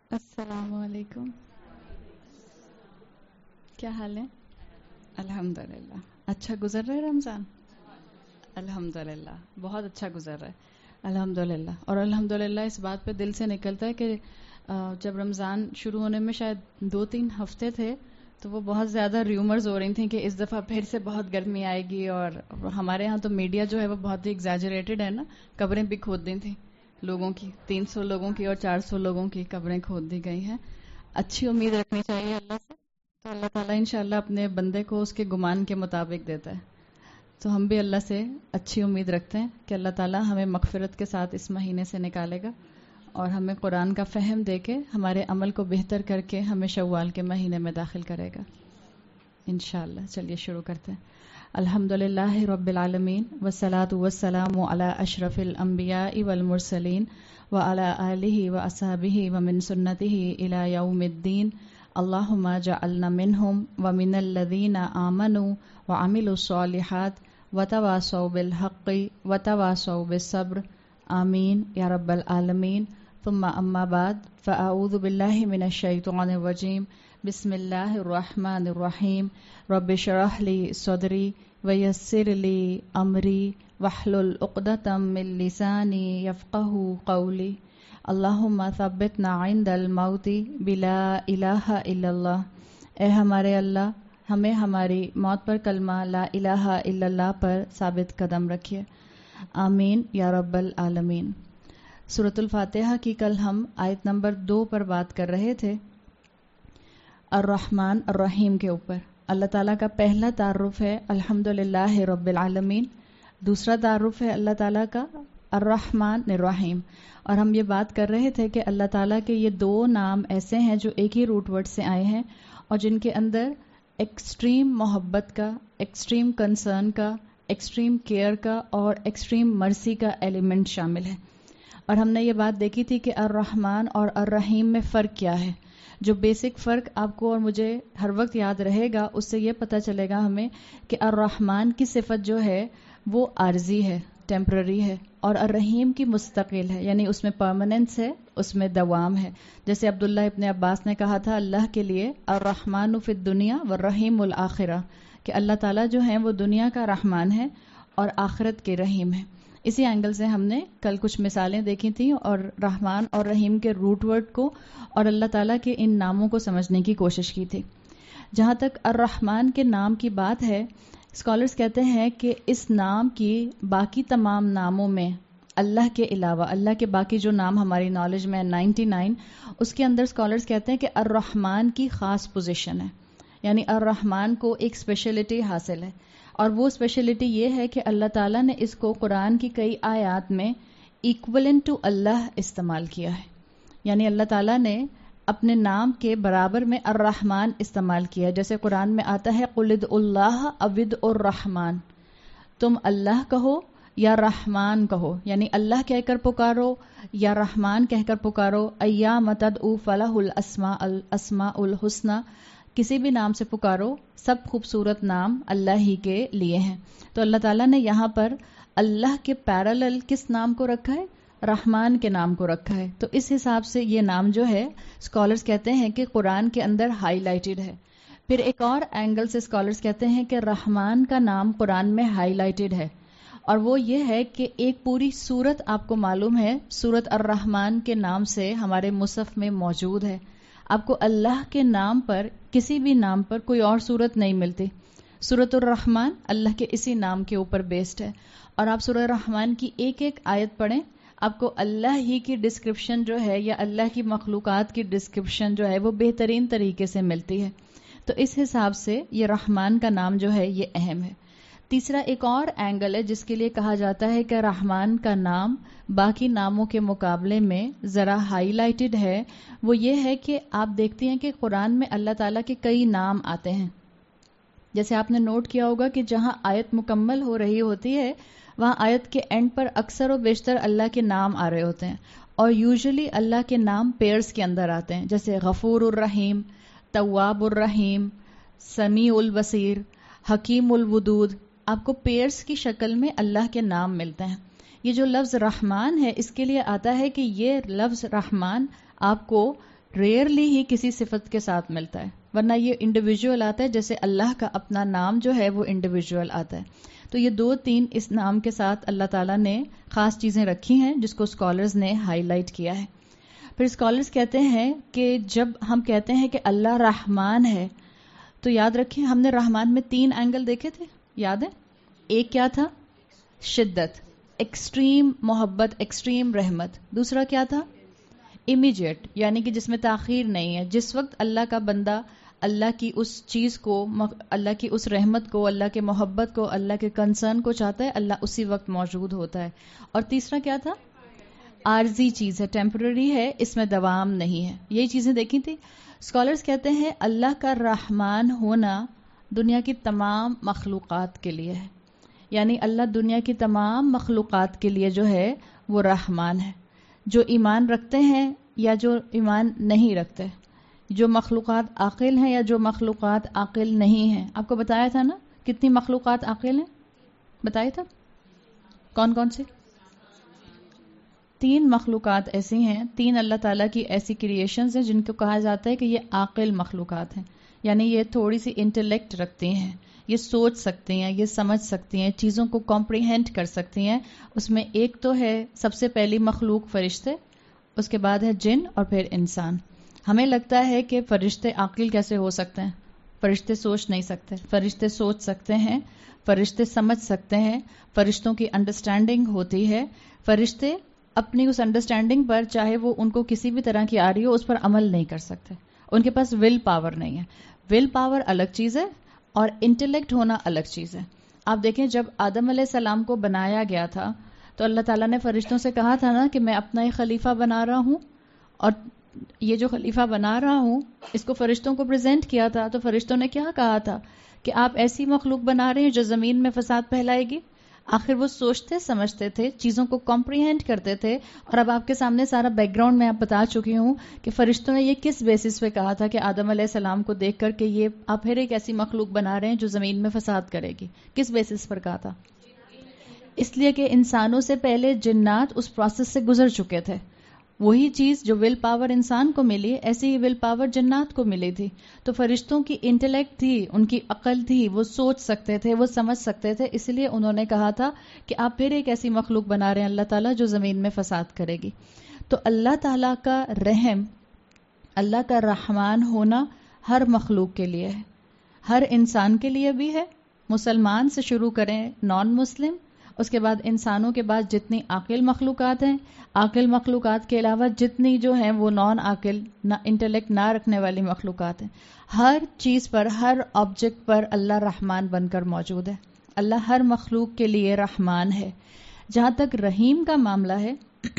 السلام علیکم. کیا حال ہے؟ الحمدللہ. اچھا گزر رہا ہے رمضان؟ الحمدللہ بہت اچھا گزر رہا ہے الحمدللہ. اور الحمدللہ اس بات پہ دل سے نکلتا ہے کہ جب رمضان شروع ہونے میں شاید 2-3 ہفتے تھے تو وہ بہت زیادہ ریومرز ہو رہی تھیں کہ اس دفعہ پھر سے بہت گرمی آئے گی. اور ہمارے ہاں تو میڈیا جو ہے وہ بہت ہی ایگزیجریٹڈ ہے نا. قبریں بھی کھود دی تھیں لوگوں کی, 300 لوگوں کی اور 400 لوگوں کی قبریں کھود دی گئی ہیں. اچھی امید رکھنی چاہیے اللہ سے, تو اللہ تعالیٰ انشاءاللہ اپنے بندے کو اس کے گمان کے مطابق دیتا ہے. تو ہم بھی اللہ سے اچھی امید رکھتے ہیں کہ اللہ تعالیٰ ہمیں مغفرت کے ساتھ اس مہینے سے نکالے گا اور ہمیں قرآن کا فہم دے کے ہمارے عمل کو بہتر کر کے ہمیں شوال کے مہینے میں داخل کرے گا انشاءاللہ. چلیے شروع کرتے ہیں. الحمدللہ رب العالمین والصلاة والسلام علی اشرف الانبیاء والمرسلین وعلی آلہ واصحابہ ومن سنتہ الی یوم الدین. اللہم جعلنا منہم ومن الذین آمنوا وعملوا الصالحات وتواصوا بالحق وتواصوا بالصبر آمین یا رب العالمین. ثم اما بعد فاعوذ باللہ من الشیطان الرجیم. بسم اللہ الرحمن الرحیم. رب اشرح لی صدری ویسر لی امری واحلل عقدۃ من لسانی یفقہوا قولی. اللہم ثبتنا عند الموت بلا الہ الا اللہ. اے ہمارے اللہ, ہمیں ہماری موت پر کلمہ لا الہ الا اللہ پر ثابت قدم رکھیے. آمین یا رب العالمین. سورۃ الفاتحہ کی کل ہم آیت نمبر 2 پر بات کر رہے تھے, الرحمن الرحیم کے اوپر. اللہ تعالیٰ کا پہلا تعارف ہے الحمدللہ رب العالمین, دوسرا تعارف ہے اللہ تعالیٰ کا الرحمن الرحیم. اور ہم یہ بات کر رہے تھے کہ اللہ تعالیٰ کے یہ 2 نام ایسے ہیں جو ایک ہی روٹ ورڈ سے آئے ہیں اور جن کے اندر ایکسٹریم محبت کا, ایکسٹریم کنسرن کا, ایکسٹریم کیئر کا اور ایکسٹریم مرسی کا ایلیمنٹ شامل ہے. اور ہم نے یہ بات دیکھی تھی کہ الرحمن اور الرحیم میں فرق کیا ہے. جو بیسک فرق آپ کو اور مجھے ہر وقت یاد رہے گا, اس سے یہ پتہ چلے گا ہمیں کہ الرحمن کی صفت جو ہے وہ عارضی ہے, ٹیمپرری ہے, اور الرحیم کی مستقل ہے, یعنی اس میں پرماننس ہے, اس میں دوام ہے. جیسے عبداللہ ابن عباس نے کہا تھا اللہ کے لیے الرحمن فی الدنیا والرحیم الآخرہ, کہ اللہ تعالیٰ جو ہیں وہ دنیا کا رحمان ہے اور آخرت کے رحیم ہے. اسی اینگل سے ہم نے کل کچھ مثالیں دیکھی تھیں اور رحمان اور رحیم کے روٹ ورڈ کو اور اللہ تعالیٰ کے ان ناموں کو سمجھنے کی کوشش کی تھی. جہاں تک الرحمن کے نام کی بات ہے, اسکالرز کہتے ہیں کہ اس نام کی باقی تمام ناموں میں اللہ کے علاوہ, اللہ کے باقی جو نام ہماری نالج میں 99, اس کے اندر اسکالرز کہتے ہیں کہ الرحمن کی خاص پوزیشن ہے, یعنی الرحمن کو ایک اسپیشلٹی حاصل ہے. اور وہ اسپیشلٹی یہ ہے کہ اللہ تعالیٰ نے اس کو قرآن کی کئی آیات میں ایکولنٹ ٹو اللہ استعمال کیا ہے. یعنی اللہ تعالیٰ نے اپنے نام کے برابر میں الرحمن استعمال کیا ہے. جیسے قرآن میں آتا ہے قل ادعوا اللہ او ادعوا الرحمن, تم اللہ کہو یا رحمان کہو, یعنی اللہ کہہ کر پکارو یا رحمان کہہ کر پکارو. ایام تدعوا فلہ الاسماء الحسنی, کسی بھی نام سے پکارو, سب خوبصورت نام اللہ ہی کے لیے ہیں. تو اللہ تعالیٰ نے یہاں پر اللہ کے پیرالل کس نام کو رکھا ہے؟ رحمان کے نام کو رکھا ہے. تو اس حساب سے یہ نام جو ہے اسکالرز کہتے ہیں کہ قرآن کے اندر ہائی لائٹڈ ہے. پھر ایک اور اینگل سے اسکالرز کہتے ہیں کہ رحمان کا نام قرآن میں ہائی لائٹڈ ہے, اور وہ یہ ہے کہ ایک پوری سورت آپ کو معلوم ہے سورت الرحمن کے نام سے ہمارے مصحف میں موجود ہے. آپ کو اللہ کے نام پر کسی بھی نام پر کوئی اور سورت نہیں ملتی. سورۃ الرحمن اللہ کے اسی نام کے اوپر بیسڈ ہے, اور آپ سورہ الرحمن کی ایک ایک آیت پڑھیں, آپ کو اللہ ہی کی ڈسکرپشن جو ہے یا اللہ کی مخلوقات کی ڈسکرپشن جو ہے وہ بہترین طریقے سے ملتی ہے. تو اس حساب سے یہ رحمان کا نام جو ہے یہ اہم ہے. تیسرا ایک اور اینگل ہے جس کے لیے کہا جاتا ہے کہ رحمان کا نام باقی ناموں کے مقابلے میں ذرا ہائی لائٹڈ ہے. وہ یہ ہے کہ آپ دیکھتے ہیں کہ قرآن میں اللہ تعالیٰ کے کئی نام آتے ہیں. جیسے آپ نے نوٹ کیا ہوگا کہ جہاں آیت مکمل ہو رہی ہوتی ہے وہاں آیت کے اینڈ پر اکثر و بیشتر اللہ کے نام آ رہے ہوتے ہیں, اور یوزلی اللہ کے نام پیئرز کے اندر آتے ہیں, جیسے غفور الرحیم, تواب الرحیم, سمیع البصیر, حکیم الودود. آپ کو پیئرز کی شکل میں اللہ کے نام ملتے ہیں. یہ جو لفظ رحمان ہے اس کے لیے آتا ہے کہ یہ لفظ رحمان آپ کو ریئرلی ہی کسی صفت کے ساتھ ملتا ہے، ورنہ یہ انڈیویجول آتا ہے، جیسے اللہ کا اپنا نام جو ہے وہ انڈیویجول آتا ہے. تو یہ 2-3 اس نام کے ساتھ اللہ تعالیٰ نے خاص چیزیں رکھی ہیں جس کو اسکالرز نے ہائی لائٹ کیا ہے. پھر اسکالرز کہتے ہیں کہ جب ہم کہتے ہیں کہ اللہ رحمان ہے تو یاد رکھیں ہم نے رحمان میں 3 اینگل دیکھے تھے، یاد ہے؟ ایک کیا تھا؟ شدت، ایکسٹریم محبت، ایکسٹریم رحمت. دوسرا کیا تھا؟ امیجیٹ، یعنی کہ جس میں تاخیر نہیں ہے. جس وقت اللہ کا بندہ اللہ کی اس چیز کو، اللہ کی اس رحمت کو، اللہ کے محبت کو، اللہ کے کنسرن کو چاہتا ہے، اللہ اسی وقت موجود ہوتا ہے. اور تیسرا کیا تھا؟ عارضی چیز ہے، ٹیمپرری ہے، اس میں دوام نہیں ہے. یہی چیزیں دیکھی تھی. اسکالرز کہتے ہیں اللہ کا رحمان ہونا دنیا کی تمام مخلوقات کے لیے ہے، یعنی اللہ دنیا کی تمام مخلوقات کے لیے جو ہے وہ رحمان ہے. جو ایمان رکھتے ہیں یا جو ایمان نہیں رکھتے، جو مخلوقات عاقل ہیں یا جو مخلوقات عاقل نہیں ہیں. آپ کو بتایا تھا نا کتنی مخلوقات عاقل ہیں؟ بتایا تھا کون کون سے؟ 3 مخلوقات ایسی ہیں، 3 اللہ تعالیٰ کی ایسی کریشنز ہیں جن کو کہا جاتا ہے کہ یہ عاقل مخلوقات ہیں، یعنی یہ تھوڑی سی انٹلیکٹ رکھتی ہیں، یہ سوچ سکتی ہیں، یہ سمجھ سکتی ہیں، چیزوں کو کمپریہینڈ کر سکتی ہیں. اس میں ایک تو ہے سب سے پہلی مخلوق فرشتے، اس کے بعد ہے جن، اور پھر انسان. ہمیں لگتا ہے کہ فرشتے عاقل کیسے ہو سکتے ہیں؟ فرشتے سوچ نہیں سکتے. فرشتے سوچ سکتے ہیں، فرشتے سمجھ سکتے ہیں، فرشتوں کی انڈرسٹینڈنگ ہوتی ہے. فرشتے اپنی اس انڈرسٹینڈنگ پر، چاہے وہ ان کو کسی بھی طرح کی آ رہی ہو، اس پر عمل نہیں کر سکتے. ان کے پاس ول پاور نہیں ہے. ول پاور الگ چیز ہے اور انٹلیکٹ ہونا الگ چیز ہے. آپ دیکھیں جب آدم علیہ السلام کو بنایا گیا تھا تو اللہ تعالیٰ نے فرشتوں سے کہا تھا نا کہ میں اپنا ایک خلیفہ بنا رہا ہوں، اور یہ جو خلیفہ بنا رہا ہوں اس کو فرشتوں کو پریزنٹ کیا تھا. تو فرشتوں نے کیا کہا تھا کہ آپ ایسی مخلوق بنا رہے ہیں جو زمین میں فساد پھیلائے گی. آخر وہ سوچتے سمجھتے تھے، چیزوں کو کمپریہینڈ کرتے تھے. اور اب آپ کے سامنے سارا بیک گراؤنڈ میں آپ بتا چکی ہوں کہ فرشتوں نے یہ کس بیسس پہ کہا تھا کہ آدم علیہ السلام کو دیکھ کر کہ یہ آپ پھر ایک ایسی مخلوق بنا رہے ہیں جو زمین میں فساد کرے گی. کس بیسس پر کہا تھا؟ اس لیے کہ انسانوں سے پہلے جنات اس پروسیس سے گزر چکے تھے. وہی چیز جو ول پاور انسان کو ملی، ایسی ہی ول پاور جنات کو ملی تھی. تو فرشتوں کی انٹلیکٹ تھی، ان کی عقل تھی، وہ سوچ سکتے تھے، وہ سمجھ سکتے تھے. اس لیے انہوں نے کہا تھا کہ آپ پھر ایک ایسی مخلوق بنا رہے ہیں اللہ تعالیٰ جو زمین میں فساد کرے گی. تو اللہ تعالیٰ کا رحم، اللہ کا رحمان ہونا ہر مخلوق کے لیے ہے، ہر انسان کے لیے بھی ہے. مسلمان سے شروع کریں، نان مسلم، اس کے بعد انسانوں کے بعد جتنی عاقل مخلوقات ہیں، عاقل مخلوقات کے علاوہ جتنی جو ہیں وہ نان عاقل، انٹلیکٹ نہ رکھنے والی مخلوقات ہیں. ہر چیز پر، ہر آبجیکٹ پر اللہ رحمان بن کر موجود ہے. اللہ ہر مخلوق کے لیے رحمان ہے. جہاں تک رحیم کا معاملہ ہے،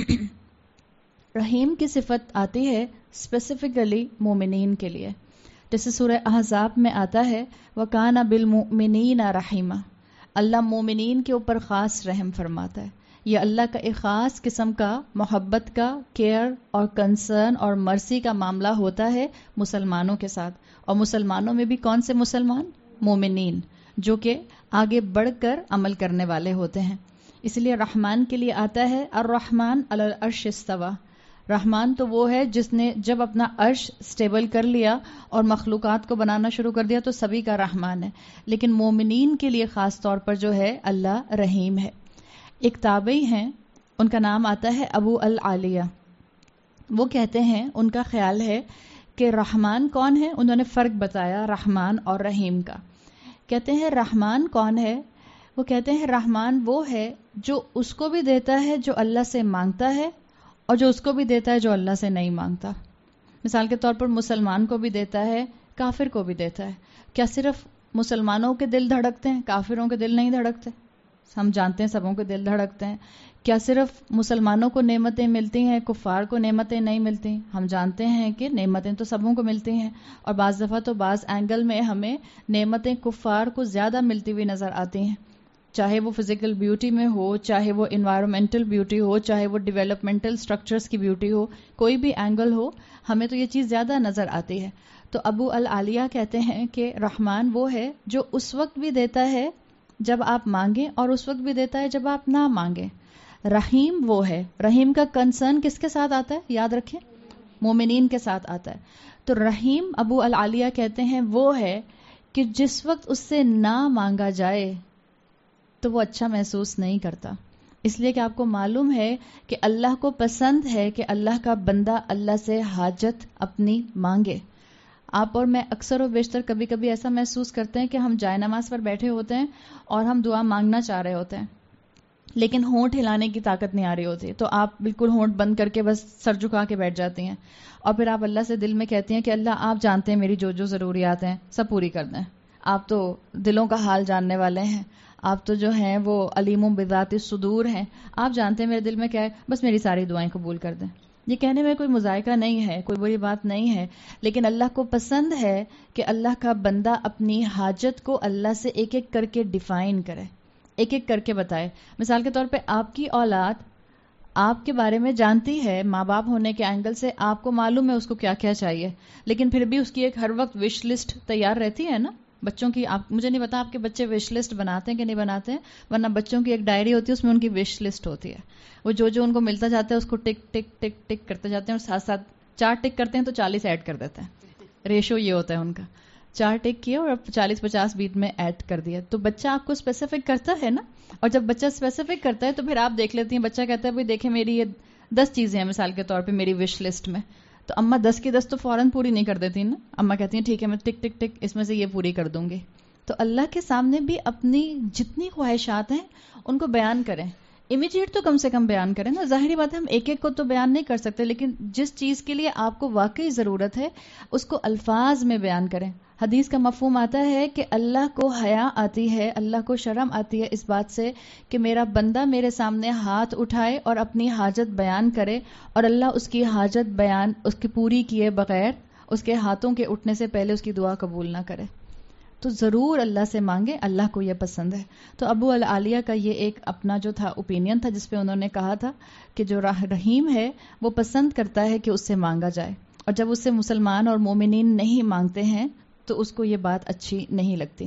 رحیم کی صفت آتی ہے اسپیسیفکلی مومنین کے لیے. جیسے سورہ احزاب میں آتا ہے وَكَانَ بِالْمُؤْمِنِينَ رَحِيمًا، اللہ مومنین کے اوپر خاص رحم فرماتا ہے. یہ اللہ کا ایک خاص قسم کا محبت کا، کیئر اور کنسرن اور مرسی کا معاملہ ہوتا ہے مسلمانوں کے ساتھ. اور مسلمانوں میں بھی کون سے مسلمان؟ مومنین، جو کہ آگے بڑھ کر عمل کرنے والے ہوتے ہیں. اس لیے رحمان کے لیے آتا ہے الرحمن علی العرش استوى. رحمان تو وہ ہے جس نے جب اپنا عرش سٹیبل کر لیا اور مخلوقات کو بنانا شروع کر دیا تو سبھی کا رحمان ہے. لیکن مومنین کے لیے خاص طور پر جو ہے اللہ رحیم ہے. ایک تابعی ہیں، ان کا نام آتا ہے ابو العالیہ. وہ کہتے ہیں، ان کا خیال ہے کہ رحمان کون ہے. انہوں نے فرق بتایا رحمان اور رحیم کا. کہتے ہیں رحمان کون ہے؟ وہ کہتے ہیں رحمان وہ ہے جو اس کو بھی دیتا ہے جو اللہ سے مانگتا ہے، اور جو اس کو بھی دیتا ہے جو اللہ سے نہیں مانگتا. مثال کے طور پر مسلمان کو بھی دیتا ہے، کافر کو بھی دیتا ہے. کیا صرف مسلمانوں کے دل دھڑکتے ہیں، کافروں کے دل نہیں دھڑکتے؟ ہم جانتے ہیں سبوں کے دل دھڑکتے ہیں. کیا صرف مسلمانوں کو نعمتیں ملتی ہیں، کفار کو نعمتیں نہیں ملتی؟ ہم جانتے ہیں کہ نعمتیں تو سبوں کو ملتی ہیں، اور بعض دفعہ تو بعض اینگل میں ہمیں نعمتیں کفار کو زیادہ ملتی ہوئی نظر آتی ہیں. چاہے وہ فزیکل بیوٹی میں ہو، چاہے وہ انوائرمنٹل بیوٹی ہو، چاہے وہ ڈیولپمنٹل سٹرکچرز کی بیوٹی ہو، کوئی بھی اینگل ہو، ہمیں تو یہ چیز زیادہ نظر آتی ہے. تو ابو العالیہ کہتے ہیں کہ رحمان وہ ہے جو اس وقت بھی دیتا ہے جب آپ مانگیں، اور اس وقت بھی دیتا ہے جب آپ نہ مانگیں. رحیم وہ ہے، رحیم کا کنسرن کس کے ساتھ آتا ہے؟ یاد رکھیں، مومنین کے ساتھ آتا ہے. تو رحیم ابو العالیہ کہتے ہیں وہ ہے کہ جس وقت اس سے نہ مانگا جائے تو وہ اچھا محسوس نہیں کرتا، اس لیے کہ آپ کو معلوم ہے کہ اللہ کو پسند ہے کہ اللہ کا بندہ اللہ سے حاجت اپنی مانگے. آپ اور میں اکثر و بیشتر کبھی کبھی ایسا محسوس کرتے ہیں کہ ہم جائے نماز پر بیٹھے ہوتے ہیں اور ہم دعا مانگنا چاہ رہے ہوتے ہیں لیکن ہونٹ ہلانے کی طاقت نہیں آ رہی ہوتی، تو آپ بالکل ہونٹ بند کر کے بس سر جھکا کے بیٹھ جاتی ہیں اور پھر آپ اللہ سے دل میں کہتی ہیں کہ اللہ آپ جانتے ہیں میری جو جو ضروریات ہیں سب پوری کر دیں، آپ تو دلوں کا حال جاننے والے ہیں، آپ تو جو ہیں وہ علیم بذات الصدور ہیں، آپ جانتے ہیں میرے دل میں کیا ہے، بس میری ساری دعائیں قبول کر دیں. یہ کہنے میں کوئی مذائقہ نہیں ہے، کوئی بری بات نہیں ہے، لیکن اللہ کو پسند ہے کہ اللہ کا بندہ اپنی حاجت کو اللہ سے ایک ایک کر کے ڈیفائن کرے، ایک ایک کر کے بتائے. مثال کے طور پہ آپ کی اولاد آپ کے بارے میں جانتی ہے، ماں باپ ہونے کے اینگل سے آپ کو معلوم ہے اس کو کیا کیا چاہیے، لیکن پھر بھی اس کی ایک ہر وقت وش لسٹ تیار رہتی ہے نا. بچوں کی آپ مجھے نہیں پتا آپ کے بچے وش لسٹ بناتے ہیں کہ نہیں بناتے ہیں، ورنہ بچوں کی ایک ڈائری ہوتی ہے اس میں ان کی وش لسٹ ہوتی ہے، وہ جو جو ان کو ملتا جاتا ہے اس کو ٹک ٹک ٹک ٹک کرتے جاتے ہیں اور ساتھ ساتھ 4 ٹک کرتے ہیں تو 40 ایڈ کر دیتے ہیں. ریشو یہ ہوتا ہے ان کا، 4 ٹک کیا اور 40-50 بیچ میں ایڈ کر دیا. تو بچہ آپ کو اسپیسیفک کرتا ہے نا، اور جب بچہ اسپیسیفک کرتا ہے تو پھر آپ دیکھ لیتی ہیں بچہ کہتا ہے بھائی دیکھیں میری یہ 10 چیزیں ہیں مثال کے طور پہ میری وش لسٹ میں، تو اماں 10 کی 10 تو فوراً پوری نہیں کر دیتی نا، اماں کہتی ہیں ٹھیک ہے میں ٹک ٹک ٹک اس میں سے یہ پوری کر دوں گی. تو اللہ کے سامنے بھی اپنی جتنی خواہشات ہیں ان کو بیان کریں، امیجیٹ تو کم سے کم بیان کریں نا. ظاہری بات ہے ہم ایک ایک کو تو بیان نہیں کر سکتے، لیکن جس چیز کے لیے آپ کو واقعی ضرورت ہے اس کو الفاظ میں بیان کریں. حدیث کا مفہوم آتا ہے کہ اللہ کو حیا آتی ہے، اللہ کو شرم آتی ہے اس بات سے کہ میرا بندہ میرے سامنے ہاتھ اٹھائے اور اپنی حاجت بیان کرے، اور اللہ اس کی حاجت بیان اس کی پوری کیے بغیر اس کے ہاتھوں کے اٹھنے سے پہلے اس کی دعا قبول نہ کرے. تو ضرور اللہ سے مانگے، اللہ کو یہ پسند ہے. تو ابو العالیہ کا یہ ایک اپنا جو تھا اوپینین تھا جس پہ انہوں نے کہا تھا کہ جو رحیم ہے وہ پسند کرتا ہے کہ اس سے مانگا جائے، اور جب اس سے مسلمان اور مومنین نہیں مانگتے ہیں تو اس کو یہ بات اچھی نہیں لگتی.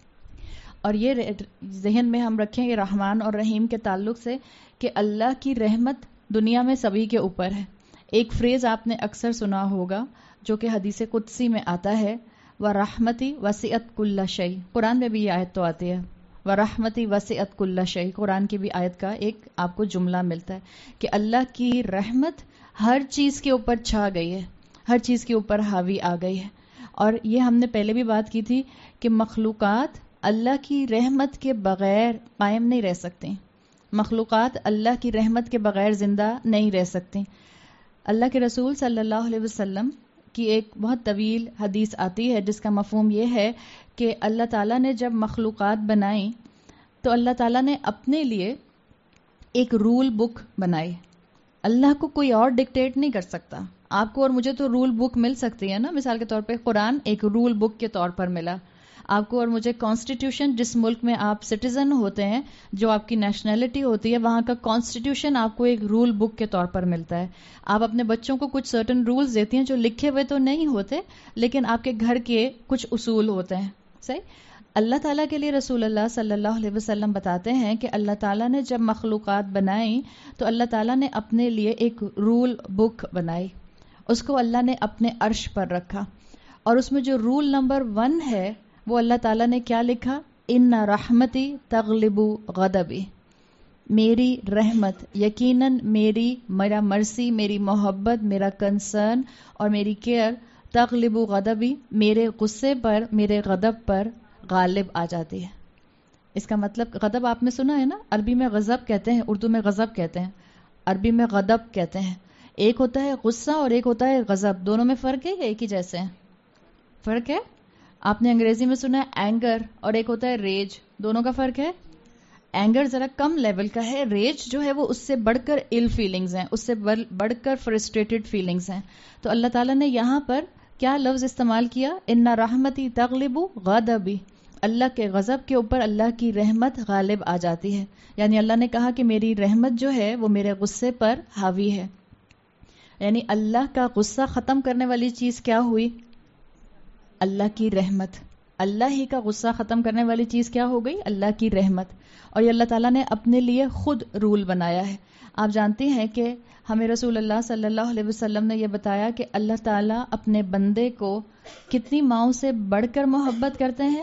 اور یہ ذہن میں ہم رکھیں یہ رحمان اور رحیم کے تعلق سے کہ اللہ کی رحمت دنیا میں سبھی کے اوپر ہے. ایک فریز آپ نے اکثر سنا ہوگا جو کہ حدیث قدسی میں آتا ہے، وَرَحْمَتِي وَسِعَتْ كُلَّ شَيْءٍ. قرآن میں بھی یہ آیت تو آتی ہے، وَرَحْمَتِي وَسِعَتْ كُلَّ شَيْءٍ. قرآن کی بھی آیت کا ایک آپ کو جملہ ملتا ہے کہ اللہ کی رحمت ہر چیز کے اوپر چھا گئی ہے، ہر چیز کے اوپر حاوی آ گئی ہے. اور یہ ہم نے پہلے بھی بات کی تھی کہ مخلوقات اللہ کی رحمت کے بغیر قائم نہیں رہ سکتے، مخلوقات اللہ کی رحمت کے بغیر زندہ نہیں رہ سکتے. اللہ کے رسول صلی اللہ علیہ وسلم کی ایک بہت طویل حدیث آتی ہے جس کا مفہوم یہ ہے کہ اللہ تعالیٰ نے جب مخلوقات بنائیں تو اللہ تعالیٰ نے اپنے لیے ایک رول بک بنائی. اللہ کو کوئی اور ڈکٹیٹ نہیں کر سکتا. آپ کو اور مجھے تو رول بک مل سکتی ہے نا، مثال کے طور پہ قرآن ایک رول بک کے طور پر ملا. آپ کو اور مجھے کانسٹیٹیوشن، جس ملک میں آپ سٹیزن ہوتے ہیں، جو آپ کی نیشنلٹی ہوتی ہے، وہاں کا کانسٹیٹیوشن آپ کو ایک رول بک کے طور پر ملتا ہے. آپ اپنے بچوں کو کچھ سرٹن رولز دیتی ہیں جو لکھے ہوئے تو نہیں ہوتے لیکن آپ کے گھر کے کچھ اصول ہوتے ہیں. صحیح. اللہ تعالیٰ کے لیے رسول اللہ صلی اللہ علیہ وسلم بتاتے ہیں کہ اللہ تعالیٰ نے جب مخلوقات بنائیں تو اللہ تعالیٰ نے اپنے لیے ایک رول بک بنائی، اس کو اللہ نے اپنے عرش پر رکھا، اور اس میں جو رول نمبر 1 ہے وہ اللہ تعالیٰ نے کیا لکھا؟ ان رحمتی تغلب غضبی. میری رحمت، یقیناً میرا مرسی، میری محبت، میرا کنسرن اور میری کیئر تغلب غضبی، میرے غصے پر، میرے غضب پر غالب آ جاتی ہے. اس کا مطلب غضب آپ نے سنا ہے نا، عربی میں غضب کہتے ہیں، اردو میں غضب کہتے ہیں، عربی میں غضب کہتے ہیں. ایک ہوتا ہے غصہ اور ایک ہوتا ہے غضب. دونوں میں فرق ہے یا ایک ہی جیسے ہیں؟ فرق ہے. آپ نے انگریزی میں سنا ہے اینگر اور ایک ہوتا ہے ریج. دونوں کا فرق ہے. اینگر ذرا کم لیول کا ہے، ریج جو ہے وہ اس سے بڑھ کر ال فیلنگز ہیں، اس سے بڑھ کر فرسٹریٹڈ فیلنگز ہیں. تو اللہ تعالیٰ نے یہاں پر کیا لفظ استعمال کیا؟ ان رحمتی تغلب غضبی. اللہ کے غضب کے اوپر اللہ کی رحمت غالب آ جاتی ہے. یعنی اللہ نے کہا کہ میری رحمت جو ہے وہ میرے غصے پر حاوی ہے. یعنی اللہ کا غصہ ختم کرنے والی چیز کیا ہوئی؟ اللہ کی رحمت. اللہ ہی کا غصہ ختم کرنے والی چیز کیا ہو گئی؟ اللہ کی رحمت. اور یہ اللہ تعالیٰ نے اپنے لیے خود رول بنایا ہے. آپ جانتی ہیں کہ ہمیں رسول اللہ صلی اللہ علیہ وسلم نے یہ بتایا کہ اللہ تعالیٰ اپنے بندے کو کتنی ماؤں سے بڑھ کر محبت کرتے ہیں؟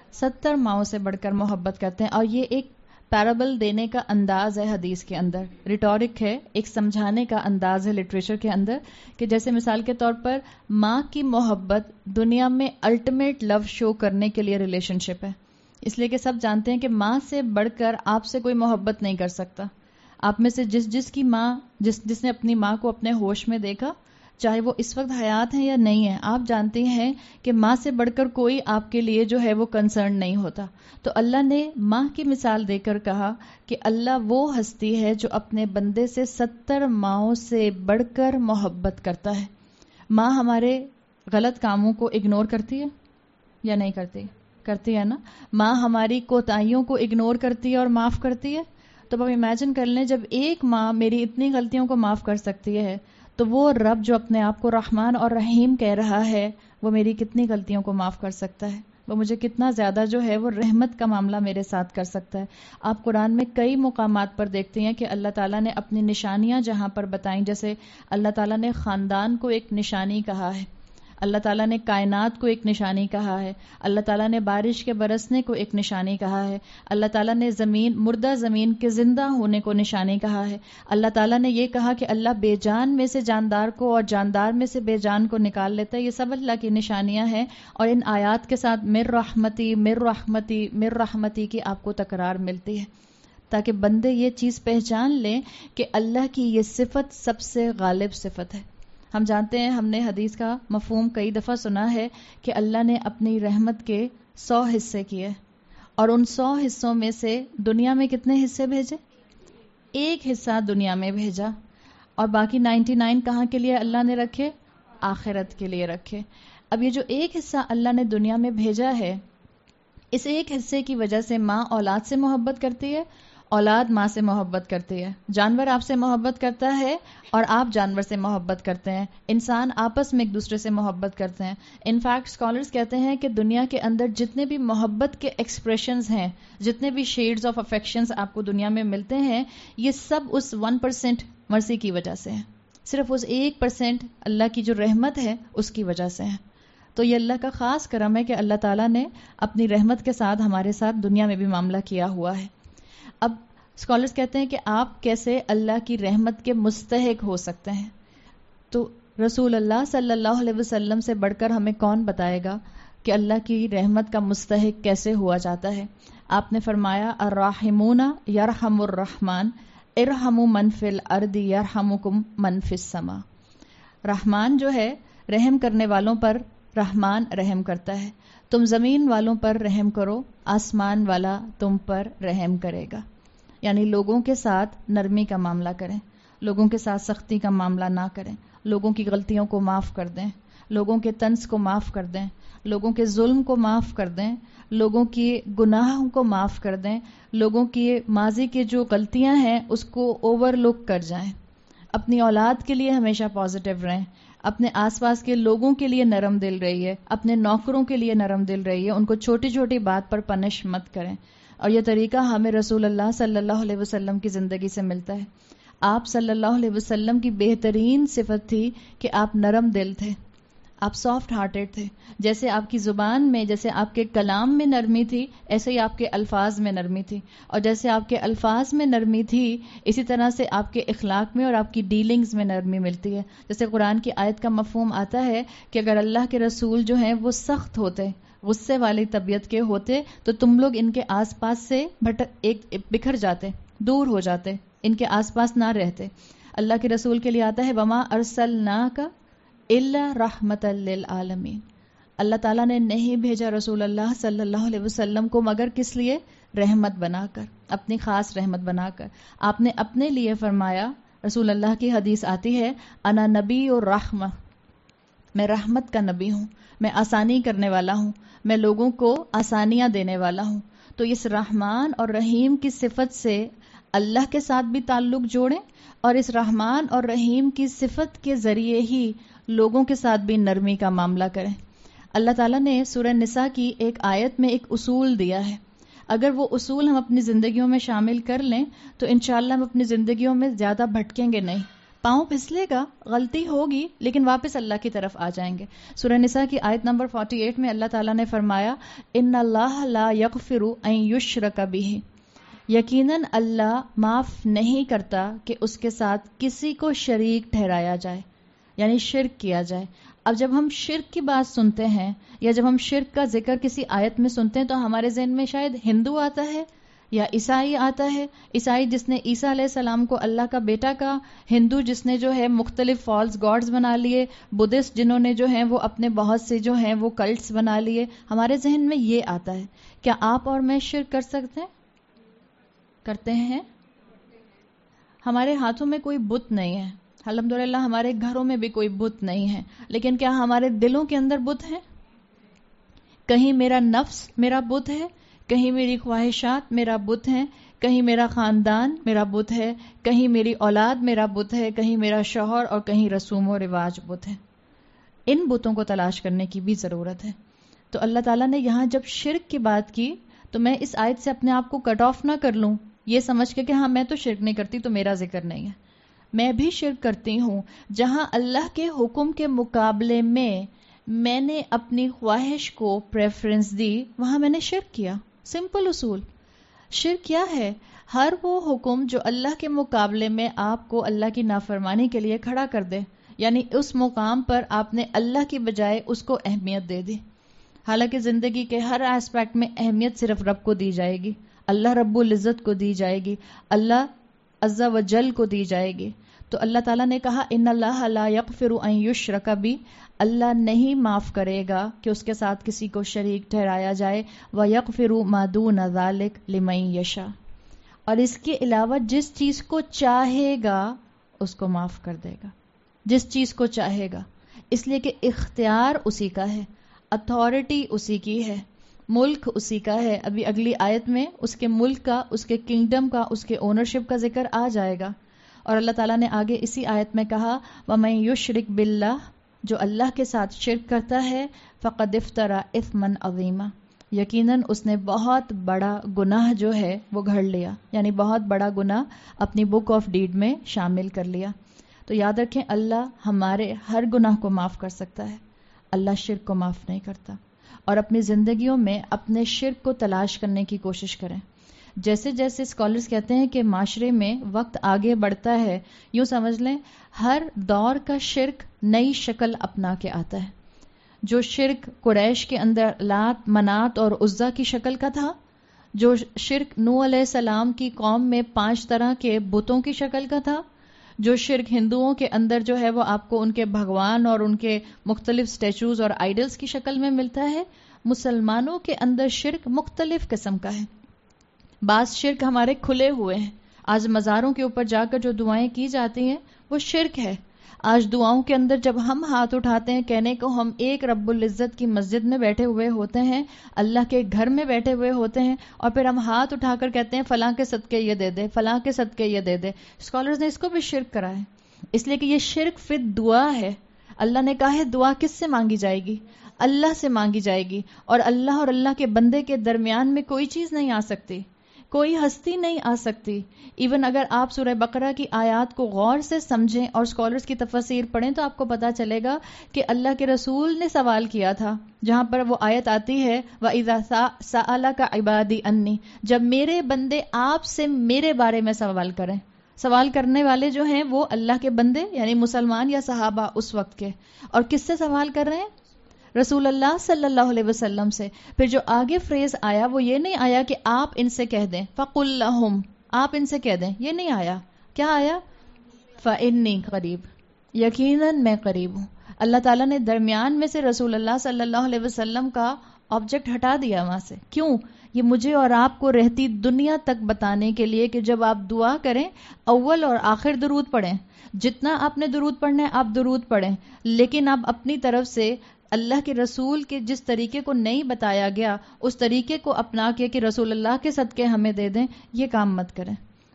70 ماؤں سے بڑھ کر محبت کرتے ہیں. اور یہ ایک پیرابل دینے کا انداز ہے حدیث کے اندر، ریٹورک ہے، ایک سمجھانے کا انداز ہے لٹریچر کے اندر، کہ جیسے مثال کے طور پر ماں کی محبت دنیا میں الٹیمیٹ لو شو کرنے کے لیے ریلیشن شپ ہے. اس لیے کہ سب جانتے ہیں کہ ماں سے بڑھ کر آپ سے کوئی محبت نہیں کر سکتا. آپ میں سے جس کی ماں جس نے اپنی ماں کو اپنے ہوش میں دیکھا، چاہے وہ اس وقت حیات ہیں یا نہیں ہیں، آپ جانتے ہیں کہ ماں سے بڑھ کر کوئی آپ کے لیے جو ہے وہ کنسرن نہیں ہوتا. تو اللہ نے ماں کی مثال دے کر کہا کہ اللہ وہ ہستی ہے جو اپنے بندے سے 70 ماؤں سے بڑھ کر محبت کرتا ہے. ماں ہمارے غلط کاموں کو اگنور کرتی ہے یا نہیں کرتی؟ کرتی ہے نا. ماں ہماری کوتاہیوں کو اگنور کرتی ہے اور معاف کرتی ہے. تو اب امیجن کر لیں، جب ایک ماں میری اتنی غلطیوں کو معاف کر سکتی ہے تو وہ رب جو اپنے آپ کو رحمان اور رحیم کہہ رہا ہے، وہ میری کتنی غلطیوں کو معاف کر سکتا ہے، وہ مجھے کتنا زیادہ جو ہے وہ رحمت کا معاملہ میرے ساتھ کر سکتا ہے. آپ قرآن میں کئی مقامات پر دیکھتے ہیں کہ اللہ تعالیٰ نے اپنی نشانیاں جہاں پر بتائیں، جیسے اللہ تعالیٰ نے خاندان کو ایک نشانی کہا ہے، اللہ تعالیٰ نے کائنات کو ایک نشانی کہا ہے، اللہ تعالیٰ نے بارش کے برسنے کو ایک نشانی کہا ہے، اللہ تعالیٰ نے مردہ زمین کے زندہ ہونے کو نشانی کہا ہے. اللہ تعالیٰ نے یہ کہا کہ اللہ بے جان میں سے جاندار کو اور جاندار میں سے بے جان کو نکال لیتا ہے. یہ سب اللہ کی نشانیاں ہیں، اور ان آیات کے ساتھ مر رحمتی مر رحمتی مر رحمتی کی آپ کو تکرار ملتی ہے، تاکہ بندے یہ چیز پہچان لیں کہ اللہ کی یہ صفت سب سے غالب صفت ہے. ہم جانتے ہیں، ہم نے حدیث کا مفہوم کئی دفعہ سنا ہے کہ اللہ نے اپنی رحمت کے 100 حصے کیے، اور ان 100 حصوں میں سے دنیا میں کتنے حصے بھیجے؟ ایک حصہ دنیا میں بھیجا، اور باقی 99 کہاں کے لیے اللہ نے رکھے؟ آخرت کے لیے رکھے. اب یہ جو ایک حصہ اللہ نے دنیا میں بھیجا ہے، اس ایک حصے کی وجہ سے ماں اولاد سے محبت کرتی ہے، اولاد ماں سے محبت کرتی ہے، جانور آپ سے محبت کرتا ہے اور آپ جانور سے محبت کرتے ہیں، انسان آپس میں ایک دوسرے سے محبت کرتے ہیں. انفیکٹ اسکالرز کہتے ہیں کہ دنیا کے اندر جتنے بھی محبت کے ایکسپریشنز ہیں، جتنے بھی شیڈز آف افیکشنز آپ کو دنیا میں ملتے ہیں، یہ سب اس 1% مرسی کی وجہ سے ہیں. صرف اس 1% اللہ کی جو رحمت ہے اس کی وجہ سے ہے. تو یہ اللہ کا خاص کرم ہے کہ اللہ تعالیٰ نے اپنی رحمت کے ساتھ ہمارے ساتھ دنیا میں بھی معاملہ کیا ہوا ہے. اب اسکالرز کہتے ہیں کہ آپ کیسے اللہ کی رحمت کے مستحق ہو سکتے ہیں؟ تو رسول اللہ صلی اللہ علیہ وسلم سے بڑھ کر ہمیں کون بتائے گا کہ اللہ کی رحمت کا مستحق کیسے ہوا جاتا ہے؟ آپ نے فرمایا الراحمون یرحم الرحمن ارحموا من فی الارض یرحمکم من فی السماء. رحمان جو ہے رحم کرنے والوں پر رحمان رحم کرتا ہے. تم زمین والوں پر رحم کرو، آسمان والا تم پر رحم کرے گا. یعنی لوگوں کے ساتھ نرمی کا معاملہ کریں، لوگوں کے ساتھ سختی کا معاملہ نہ کریں، لوگوں کی غلطیوں کو معاف کر دیں، لوگوں کے طنز کو معاف کر دیں، لوگوں کے ظلم کو معاف کر دیں، لوگوں کی گناہوں کو معاف کر دیں، لوگوں کی ماضی کی جو غلطیاں ہیں اس کو اوور لک کر جائیں. اپنی اولاد کے لیے ہمیشہ پازیٹیو رہیں، اپنے آس پاس کے لوگوں کے لیے نرم دل رہیے، اپنے نوکروں کے لیے نرم دل رہیے، ان کو چھوٹی چھوٹی بات پر پنش مت کریں. اور یہ طریقہ ہمیں رسول اللہ صلی اللہ علیہ وسلم کی زندگی سے ملتا ہے. آپ صلی اللہ علیہ وسلم کی بہترین صفت تھی کہ آپ نرم دل تھے، آپ سافٹ ہارٹیڈ تھے. جیسے آپ کی زبان میں، جیسے آپ کے کلام میں نرمی تھی، ایسے ہی آپ کے الفاظ میں نرمی تھی، اور جیسے آپ کے الفاظ میں نرمی تھی اسی طرح سے آپ کے اخلاق میں اور آپ کی ڈیلنگز میں نرمی ملتی ہے. جیسے قرآن کی آیت کا مفہوم آتا ہے کہ اگر اللہ کے رسول جو ہیں وہ سخت ہوتے، غصے والی طبیعت کے ہوتے، تو تم لوگ ان کے آس پاس سے بکھر جاتے، دور ہو جاتے، ان کے آس پاس نہ رہتے. اللہ کے رسول کے لیے آتا ہے وما ارسلناک الا رحمت للعالمین. اللہ تعالیٰ نے نہیں بھیجا رسول اللہ صلی اللہ علیہ وسلم کو مگر کس لیے؟ رحمت بنا کر، اپنی خاص رحمت بنا کر. آپ نے اپنے لیے فرمایا، رسول اللہ کی حدیث آتی ہے انا نبی الرحمہ، میں رحمت کا نبی ہوں، میں آسانی کرنے والا ہوں، میں لوگوں کو آسانیاں دینے والا ہوں. تو اس رحمان اور رحیم کی صفت سے اللہ کے ساتھ بھی تعلق جوڑیں، اور اس رحمان اور رحیم کی صفت کے ذریعے ہی لوگوں کے ساتھ بھی نرمی کا معاملہ کریں. اللہ تعالیٰ نے سورہ نساء کی ایک آیت میں ایک اصول دیا ہے. اگر وہ اصول ہم اپنی زندگیوں میں شامل کر لیں تو انشاءاللہ ہم اپنی زندگیوں میں زیادہ بھٹکیں گے نہیں. پاؤں پھسلے گا، غلطی ہوگی، لیکن واپس اللہ کی طرف آ جائیں گے. سورہ نساء کی آیت نمبر 48 میں اللہ تعالیٰ نے فرمایا ان اللہ لا یغفر ان یشرک بہ، یقیناً اللہ معاف نہیں کرتا کہ اس کے ساتھ کسی کو شریک ٹھہرایا جائے، یعنی شرک کیا جائے. اب جب ہم شرک کی بات سنتے ہیں یا جب ہم شرک کا ذکر کسی آیت میں سنتے ہیں تو ہمارے ذہن میں شاید ہندو آتا ہے یا عیسائی آتا ہے. عیسائی جس نے عیسیٰ علیہ السلام کو اللہ کا بیٹا کہا، ہندو جس نے جو ہے مختلف فالس گاڈز بنا لیے، بدھسٹ جنہوں نے جو ہیں وہ اپنے بہت سے جو ہیں وہ کلٹس بنا لیے. ہمارے ذہن میں یہ آتا ہے. کیا آپ اور میں شرک کر سکتے ہیں؟ کرتے ہیں. ہمارے ہاتھوں میں کوئی بت نہیں ہے، الحمدللہ ہمارے گھروں میں بھی کوئی بت نہیں ہے، لیکن کیا ہمارے دلوں کے اندر بت ہیں؟ کہیں میرا نفس میرا بت ہے، کہیں میری خواہشات میرا بت ہے، کہیں میرا خاندان میرا بت ہے، کہیں میری اولاد میرا بت ہے، کہیں میرا شوہر اور کہیں رسوم و رواج بت ہے. ان بتوں کو تلاش کرنے کی بھی ضرورت ہے. تو اللہ تعالیٰ نے یہاں جب شرک کی بات کی تو میں اس آیت سے اپنے آپ کو کٹ آف نہ کر لوں یہ سمجھ کے کہ ہاں میں تو شرک نہیں کرتی تو میرا ذکر نہیں ہے. میں بھی شرک کرتی ہوں. جہاں اللہ کے حکم کے مقابلے میں نے اپنی خواہش کو پریفرنس دی، وہاں میں نے شرک کیا. سمپل اصول. شرک کیا ہے؟ ہر وہ حکم جو اللہ کے مقابلے میں آپ کو اللہ کی نافرمانی کے لیے کھڑا کر دے، یعنی اس مقام پر آپ نے اللہ کی بجائے اس کو اہمیت دے دی. حالانکہ زندگی کے ہر ایسپیکٹ میں اہمیت صرف رب کو دی جائے گی، اللہ رب العزت کو دی جائے گی، اللہ عز و جل کو دی جائے گی. تو اللہ تعالیٰ نے کہا ان اللہ لا یغفر ان یشرک بہ، اللہ نہیں معاف کرے گا کہ اس کے ساتھ کسی کو شریک ٹھہرایا جائے. ویغفر ما دون ذلک لمن یشاء، اور اس کے علاوہ جس چیز کو چاہے گا اس کو معاف کر دے گا، جس چیز کو چاہے گا. اس لیے کہ اختیار اسی کا ہے، اتھارٹی اسی کی ہے، ملک اسی کا ہے. ابھی اگلی آیت میں اس کے ملک کا، اس کے کنگڈم کا، اس کے اونرشپ کا ذکر آ جائے گا. اور اللہ تعالیٰ نے آگے اسی آیت میں کہا وَمَن يُشْرِكْ بِاللَّهِ، جو اللہ کے ساتھ شرک کرتا ہے فَقَدِ افْتَرَى إِثْمًا عَظِيمًا، یقیناً اس نے بہت بڑا گناہ جو ہے وہ گھڑ لیا، یعنی بہت بڑا گناہ اپنی بک آف ڈیڈ میں شامل کر لیا. تو یاد رکھیں اللہ ہمارے ہر گناہ کو معاف کر سکتا ہے، اللہ شرک کو معاف نہیں کرتا. اور اپنی زندگیوں میں اپنے شرک کو تلاش کرنے کی کوشش کریں. جیسے جیسے اسکالرز کہتے ہیں کہ معاشرے میں وقت آگے بڑھتا ہے، یوں سمجھ لیں ہر دور کا شرک نئی شکل اپنا کے آتا ہے. جو شرک قریش کے اندر لات منات اور عزا کی شکل کا تھا، جو شرک نوح علیہ السلام کی قوم میں 5 طرح کے بتوں کی شکل کا تھا، جو شرک ہندوؤں کے اندر جو ہے وہ آپ کو ان کے بھگوان اور ان کے مختلف سٹیچوز اور آئیڈلز کی شکل میں ملتا ہے، مسلمانوں کے اندر شرک مختلف قسم کا ہے. بعض شرک ہمارے کھلے ہوئے ہیں. آج مزاروں کے اوپر جا کر جو دعائیں کی جاتی ہیں وہ شرک ہے. آج دعاؤں کے اندر جب ہم ہاتھ اٹھاتے ہیں کہنے کو ہم ایک رب العزت کی مسجد میں بیٹھے ہوئے ہوتے ہیں، اللہ کے گھر میں بیٹھے ہوئے ہوتے ہیں، اور پھر ہم ہاتھ اٹھا کر کہتے ہیں فلاں کے صدقے یہ دے دے، فلاں کے صدقے یہ دے دے. اسکالرز نے اس کو بھی شرک کرا ہے، اس لیے کہ یہ شرک فی دعا ہے. اللہ نے کہا ہے دعا کس سے مانگی جائے گی؟ اللہ سے مانگی جائے گی. اور اللہ کے بندے کے درمیان میں کوئی چیز نہیں آ سکتی، کوئی ہستی نہیں آ سکتی. ایون اگر آپ سورہ بقرہ کی آیات کو غور سے سمجھیں اور اسکالرز کی تفسیر پڑھیں تو آپ کو پتا چلے گا کہ اللہ کے رسول نے سوال کیا تھا، جہاں پر وہ آیت آتی ہے وَإِذَا سَأَلَكَ عِبَادِي أَنِّي، جب میرے بندے آپ سے میرے بارے میں سوال کریں. سوال کرنے والے جو ہیں وہ اللہ کے بندے یعنی مسلمان یا صحابہ اس وقت کے. اور کس سے سوال کر رہے ہیں؟ رسول اللہ صلی اللہ علیہ وسلم سے. پھر جو آگے فریز آیا وہ یہ نہیں آیا کہ آپ ان سے کہہ دیں فَقُلْ لَهُمْ، آپ ان سے کہہ دیں، یہ نہیں آیا. کیا آیا؟ فَإِنِّي قریب، یقیناً میں قریب ہوں. اللہ تعالیٰ نے درمیان میں سے رسول اللہ صلی اللہ علیہ وسلم کا آبجیکٹ ہٹا دیا وہاں سے. کیوں؟ یہ مجھے اور آپ کو رہتی دنیا تک بتانے کے لیے کہ جب آپ دعا کریں اول اور آخر درود پڑھیں. جتنا آپ نے درود پڑھنا ہے آپ درود پڑھیں، لیکن آپ اپنی طرف سے اللہ کے رسول کے جس طریقے کو نہیں بتایا گیا اس طریقے کو اپنا کے کہ رسول اللہ کے صدقے ہمیں دے دیں، یہ کام مت کریں.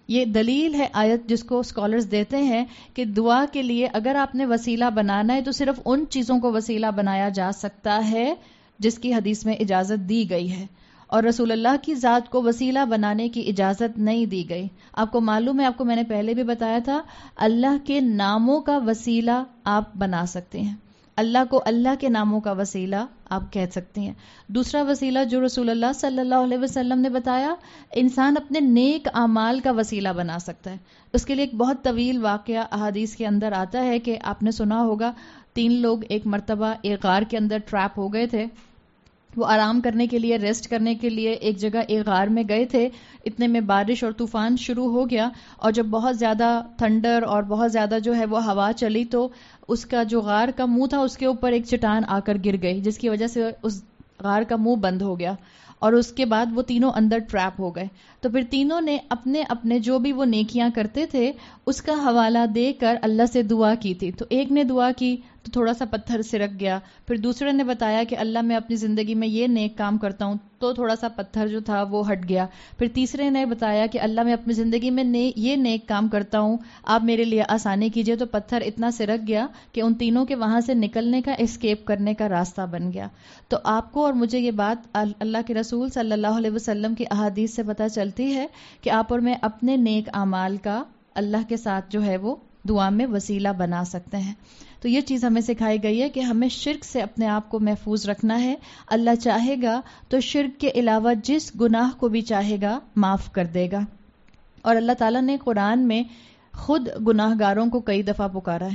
یہ دلیل ہے آیت جس کو اسکالرز دیتے ہیں کہ دعا کے لیے اگر آپ نے وسیلہ بنانا ہے تو صرف ان چیزوں کو وسیلہ بنایا جا سکتا ہے جس کی حدیث میں اجازت دی گئی ہے، اور رسول اللہ کی ذات کو وسیلہ بنانے کی اجازت نہیں دی گئی. آپ کو معلوم ہے، آپ کو میں نے پہلے بھی بتایا تھا، اللہ کے ناموں کا وسیلہ آپ بنا سکتے ہیں، اللہ کو اللہ کے ناموں کا وسیلہ آپ کہہ سکتے ہیں. دوسرا وسیلہ جو رسول اللہ صلی اللہ علیہ وسلم نے بتایا، انسان اپنے نیک اعمال کا وسیلہ بنا سکتا ہے. اس کے لیے ایک بہت طویل واقعہ احادیث کے اندر آتا ہے کہ آپ نے سنا ہوگا 3 لوگ ایک مرتبہ ایک غار کے اندر ٹریپ ہو گئے تھے. وہ آرام کرنے کے لیے، ریسٹ کرنے کے لیے ایک جگہ ایک غار میں گئے تھے. اتنے میں بارش اور طوفان شروع ہو گیا، اور جب بہت زیادہ تھنڈر اور بہت زیادہ جو ہے وہ ہوا چلی تو اس کا جو غار کا منہ تھا اس کے اوپر ایک چٹان آ کر گر گئی، جس کی وجہ سے اس غار کا منہ بند ہو گیا، اور اس کے بعد وہ تینوں اندر ٹریپ ہو گئے. تو پھر تینوں نے اپنے اپنے جو بھی وہ نیکیاں کرتے تھے اس کا حوالہ دے کر اللہ سے دعا کی تھی. تو ایک نے دعا کی تو تھوڑا سا پتھر سرک گیا، پھر دوسرے نے بتایا کہ اللہ میں اپنی زندگی میں یہ نیک کام کرتا ہوں تو تھوڑا سا پتھر جو تھا وہ ہٹ گیا، پھر تیسرے نے بتایا کہ اللہ میں اپنی زندگی میں یہ نیک کام کرتا ہوں، آپ میرے لیے آسانی کیجئے، تو پتھر اتنا سرک گیا کہ ان تینوں کے وہاں سے نکلنے کا، اسکیپ کرنے کا راستہ بن گیا. تو آپ کو اور مجھے یہ بات اللہ کے رسول صلی اللہ علیہ وسلم کی احادیث سے پتہ چلتی ہے کہ آپ اور میں اپنے نیک اعمال کا اللہ کے ساتھ جو ہے وہ دعا میں وسیلہ بنا سکتے ہیں. تو یہ چیز ہمیں سکھائی گئی ہے کہ ہمیں شرک سے اپنے آپ کو محفوظ رکھنا ہے. اللہ چاہے گا تو شرک کے علاوہ جس گناہ کو بھی چاہے گا معاف کر دے گا. اور اللہ تعالیٰ نے قرآن میں خود گناہ گاروں کو کئی دفعہ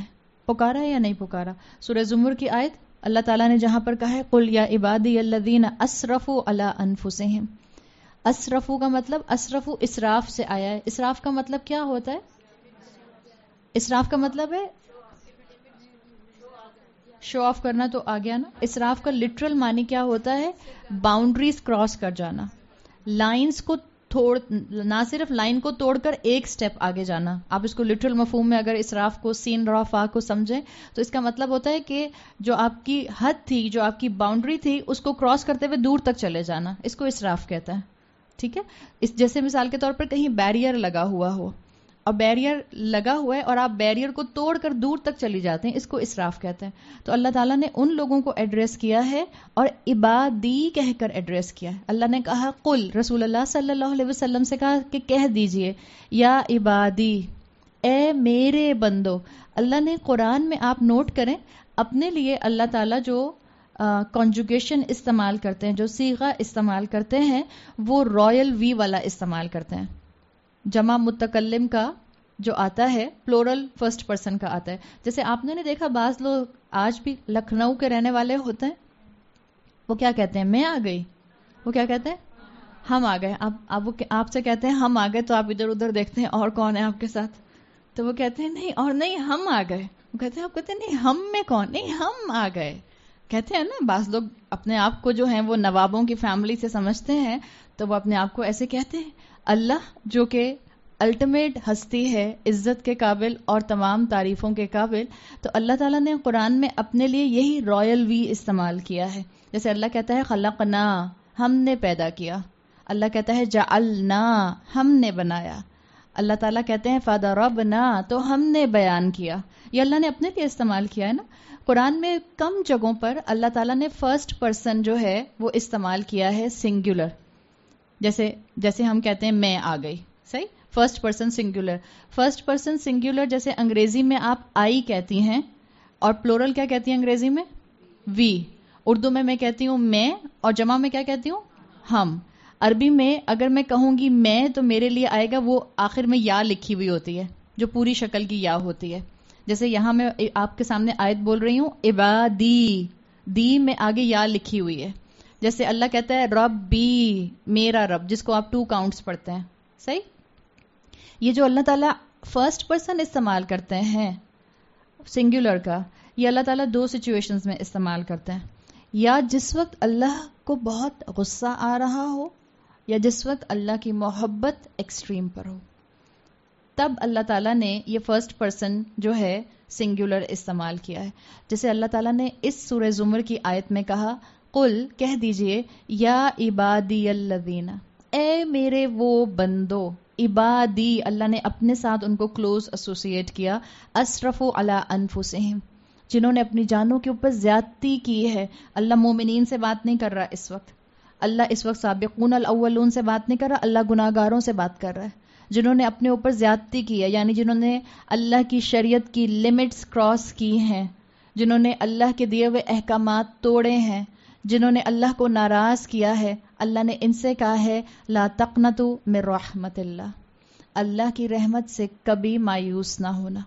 پکارا ہے یا نہیں پکارا؟ سورہ زمر کی آیت اللہ تعالیٰ نے جہاں پر کہا ہے قُلْ يَا عِبَادِيَ الَّذِينَ أَسْرَفُوا عَلَىٰ أَنفُسِهِمْ. اسرفو کا مطلب، اسرفو اسراف سے آیا ہے. اسراف کا مطلب کیا ہوتا ہے؟ اسراف کا مطلب ہے شو آف کرنا، تو آ گیا نا. اسراف کا لٹرل معنی کیا ہوتا ہے؟ باؤنڈریز کراس کر جانا، لائنز کو نہ صرف لائن کو توڑ کر ایک سٹیپ آگے جانا. آپ اس کو لٹرل مفہوم میں اگر اسراف کو، سین را فا کو سمجھیں تو اس کا مطلب ہوتا ہے کہ جو آپ کی حد تھی، جو آپ کی باؤنڈری تھی، اس کو کراس کرتے ہوئے دور تک چلے جانا، اس کو اسراف کہتا ہے. ٹھیک ہے. اس جیسے مثال کے طور پر کہیں بیریئر لگا ہوا ہو، اور بیریئر لگا ہوا ہے اور آپ بیریئر کو توڑ کر دور تک چلی جاتے ہیں، اس کو اسراف کہتے ہیں. تو اللہ تعالیٰ نے ان لوگوں کو ایڈریس کیا ہے اور عبادی کہہ کر ایڈریس کیا ہے. اللہ نے کہا قل، رسول اللہ صلی اللہ علیہ وسلم سے کہا کہ کہہ دیجئے یا عبادی، اے میرے بندو. اللہ نے قرآن میں آپ نوٹ کریں اپنے لیے اللہ تعالیٰ جو کانجوگیشن استعمال کرتے ہیں، جو صیغہ استعمال کرتے ہیں، وہ رائل وی والا استعمال کرتے ہیں. جمع متکلم کا جو آتا ہے پلورل فرسٹ پرسن کا آتا ہے. جیسے آپ نے دیکھا بعض لوگ آج بھی لکھنؤ کے رہنے والے ہوتے ہیں، وہ کیا کہتے ہیں؟ میں آ گئی. وہ کیا کہتے ہیں؟ ہم آ گئے. اب آپ سے کہتے ہیں ہم آ گئے تو آپ ادھر ادھر دیکھتے ہیں اور کون ہے آپ کے ساتھ، تو وہ کہتے ہیں نہیں، اور نہیں ہم آ گئے. وہ کہتے ہیں، آپ کہتے ہیں نہیں ہم میں کون، نہیں ہم آ گئے. کہتے ہیں نا بعض لوگ اپنے آپ کو جو ہیں وہ نوابوں کی فیملی سے سمجھتے ہیں، تو وہ اپنے آپ کو ایسے کہتے ہیں. اللہ جو کہ الٹیمیٹ ہستی ہے، عزت کے قابل اور تمام تعریفوں کے قابل، تو اللہ تعالیٰ نے قرآن میں اپنے لیے یہی رائل وی استعمال کیا ہے. جیسے اللہ کہتا ہے خلقنا، ہم نے پیدا کیا. اللہ کہتا ہے جعلنا، ہم نے بنایا. اللہ تعالیٰ کہتے ہیں فضربنا، تو ہم نے بیان کیا. یہ اللہ نے اپنے لیے استعمال کیا ہے نا. قرآن میں کم جگہوں پر اللہ تعالیٰ نے فرسٹ پرسن جو ہے وہ استعمال کیا ہے سنگولر. جیسے ہم کہتے ہیں میں آ گئی، صحیح، first person singular. First person singular جیسے انگریزی میں آپ آئی کہتی ہیں، اور پلورل کیا کہتی ہیں انگریزی میں؟ وی. اردو میں کہتی ہوں میں، اور جمع میں کیا کہتی ہوں؟ ہم. عربی میں اگر میں کہوں گی میں تو میرے لیے آئے گا وہ آخر میں یا لکھی ہوئی ہوتی ہے، جو پوری شکل کی یا ہوتی ہے. جیسے یہاں میں آپ کے سامنے آیت بول رہی ہوں عبادی، دی میں آگے یا لکھی ہوئی ہے. جیسے اللہ کہتا ہے ربی، میرا رب، جس کو آپ 2 کاؤنٹس پڑھتے ہیں، صحیح. یہ جو اللہ تعالیٰ فرسٹ پرسن استعمال کرتے ہیں سنگولر کا، یہ اللہ تعالیٰ 2 سچویشنز میں استعمال کرتے ہیں. یا جس وقت اللہ کو بہت غصہ آ رہا ہو، یا جس وقت اللہ کی محبت ایکسٹریم پر ہو، تب اللہ تعالیٰ نے یہ فرسٹ پرسن جو ہے سنگولر استعمال کیا ہے. جیسے اللہ تعالیٰ نے اس سورہ زمر کی آیت میں کہا قل، کہہ دیجئے یا عبادی الذین، اے میرے وہ بندو. عبادی، اللہ نے اپنے ساتھ ان کو کلوز ایسوسیٹ کیا، اسرفوا علی انفسہم، جنہوں نے اپنی جانوں کے اوپر زیادتی کی ہے. اللہ مومنین سے بات نہیں کر رہا اس وقت، اللہ اس وقت سابقون الاولون سے بات نہیں کر رہا، اللہ گناہگاروں سے بات کر رہا ہے جنہوں نے اپنے اوپر زیادتی کی ہے، یعنی جنہوں نے اللہ کی شریعت کی لمٹس کراس کی ہیں، جنہوں نے اللہ کے دیے ہوئے احکامات توڑے ہیں، جنہوں نے اللہ کو ناراض کیا ہے. اللہ نے ان سے کہا ہے لا تقنطوا من رحمت اللہ، اللہ کی رحمت سے کبھی مایوس نہ ہونا.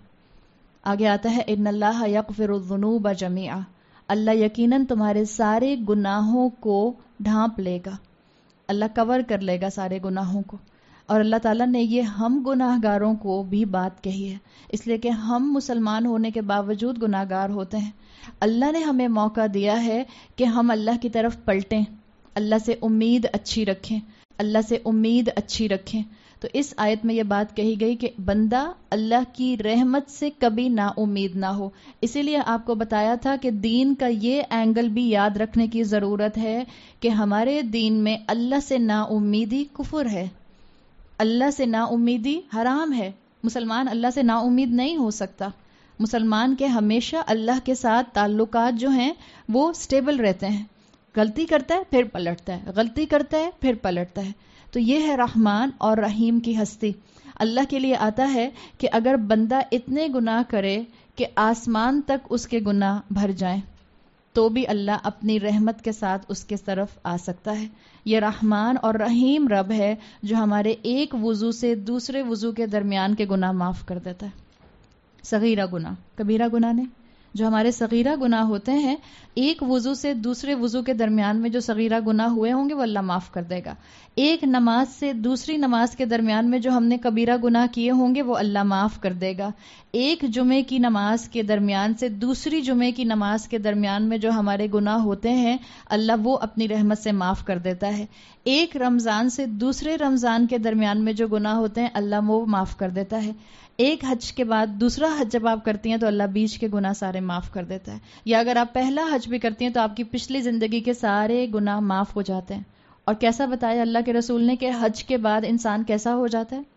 آگے آتا ہے ان اللہ یغفر الذنوب جمیعا، اللہ یقیناً تمہارے سارے گناہوں کو ڈھانپ لے گا، اللہ کور کر لے گا سارے گناہوں کو. اور اللہ تعالیٰ نے یہ ہم گناہگاروں کو بھی بات کہی ہے، اس لیے کہ ہم مسلمان ہونے کے باوجود گناہگار ہوتے ہیں. اللہ نے ہمیں موقع دیا ہے کہ ہم اللہ کی طرف پلٹیں، اللہ سے امید اچھی رکھیں، اللہ سے امید اچھی رکھیں. تو اس آیت میں یہ بات کہی گئی کہ بندہ اللہ کی رحمت سے کبھی نا امید نہ ہو. اسی لیے آپ کو بتایا تھا کہ دین کا یہ اینگل بھی یاد رکھنے کی ضرورت ہے کہ ہمارے دین میں اللہ سے نا امیدی کفر ہے، اللہ سے نا امیدی حرام ہے. مسلمان اللہ سے نا امید نہیں ہو سکتا. مسلمان کے ہمیشہ اللہ کے ساتھ تعلقات جو ہیں وہ سٹیبل رہتے ہیں. غلطی کرتا ہے پھر پلٹتا ہے، غلطی کرتا ہے پھر پلٹتا ہے. تو یہ ہے رحمان اور رحیم کی ہستی. اللہ کے لیے آتا ہے کہ اگر بندہ اتنے گناہ کرے کہ آسمان تک اس کے گناہ بھر جائیں تو بھی اللہ اپنی رحمت کے ساتھ اس کے طرف آ سکتا ہے. یہ رحمان اور رحیم رب ہے جو ہمارے ایک وضو سے دوسرے وضو کے درمیان کے گناہ معاف کر دیتا ہے. صغیرہ گناہ، کبیرہ گناہ نہیں، جو ہمارے صغیرہ گناہ ہوتے ہیں ایک وضو سے دوسرے وضو کے درمیان میں جو صغیرہ گناہ ہوئے ہوں گے وہ اللہ معاف کر دے گا. ایک نماز سے دوسری نماز کے درمیان میں جو ہم نے کبیرہ گناہ کیے ہوں گے وہ اللہ معاف کر دے گا. ایک جمعے کی نماز کے درمیان سے دوسری جمعے کی نماز کے درمیان میں جو ہمارے گناہ ہوتے ہیں اللہ وہ اپنی رحمت سے معاف کر دیتا ہے. ایک رمضان سے دوسرے رمضان کے درمیان میں جو گناہ ہوتے ہیں اللہ وہ معاف کر دیتا ہے. ایک حج کے بعد دوسرا حج جب آپ کرتی ہیں تو اللہ بیچ کے گناہ سارے معاف کر دیتا ہے. یا اگر آپ پہلا حج بھی کرتی ہیں تو آپ کی پچھلی زندگی کے سارے گناہ معاف ہو جاتے ہیں. اور کیسا بتایا اللہ کے رسول نے کہ حج کے بعد انسان کیسا ہو جاتا ہے؟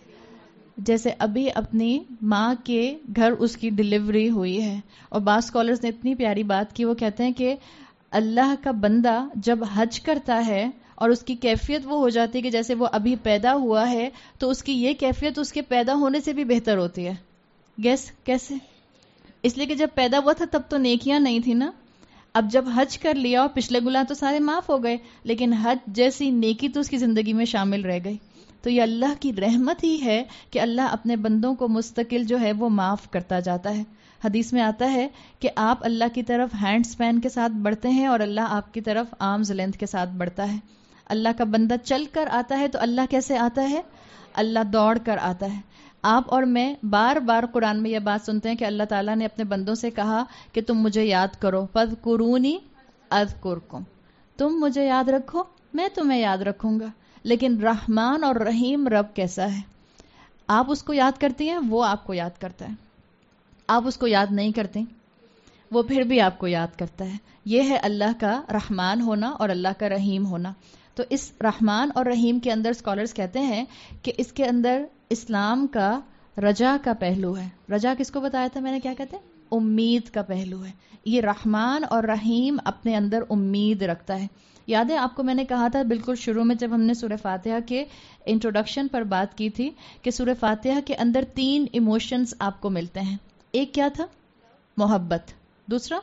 جیسے ابھی اپنی ماں کے گھر اس کی ڈلیوری ہوئی ہے. اور بعض اسکالرز نے اتنی پیاری بات کی، وہ کہتے ہیں کہ اللہ کا بندہ جب حج کرتا ہے اور اس کی کیفیت وہ ہو جاتی ہے کہ جیسے وہ ابھی پیدا ہوا ہے تو اس کی یہ کیفیت اس کے پیدا ہونے سے بھی بہتر ہوتی ہے. گیس کیسے؟ اس لیے کہ جب پیدا ہوا تھا تب تو نیکیاں نہیں تھی نا. اب جب حج کر لیا اور پچھلے گناہ تو سارے معاف ہو گئے لیکن حج جیسی نیکی تو اس کی زندگی میں شامل رہ گئی. تو یہ اللہ کی رحمت ہی ہے کہ اللہ اپنے بندوں کو مستقل جو ہے وہ معاف کرتا جاتا ہے. حدیث میں آتا ہے کہ آپ اللہ کی طرف ہینڈ سپین کے ساتھ بڑھتے ہیں اور اللہ آپ کی طرف آرمز لینتھ کے ساتھ بڑھتا ہے. اللہ کا بندہ چل کر آتا ہے تو اللہ کیسے آتا ہے؟ اللہ دوڑ کر آتا ہے. آپ اور میں بار بار قرآن میں یہ بات سنتے ہیں کہ اللہ تعالیٰ نے اپنے بندوں سے کہا کہ تم مجھے یاد کرو، فاذکرونی اذکرکم، تم مجھے یاد رکھو میں تمہیں یاد رکھوں گا. لیکن رحمان اور رحیم رب کیسا ہے؟ آپ اس کو یاد کرتی ہیں، وہ آپ کو یاد کرتا ہے. آپ اس کو یاد نہیں کرتے، وہ پھر بھی آپ کو یاد کرتا ہے. یہ ہے اللہ کا رحمان ہونا اور اللہ کا رحیم ہونا. تو اس رحمان اور رحیم کے اندر اسکالرز کہتے ہیں کہ اس کے اندر اسلام کا رجا کا پہلو ہے. رجا کس کو بتایا تھا میں نے، کیا کہتے ہیں؟ امید کا پہلو ہے. یہ رحمان اور رحیم اپنے اندر امید رکھتا ہے. یاد ہے آپ کو میں نے کہا تھا بالکل شروع میں جب ہم نے سورہ فاتحہ کے انٹروڈکشن پر بات کی تھی کہ سورہ فاتحہ کے اندر 3 ایموشنز آپ کو ملتے ہیں. ایک کیا تھا؟ محبت، دوسرا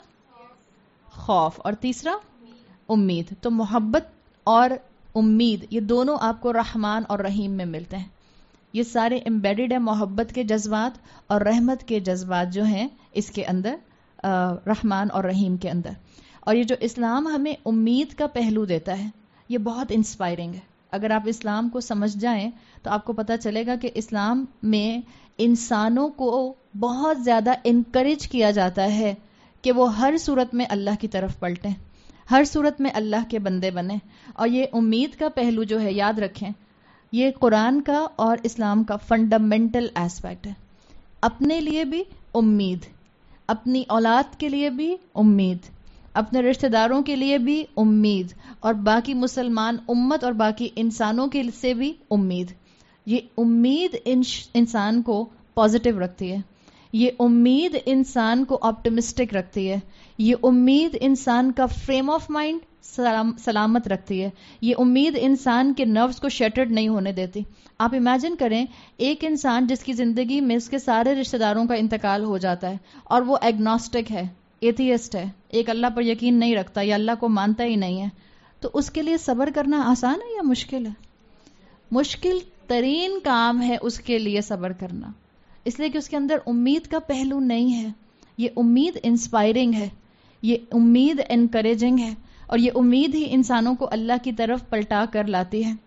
خوف، اور تیسرا امید. تو محبت اور امید یہ دونوں آپ کو رحمان اور رحیم میں ملتے ہیں. یہ سارے امبیڈڈ ہیں محبت کے جذبات اور رحمت کے جذبات جو ہیں اس کے اندر رحمان اور رحیم کے اندر. اور یہ جو اسلام ہمیں امید کا پہلو دیتا ہے یہ بہت انسپائرنگ ہے. اگر آپ اسلام کو سمجھ جائیں تو آپ کو پتہ چلے گا کہ اسلام میں انسانوں کو بہت زیادہ انکریج کیا جاتا ہے کہ وہ ہر صورت میں اللہ کی طرف پلٹیں، ہر صورت میں اللہ کے بندے بنیں. اور یہ امید کا پہلو جو ہے یاد رکھیں یہ قرآن کا اور اسلام کا فنڈامنٹل ایسپیکٹ ہے. اپنے لیے بھی امید، اپنی اولاد کے لیے بھی امید، اپنے رشتہ داروں کے لیے بھی امید، اور باقی مسلمان امت اور باقی انسانوں کے سے بھی امید. یہ امید انسان کو پازیٹیو رکھتی ہے، یہ امید انسان کو آپٹمسٹک رکھتی ہے، یہ امید انسان کا فریم آف مائنڈ سلامت رکھتی ہے، یہ امید انسان کے نروز کو شیٹرڈ نہیں ہونے دیتی. آپ امیجن کریں ایک انسان جس کی زندگی میں اس کے سارے رشتہ داروں کا انتقال ہو جاتا ہے اور وہ ایگنوسٹک ہے، ایتھیسٹ ہے، ایک اللہ پر یقین نہیں رکھتا یا اللہ کو مانتا ہی نہیں ہے، تو اس کے لیے صبر کرنا آسان ہے یا مشکل ہے؟ مشکل ترین کام ہے اس کے لیے صبر کرنا، اس لیے کہ اس کے اندر امید کا پہلو نہیں ہے. یہ امید انسپائرنگ ہے، یہ امید انکریجنگ ہے، اور یہ امید ہی انسانوں کو اللہ کی طرف پلٹا کر لاتی ہے.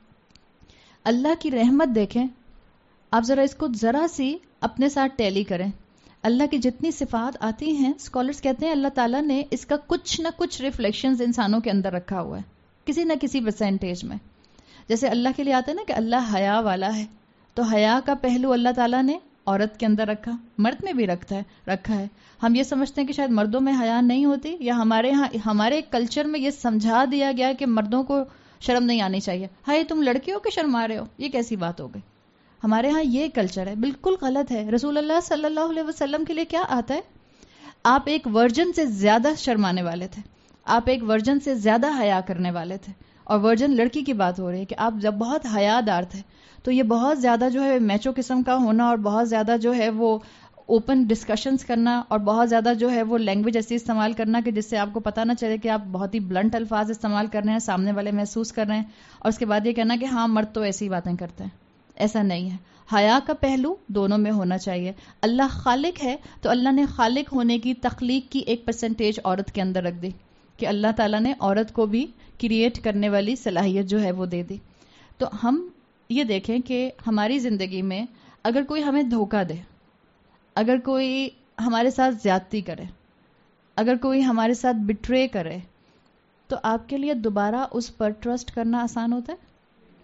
اللہ کی رحمت دیکھیں، آپ ذرا اس کو ذرا سی اپنے ساتھ ٹیلی کریں. اللہ کی جتنی صفات آتی ہیں، اسکالرز کہتے ہیں اللہ تعالیٰ نے اس کا کچھ نہ کچھ ریفلیکشنز انسانوں کے اندر رکھا ہوا ہے، کسی نہ کسی پرسنٹیج میں. جیسے اللہ کے لیے آتا ہے نا کہ اللہ حیا والا ہے، تو حیا کا پہلو اللہ تعالیٰ نے عورت کے اندر رکھا، مرد میں بھی رکھا ہے. ہم یہ سمجھتے ہیں کہ شاید مردوں میں حیا نہیں ہوتی، یا ہمارے کلچر میں یہ سمجھا دیا گیا کہ مردوں کو شرم نہیں آنی چاہیے. ہائے تم لڑکے ہو کہ شرما رہے ہو، یہ کیسی بات ہو گئی؟ ہمارے ہاں یہ کلچر ہے، بالکل غلط ہے. رسول اللہ صلی اللہ علیہ وسلم کے لیے کیا آتا ہے؟ آپ ایک ورجن سے زیادہ شرمانے والے تھے، آپ ایک ورجن سے زیادہ حیا کرنے والے تھے، اور ورجن لڑکی کی بات ہو رہی ہے کہ آپ جب بہت حیا دار تھے. تو یہ بہت زیادہ جو ہے میچو قسم کا ہونا، اور بہت زیادہ جو ہے وہ اوپن ڈسکشنز کرنا، اور بہت زیادہ جو ہے وہ لینگویج ایسی استعمال کرنا کہ جس سے آپ کو پتہ نہ چلے کہ آپ بہت ہی بلنٹ الفاظ استعمال کر رہے ہیں، سامنے والے محسوس کر رہے ہیں، اور اس کے بعد یہ کہنا کہ ہاں مرد تو ایسی باتیں کرتے ہیں. ایسا نہیں ہے. حیا کا پہلو دونوں میں ہونا چاہیے. اللہ خالق ہے تو اللہ نے خالق ہونے کی، تخلیق کی ایک پرسنٹیج عورت کے اندر رکھ دی کہ اللہ تعالیٰ نے عورت کو بھی کریٹ کرنے والی صلاحیت جو ہے وہ دے دی. تو ہم یہ دیکھیں کہ ہماری زندگی میں اگر کوئی ہمیں دھوکہ دے، اگر کوئی ہمارے ساتھ زیادتی کرے، اگر کوئی ہمارے ساتھ بٹرے کرے، تو آپ کے لیے دوبارہ اس پر ٹرسٹ کرنا آسان ہوتا ہے؟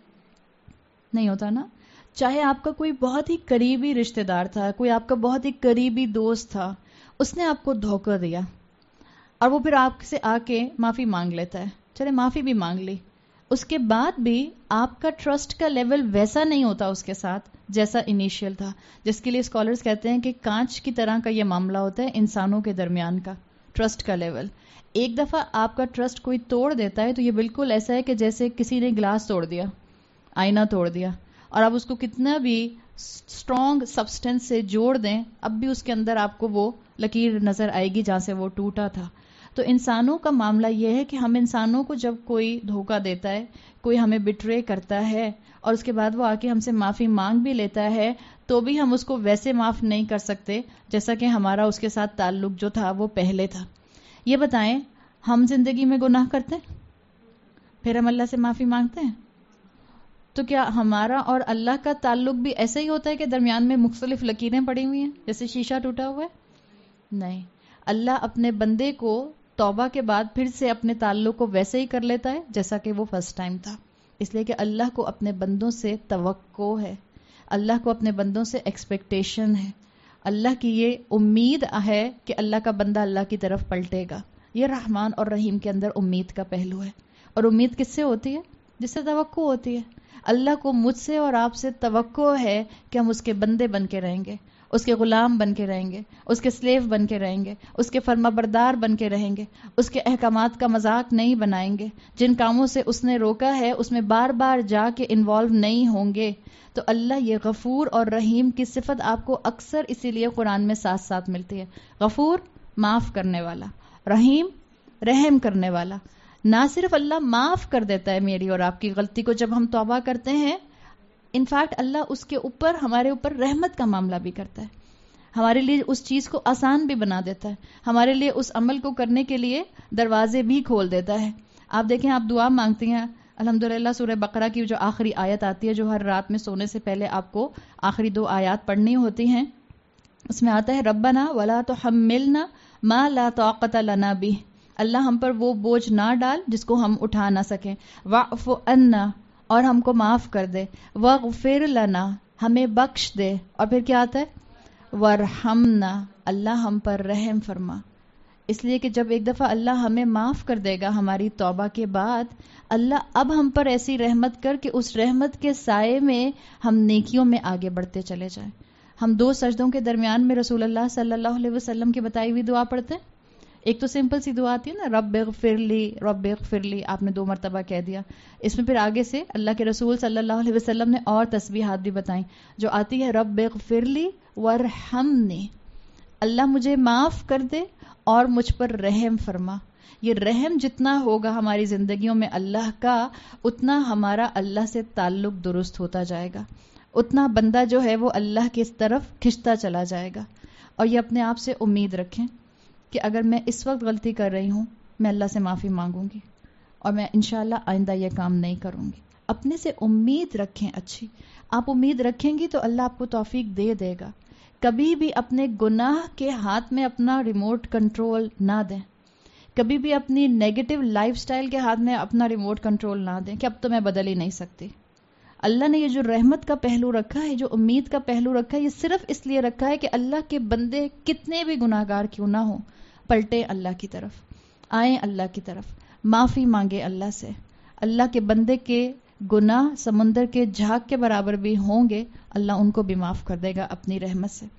نہیں ہوتا نا. چاہے آپ کا کوئی بہت ہی قریبی رشتہ دار تھا، کوئی آپ کا بہت ہی قریبی دوست تھا، اس نے آپ کو دھوکہ دیا اور وہ پھر آپ سے آ کے معافی مانگ لیتا ہے، چلے معافی بھی مانگ لی، اس کے بعد بھی آپ کا ٹرسٹ کا لیول ویسا نہیں ہوتا اس کے ساتھ جیسا انیشیل تھا، جس کے لیے اسکالرز کہتے ہیں کہ کانچ کی طرح کا یہ معاملہ ہوتا ہے انسانوں کے درمیان کا ٹرسٹ کا لیول. ایک دفعہ آپ کا ٹرسٹ کوئی توڑ دیتا ہے تو یہ بالکل ایسا ہے کہ جیسے کسی نے گلاس توڑ دیا، آئینہ توڑ دیا، اور آپ اس کو کتنا بھی اسٹرانگ سبسٹینس سے جوڑ دیں، اب بھی اس کے اندر آپ کو وہ لکیر نظر آئے گی جہاں سے وہ ٹوٹا تھا. تو انسانوں کا معاملہ یہ ہے کہ ہم انسانوں کو جب کوئی دھوکہ دیتا ہے، کوئی ہمیں بٹرے کرتا ہے، اور اس کے بعد وہ آ کے ہم سے معافی مانگ بھی لیتا ہے، تو بھی ہم اس کو ویسے معاف نہیں کر سکتے جیسا کہ ہمارا اس کے ساتھ تعلق جو تھا وہ پہلے تھا. یہ بتائیں، ہم زندگی میں گناہ کرتے ہیں پھر ہم اللہ سے معافی مانگتے ہیں، تو کیا ہمارا اور اللہ کا تعلق بھی ایسا ہی ہوتا ہے کہ درمیان میں مختلف لکیریں پڑی ہوئی ہیں جیسے شیشہ ٹوٹا ہوا ہے؟ نہیں. اللہ اپنے بندے کو توبہ کے بعد پھر سے اپنے تعلق کو ویسے ہی کر لیتا ہے جیسا کہ وہ فرسٹ ٹائم تھا، اس لیے کہ اللہ کو اپنے بندوں سے توقع ہے، اللہ کو اپنے بندوں سے ایکسپیکٹیشن ہے، اللہ کی یہ امید ہے کہ اللہ کا بندہ اللہ کی طرف پلٹے گا. یہ رحمان اور رحیم کے اندر امید کا پہلو ہے. اور امید کس سے ہوتی ہے؟ جس سے توقع ہوتی ہے. اللہ کو مجھ سے اور آپ سے توقع ہے کہ ہم اس کے بندے بن کے رہیں گے، اس کے غلام بن کے رہیں گے، اس کے سلیو بن کے رہیں گے، اس کے فرما بردار بن کے رہیں گے، اس کے احکامات کا مذاق نہیں بنائیں گے، جن کاموں سے اس نے روکا ہے اس میں بار بار جا کے انوالو نہیں ہوں گے. تو اللہ یہ غفور اور رحیم کی صفت آپ کو اکثر اسی لیے قرآن میں ساتھ ساتھ ملتی ہے. غفور معاف کرنے والا، رحیم رحم کرنے والا. نہ صرف اللہ معاف کر دیتا ہے میری اور آپ کی غلطی کو جب ہم توبہ کرتے ہیں، انفیکٹ اللہ اس کے اوپر ہمارے اوپر رحمت کا معاملہ بھی کرتا ہے، ہمارے لیے اس چیز کو آسان بھی بنا دیتا ہے، ہمارے لیے اس عمل کو کرنے کے لیے دروازے بھی کھول دیتا ہے. آپ دیکھیں، آپ دعا مانگتی ہیں، الحمدللہ سورہ بقرہ کی جو آخری آیت آتی ہے، جو ہر رات میں سونے سے پہلے آپ کو آخری 2 آیات پڑھنی ہوتی ہیں، اس میں آتا ہے ربنا ولا تحملنا ما لا طاقت لنا به، اللہ ہم پر وہ بوجھ نہ ڈال جس کو ہم اٹھا نہ سکیں، واعف عنا، اور ہم کو معاف کر دے، واغفر لنا، ہمیں بخش دے، اور پھر کیا آتا ہے وارحمنا، اللہ ہم پر رحم فرما. اس لیے کہ جب ایک دفعہ اللہ ہمیں معاف کر دے گا ہماری توبہ کے بعد، اللہ اب ہم پر ایسی رحمت کر کہ اس رحمت کے سائے میں ہم نیکیوں میں آگے بڑھتے چلے جائیں. ہم 2 سجدوں کے درمیان میں رسول اللہ صلی اللہ علیہ وسلم کی بتائی ہوئی دعا پڑھتے ہیں. ایک تو سمپل سی دعا آتی ہے نا، رب اغفر لی رب اغفر لی، آپ نے 2 مرتبہ کہہ دیا. اس میں پھر آگے سے اللہ کے رسول صلی اللہ علیہ وسلم نے اور تسبیحات بھی بتائیں جو آتی ہے، رب اغفر لی وارحمنی، اللہ مجھے معاف کر دے اور مجھ پر رحم فرما. یہ رحم جتنا ہوگا ہماری زندگیوں میں اللہ کا، اتنا ہمارا اللہ سے تعلق درست ہوتا جائے گا، اتنا بندہ جو ہے وہ اللہ کی طرف کھنچتا چلا جائے گا. اور یہ اپنے آپ سے امید رکھیں کہ اگر میں اس وقت غلطی کر رہی ہوں، میں اللہ سے معافی مانگوں گی اور میں انشاءاللہ آئندہ یہ کام نہیں کروں گی. اپنے سے امید رکھیں اچھی. آپ امید رکھیں گی تو اللہ آپ کو توفیق دے دے گا. کبھی بھی اپنے گناہ کے ہاتھ میں اپنا ریموٹ کنٹرول نہ دیں. کبھی بھی اپنی نیگیٹو لائف سٹائل کے ہاتھ میں اپنا ریموٹ کنٹرول نہ دیں کہ اب تو میں بدل ہی نہیں سکتی. اللہ نے یہ جو رحمت کا پہلو رکھا ہے، جو امید کا پہلو رکھا ہے، یہ صرف اس لیے رکھا ہے کہ اللہ کے بندے کتنے بھی گناہ گار کیوں نہ ہوں، پلٹیں اللہ کی طرف، آئیں اللہ کی طرف، معافی مانگے اللہ سے. اللہ کے بندے کے گناہ سمندر کے جھاگ کے برابر بھی ہوں گے، اللہ ان کو بھی معاف کر دے گا اپنی رحمت سے.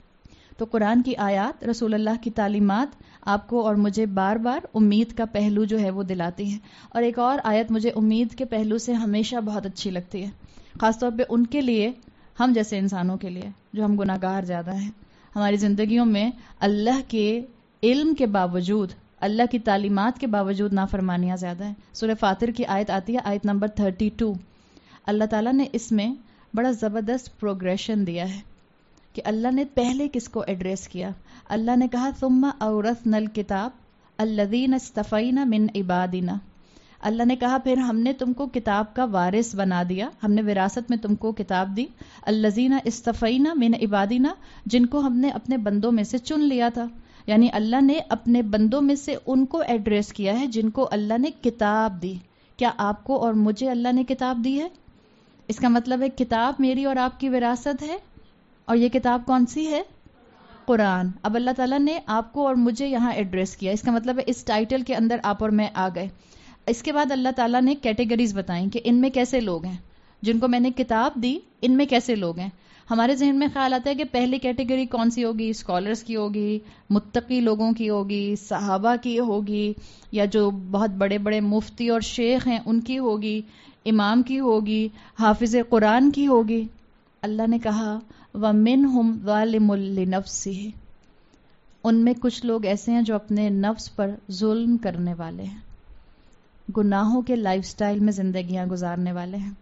تو قرآن کی آیات، رسول اللہ کی تعلیمات آپ کو اور مجھے بار بار امید کا پہلو جو ہے وہ دلاتی ہیں. اور ایک اور آیت مجھے امید کے پہلو سے ہمیشہ بہت اچھی لگتی ہے، خاص طور پہ ان کے لیے، ہم جیسے انسانوں کے لیے جو ہم گناہ گار زیادہ ہیں. ہماری زندگیوں میں اللہ کے علم کے باوجود، اللہ کی تعلیمات کے باوجود نافرمانیاں زیادہ ہیں. سورہ فاطر کی آیت آتی ہے، آیت نمبر 32. اللہ تعالیٰ نے اس میں بڑا زبردست پروگریشن دیا ہے کہ اللہ نے پہلے کس کو ایڈریس کیا. اللہ نے کہا ثم اورثنا الکتاب الذین اصطفینا من عبادنا. اللہ نے کہا پھر ہم نے تم کو کتاب کا وارث بنا دیا، ہم نے وراثت میں تم کو کتاب دی. الذین اصطفینا من عبادنا، جن کو ہم نے اپنے بندوں میں سے چن لیا تھا. یعنی اللہ نے اپنے بندوں میں سے ان کو ایڈریس کیا ہے جن کو اللہ نے کتاب دی. کیا آپ کو اور مجھے اللہ نے کتاب دی ہے؟ اس کا مطلب ہے کتاب میری اور آپ کی وراثت ہے. اور یہ کتاب کون سی ہے؟ قرآن. اب اللہ تعالیٰ نے آپ کو اور مجھے یہاں ایڈریس کیا، اس کا مطلب ہے اس ٹائٹل کے اندر آپ اور میں آ گئے. اس کے بعد اللہ تعالیٰ نے کیٹیگریز بتائیں کہ ان میں کیسے لوگ ہیں جن کو میں نے کتاب دی، ان میں کیسے لوگ ہیں. ہمارے ذہن میں خیال آتا ہے کہ پہلی کیٹیگری کون سی ہوگی؟ اسکالرس کی ہوگی، متقی لوگوں کی ہوگی، صحابہ کی ہوگی، یا جو بہت بڑے بڑے مفتی اور شیخ ہیں ان کی ہوگی، امام کی ہوگی، حافظ قرآن کی ہوگی. اللہ نے کہا وَمِنْهُمْ ظَالِمٌ لِنَفْسِهِ، ان میں کچھ لوگ ایسے ہیں جو اپنے نفس پر ظلم کرنے والے ہیں، گناہوں کے لائف سٹائل میں زندگیاں گزارنے والے ہیں.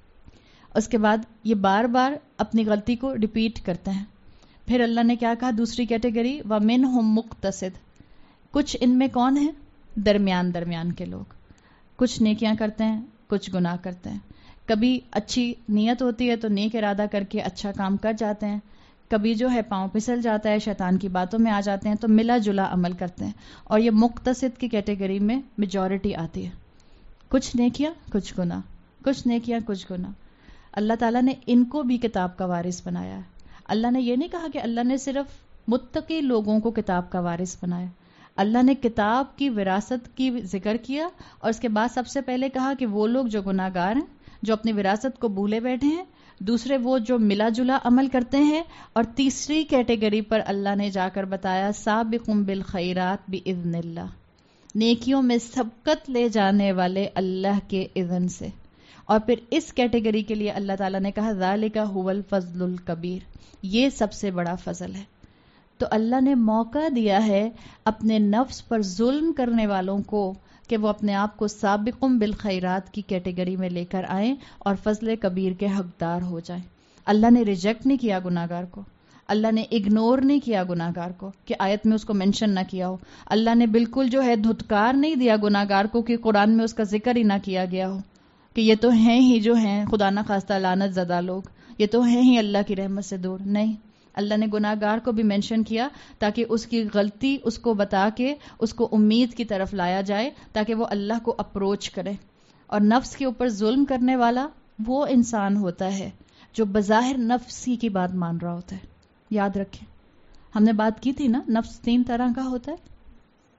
اس کے بعد یہ بار بار اپنی غلطی کو ریپیٹ کرتے ہیں. پھر اللہ نے کیا کہا دوسری کیٹیگری، وَمِنْهُمْ مُقْتَصِدٌ، کچھ ان میں کون ہیں؟ درمیان کے لوگ، کچھ نیکیاں کرتے ہیں، کچھ گناہ کرتے ہیں. کبھی اچھی نیت ہوتی ہے تو نیک ارادہ کر کے اچھا کام کر جاتے ہیں، کبھی جو ہے پاؤں پھسل جاتا ہے، شیطان کی باتوں میں آ جاتے ہیں تو ملا جلا عمل کرتے ہیں. اور یہ مقتصد کی کیٹیگری میں میجورٹی آتی ہے، کچھ نیکیاں کچھ گناہ، کچھ نیکیاں کچھ گناہ. اللہ تعالیٰ نے ان کو بھی کتاب کا وارث بنایا ہے. اللہ نے یہ نہیں کہا کہ اللہ نے صرف متقی لوگوں کو کتاب کا وارث بنایا. اللہ نے کتاب کی وراثت کی ذکر کیا اور اس کے بعد سب سے پہلے کہا کہ وہ لوگ جو گناہ گار ہیں، جو اپنی وراثت کو بھولے بیٹھے ہیں، دوسرے وہ جو ملا جلا عمل کرتے ہیں، اور تیسری کیٹیگری پر اللہ نے جا کر بتایا سابقوا بالخیرات باذن اللہ، نیکیوں میں سبقت لے جانے والے اللہ کے اذن سے. اور پھر اس کیٹیگری کے لیے اللہ تعالیٰ نے کہا ذالک هو الفضل الکبیر، یہ سب سے بڑا فضل ہے. تو اللہ نے موقع دیا ہے اپنے نفس پر ظلم کرنے والوں کو کہ وہ اپنے آپ کو سابقم بالخیرات کی کیٹیگری میں لے کر آئیں اور فضل کبیر کے حقدار ہو جائیں. اللہ نے ریجیکٹ نہیں کیا گناہگار کو، اللہ نے اگنور نہیں کیا گناہگار کو کہ آیت میں اس کو مینشن نہ کیا ہو. اللہ نے بالکل جو ہے دھتکار نہیں دیا گناہگار کو کہ قرآن میں اس کا ذکر ہی نہ کیا گیا ہو کہ یہ تو ہیں ہی جو ہیں خدا نہ خواستہ لعنت زدہ لوگ، یہ تو ہیں ہی اللہ کی رحمت سے دور. نہیں، اللہ نے گناہگار کو بھی مینشن کیا تاکہ اس کی غلطی اس کو بتا کے اس کو امید کی طرف لایا جائے تاکہ وہ اللہ کو اپروچ کرے. اور نفس کے اوپر ظلم کرنے والا وہ انسان ہوتا ہے جو بظاہر نفسی کی بات مان رہا ہوتا ہے. یاد رکھیں، ہم نے بات کی تھی نا، نفس 3 طرح کا ہوتا ہے.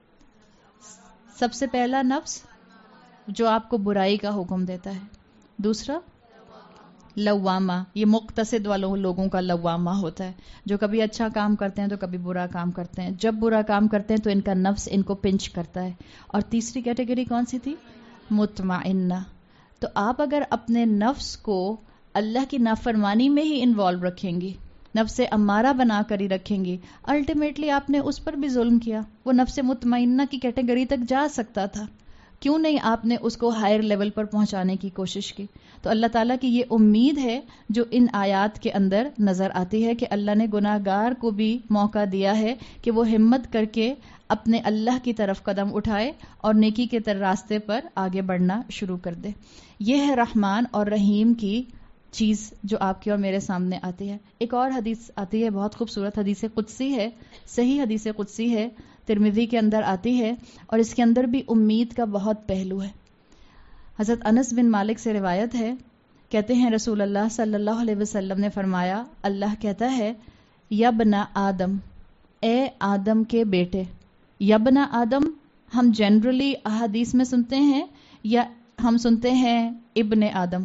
سب سے پہلا نفس جو آپ کو برائی کا حکم دیتا ہے. دوسرا لوامہ، یہ مقتصد والوں لوگوں کا لوامہ ہوتا ہے، جو کبھی اچھا کام کرتے ہیں تو کبھی برا کام کرتے ہیں. جب برا کام کرتے ہیں تو ان کا نفس ان کو پنچ کرتا ہے. اور تیسری کیٹیگری کون سی تھی؟ مطمئنہ. تو آپ اگر اپنے نفس کو اللہ کی نافرمانی میں ہی انوالو رکھیں گی، نفس امارہ بنا کر ہی رکھیں گی، الٹیمیٹلی آپ نے اس پر بھی ظلم کیا. وہ نفس مطمئنہ کی کیٹیگری تک جا سکتا تھا، کیوں نہیں آپ نے اس کو ہائر لیول پر پہنچانے کی کوشش کی؟ تو اللہ تعالیٰ کی یہ امید ہے جو ان آیات کے اندر نظر آتی ہے کہ اللہ نے گناہ گار کو بھی موقع دیا ہے کہ وہ ہمت کر کے اپنے اللہ کی طرف قدم اٹھائے اور نیکی کے راستے پر آگے بڑھنا شروع کر دے. یہ ہے رحمان اور رحیم کی چیز جو آپ کی اور میرے سامنے آتی ہے. ایک اور حدیث آتی ہے، بہت خوبصورت حدیث قدسی ہے، صحیح حدیث قدسی ہے، ترمذی کے اندر آتی ہے، اور اس کے اندر بھی امید کا بہت پہلو ہے. حضرت انس بن مالک سے روایت ہے، کہتے ہیں رسول اللہ صلی اللہ علیہ وسلم نے فرمایا، اللہ کہتا ہے یبنا آدم، اے آدم کے بیٹے. یبنا آدم ہم جنرلی احادیث میں سنتے ہیں یا ہم سنتے ہیں ابن آدم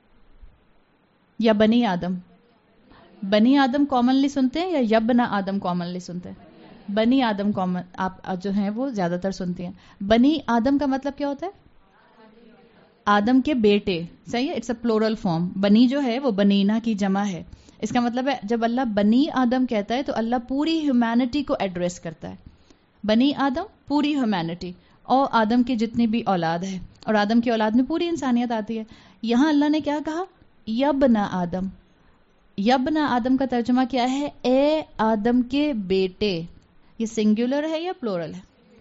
یا بنی آدم؟ بنی آدم کامنلی سنتے ہیں یا یبنا آدم کامنلی سنتے ہیں؟ بنی آدم کامن آپ جو ہیں وہ زیادہ تر سنتے ہیں. بنی آدم کا مطلب کیا ہوتا ہے؟ آدم کے بیٹے. صحیح ہے، اٹس اے پلورل فارم. بنی جو ہے وہ بنینا کی جمع ہے. اس کا مطلب ہے جب اللہ بنی آدم کہتا ہے تو اللہ پوری ہیومینٹی کو ایڈریس کرتا ہے. بنی آدم پوری ہیومینٹی، اور آدم کی جتنی بھی اولاد ہے، اور آدم کی اولاد میں پوری انسانیت آتی ہے. یہاں اللہ نے کیا کہا؟ یبنا آدم. یبنا آدم کا ترجمہ کیا ہے؟ اے آدم کے بیٹے. یہ سنگولر ہے یا پلورل ہے؟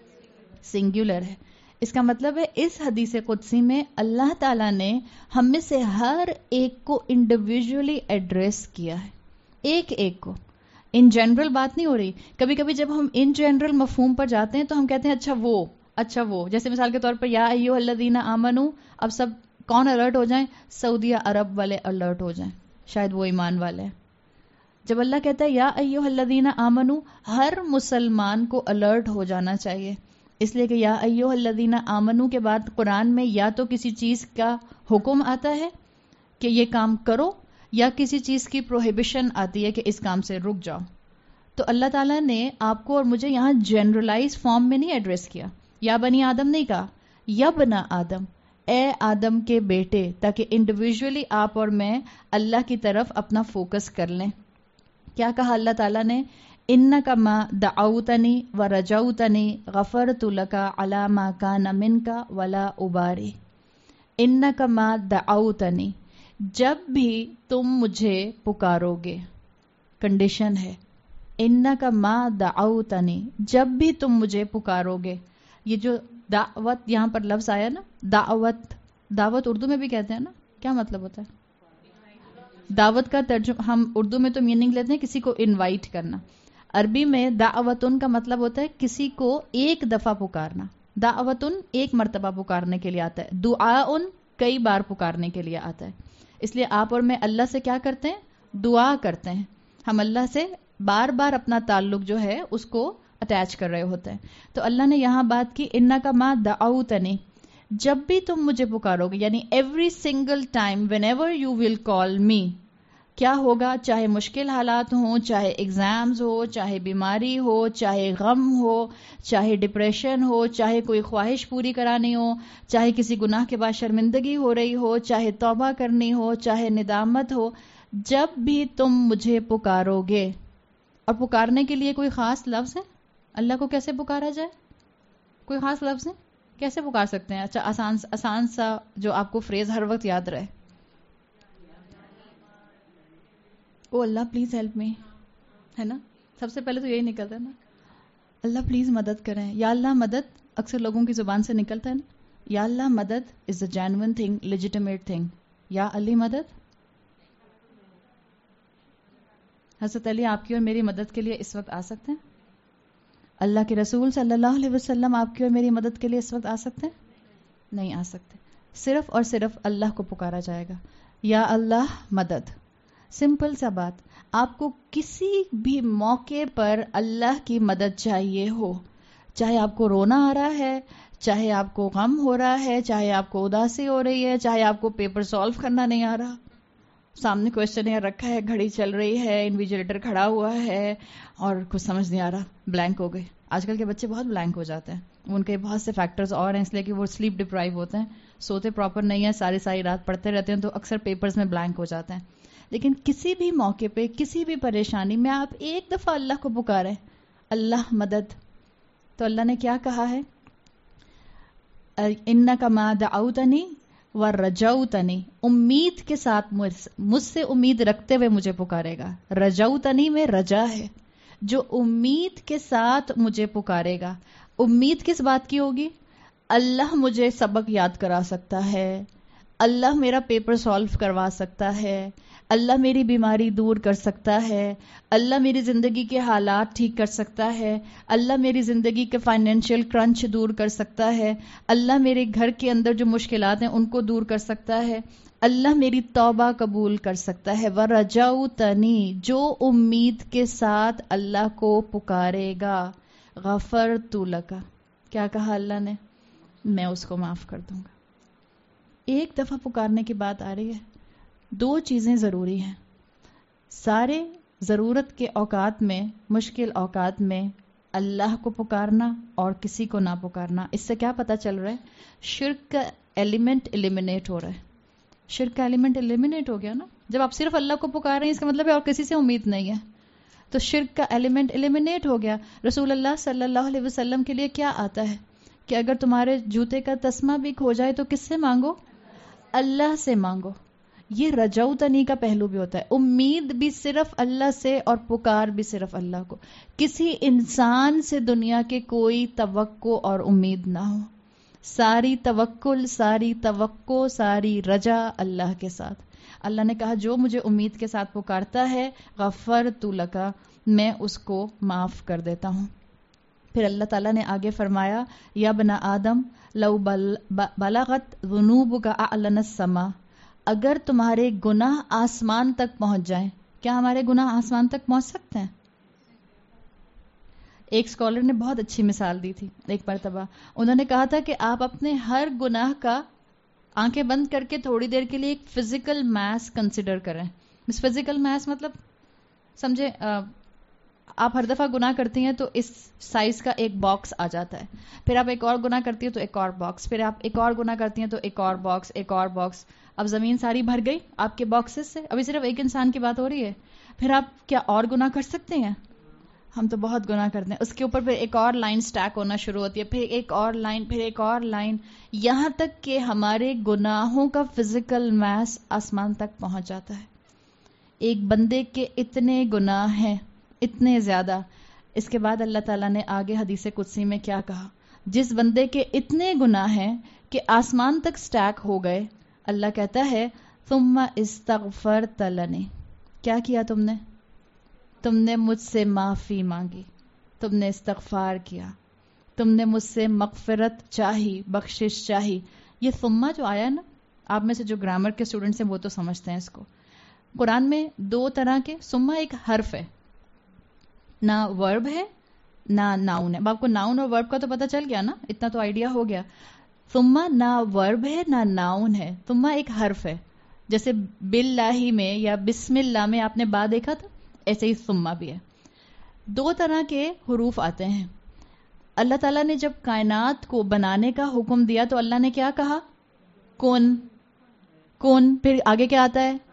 سنگولر ہے. اس کا مطلب ہے اس حدیث قدسی میں اللہ تعالیٰ نے ہم میں سے ہر ایک کو انڈیویجولی ایڈریس کیا ہے، ایک ایک کو. ان جنرل بات نہیں ہو رہی. کبھی کبھی جب ہم ان جنرل مفہوم پر جاتے ہیں تو ہم کہتے ہیں اچھا وہ جیسے مثال کے طور پر یا ایھا الذین آمنو، اب سب کون الرٹ ہو جائیں؟ سعودیہ عرب والے الرٹ ہو جائیں، شاید وہ ایمان والے ہیں. جب اللہ کہتا ہے یا ایھا الذین آمنو، ہر مسلمان کو الرٹ ہو جانا چاہیے، اس لیے کہ یا ایھا الذین آمنو کے بعد قرآن میں یا تو کسی چیز کا حکم آتا ہے کہ یہ کام کرو، یا کسی چیز کی پروہیبیشن آتی ہے کہ اس کام سے رک جاؤ. تو اللہ تعالیٰ نے آپ کو اور مجھے یہاں جنرلائز فارم میں نہیں ایڈریس کیا. یا بنی آدم نہیں کہا، یا بنا آدم، اے آدم کے بیٹے، تاکہ انڈیویجولی آپ اور میں اللہ کی طرف اپنا فوکس کر لیں. کیا کہا اللہ تعالیٰ نے؟ انک ما دعوتنی ورجوتنی غفرت لک علی ما کان منک ولا ابالی. انک ما دعوتنی، جب بھی تم مجھے پکارو گے، کنڈیشن ہے، انک ما دعوتنی، جب بھی تم مجھے پکارو گے. یہ جو دعوت یہاں پر لفظ آیا نا، دعوت اردو میں بھی کہتے ہیں نا، کیا مطلب ہوتا ہے؟ دعوت کا ترجمہ ہم اردو میں تو میننگ لیتے ہیں کسی کو انوائٹ کرنا. عربی میں دعوتن کا مطلب ہوتا ہے کسی کو ایک دفعہ پکارنا. دعوتن ایک مرتبہ پکارنے کے لیے آتا ہے، دعاءن کئی بار پکارنے کے لیے آتا ہے. اس لیے آپ اور میں اللہ سے کیا کرتے ہیں؟ دعا کرتے ہیں. ہم اللہ سے بار بار اپنا تعلق جو ہے اس کو اٹیچ کر رہے ہوتے ہیں. تو اللہ نے یہاں بات کی انک ما دعوتنی، جب بھی تم مجھے پکارو گے، یعنی every single time whenever you will call me. کیا ہوگا؟ چاہے مشکل حالات ہوں، چاہے ایگزامز ہو، چاہے بیماری ہو، چاہے غم ہو، چاہے ڈپریشن ہو، چاہے کوئی خواہش پوری کرانی ہو، چاہے کسی گناہ کے بعد شرمندگی ہو رہی ہو، چاہے توبہ کرنی ہو، چاہے ندامت ہو، جب بھی تم مجھے پکارو گے. اور پکارنے کے لیے کوئی خاص لفظ ہے؟ اللہ کو کیسے پکارا جائے؟ کوئی خاص لفظ ہے؟ کیسے پکار سکتے ہیں؟ اچھا آسان سا جو آپ کو فریز ہر وقت یاد رہے. او اللہ پلیز ہیلپ می، ہے نا؟ سب سے پہلے تو یہی نکلتا ہے نا، اللہ پلیز مدد کریں. یا اللہ مدد اکثر لوگوں کی زبان سے نکلتا ہے نا. یا اللہ مدد is a genuine thing, legitimate thing. یا علی مدد. حضرت علی آپ کی اور میری مدد کے لیے اس وقت آ سکتے ہیں؟ اللہ کے رسول صلی اللہ علیہ وسلم آپ کی اور میری مدد کے لیے اس وقت آ سکتے ہیں؟ نہیں آ سکتے. صرف اور صرف اللہ کو پکارا جائے گا، یا اللہ مدد. سمپل سا بات. آپ کو کسی بھی موقع پر اللہ کی مدد چاہیے ہو، چاہے آپ کو رونا آ رہا ہے، چاہے آپ کو غم ہو رہا ہے، چاہے آپ کو اداسی ہو رہی ہے، چاہے آپ کو پیپر سالو کرنا نہیں آ رہا، سامنے کوشچن رکھا ہے، گھڑی چل رہی ہے، انویجیلیٹر کھڑا ہوا ہے اور کچھ سمجھ نہیں آ رہا، بلینک ہو گئے. آج کل کے بچے بہت بلینک ہو جاتے ہیں، ان کے بہت سے فیکٹرز اور ہیں، اس لیے کہ وہ سلیپ ڈپرائیو ہوتے ہیں، سوتے پراپر نہیں ہیں، ساری رات پڑھتے رہتے ہیں، تو اکثر پیپرز میں بلینک ہو جاتے ہیں. لیکن کسی بھی موقع پہ، کسی بھی پریشانی میں آپ ایک دفعہ اللہ کو پکاریں، اللہ مدد. تو اللہ نے کیا کہا ہے؟ اِنَّکَ مَا دَعَوْتَنِی وَرَجَوْتَنِی، امید کے ساتھ مجھ سے امید رکھتے ہوئے مجھے پکارے گا. رجوتنی میں رجا ہے، جو امید کے ساتھ مجھے پکارے گا. امید کس بات کی ہوگی؟ اللہ مجھے سبق یاد کرا سکتا ہے، اللہ میرا پیپر سالو کروا سکتا ہے، اللہ میری بیماری دور کر سکتا ہے، اللہ میری زندگی کے حالات ٹھیک کر سکتا ہے، اللہ میری زندگی کے فائنینشیل کرنچ دور کر سکتا ہے، اللہ میرے گھر کے اندر جو مشکلات ہیں ان کو دور کر سکتا ہے، اللہ میری توبہ قبول کر سکتا ہے. وَرَجَوْتَنِی، جو امید کے ساتھ اللہ کو پکارے گا، غفرت لک، کیا کہا اللہ نے؟ میں اس کو معاف کر دوں گا. ایک دفعہ پکارنے کی بات آ رہی ہے. دو چیزیں ضروری ہیں. سارے ضرورت کے اوقات میں، مشکل اوقات میں اللہ کو پکارنا اور کسی کو نہ پکارنا. اس سے کیا پتہ چل رہا ہے؟ شرک کا ایلیمنٹ ایلیمنیٹ ہو رہا ہے. شرک کا ایلیمنٹ ایلیمنیٹ ہو گیا نا. جب آپ صرف اللہ کو پکار رہے ہیں، اس کا مطلب ہے اور کسی سے امید نہیں ہے، تو شرک کا ایلیمنٹ ایلیمنیٹ ہو گیا. رسول اللہ صلی اللہ علیہ وسلم کے لیے کیا آتا ہے کہ اگر تمہارے جوتے کا تسمہ بھی کھو جائے تو کس سے مانگو؟ اللہ سے مانگو. یہ رجوتنی کا پہلو بھی ہوتا ہے. امید بھی صرف اللہ سے اور پکار بھی صرف اللہ کو. کسی انسان سے دنیا کے کوئی توقع اور امید نہ ہو. ساری توکل، ساری توقع، ساری رجا اللہ کے ساتھ. اللہ نے کہا جو مجھے امید کے ساتھ پکارتا ہے، غفرت لک، میں اس کو معاف کر دیتا ہوں. پھر اللہ تعالیٰ نے آگے فرمایا، یا بنا آدم لو بلغت ذنوبک اعلن السما، اگر تمہارے گناہ آسمان تک پہنچ جائیں. کیا ہمارے گناہ آسمان تک پہنچ سکتے ہیں؟ ایک اسکالر نے بہت اچھی مثال دی تھی ایک مرتبہ. انہوں نے کہا تھا کہ آپ اپنے ہر گناہ کا آنکھیں بند کر کے تھوڑی دیر کے لیے ایک فزیکل میس کنسیڈر کریں. اس فزیکل میس مطلب سمجھے، آپ ہر دفعہ گناہ کرتی ہیں تو اس سائز کا ایک باکس آ جاتا ہے، پھر آپ ایک اور گناہ کرتی ہیں تو ایک اور باکس، پھر آپ ایک اور گناہ کرتی ہیں تو ایک اور باکس، ایک اور باکس. اب زمین ساری بھر گئی آپ کے باکسز سے. ابھی صرف ایک انسان کی بات ہو رہی ہے. پھر آپ کیا اور گناہ کر سکتے ہیں؟ ہم تو بہت گناہ کرتے ہیں. اس کے اوپر پھر ایک اور لائن سٹیک ہونا شروع ہوتی ہے، پھر ایک اور لائن، پھر ایک اور لائن، یہاں تک کہ ہمارے گناہوں کا فزیکل میس آسمان تک پہنچ جاتا ہے. ایک بندے کے اتنے گناہ ہیں، اتنے زیادہ. اس کے بعد اللہ تعالیٰ نے آگے حدیث قدسی میں کیا کہا؟ جس بندے کے اتنے گناہ ہیں کہ آسمان تک سٹیک ہو گئے، اللہ کہتا ہے ثم استغفرت لنی، کیا کیا تم نے؟ تم نے مجھ سے معافی مانگی، تم نے استغفار کیا، تم نے مجھ سے مغفرت چاہی، بخشش چاہی. یہ ثم جو آیا نا، آپ میں سے جو گرامر کے اسٹوڈنٹس ہیں وہ تو سمجھتے ہیں اس کو. قرآن میں دو طرح کے ثم، ایک حرف ہے، نہ ورب ہے نہ ناؤن ہے. اب آپ کو ناؤن اور ورب کا تو پتہ چل گیا نا، اتنا تو آئیڈیا ہو گیا. ثم نہ ورب ہے نہ ناؤن ہے، ثم ایک حرف ہے. جیسے باللہ میں یا بسم اللہ میں آپ نے با دیکھا تھا، ایسے ہی ثم بھی ہے. دو طرح کے حروف آتے ہیں. اللہ تعالیٰ نے جب کائنات کو بنانے کا حکم دیا تو اللہ نے کیا کہا؟ کن. کن، پھر آگے کیا آتا ہے؟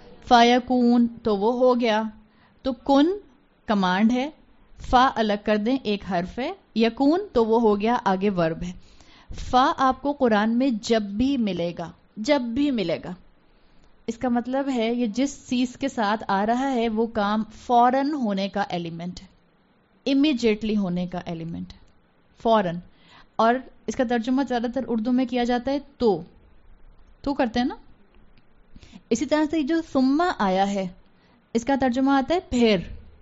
فیکون، تو وہ ہو گیا. تو کن کمانڈ ہے، فا الگ کر دیں ایک حرف ہے، یکون تو وہ ہو گیا آگے ورب ہے. فا آپ کو قرآن میں جب بھی ملے گا، جب بھی ملے گا. اس کا مطلب ہے یہ جس چیز کے ساتھ آ رہا ہے وہ کام فوراً ہونے کا ایلیمنٹ ہے، امیجیٹلی ہونے کا ایلیمنٹ ہے، فوراً. اور اس کا ترجمہ زیادہ تر اردو میں کیا جاتا ہے تو کرتے ہیں نا. اسی طرح سے جو ثم آیا ہے اس کا ترجمہ آتا ہے پھر.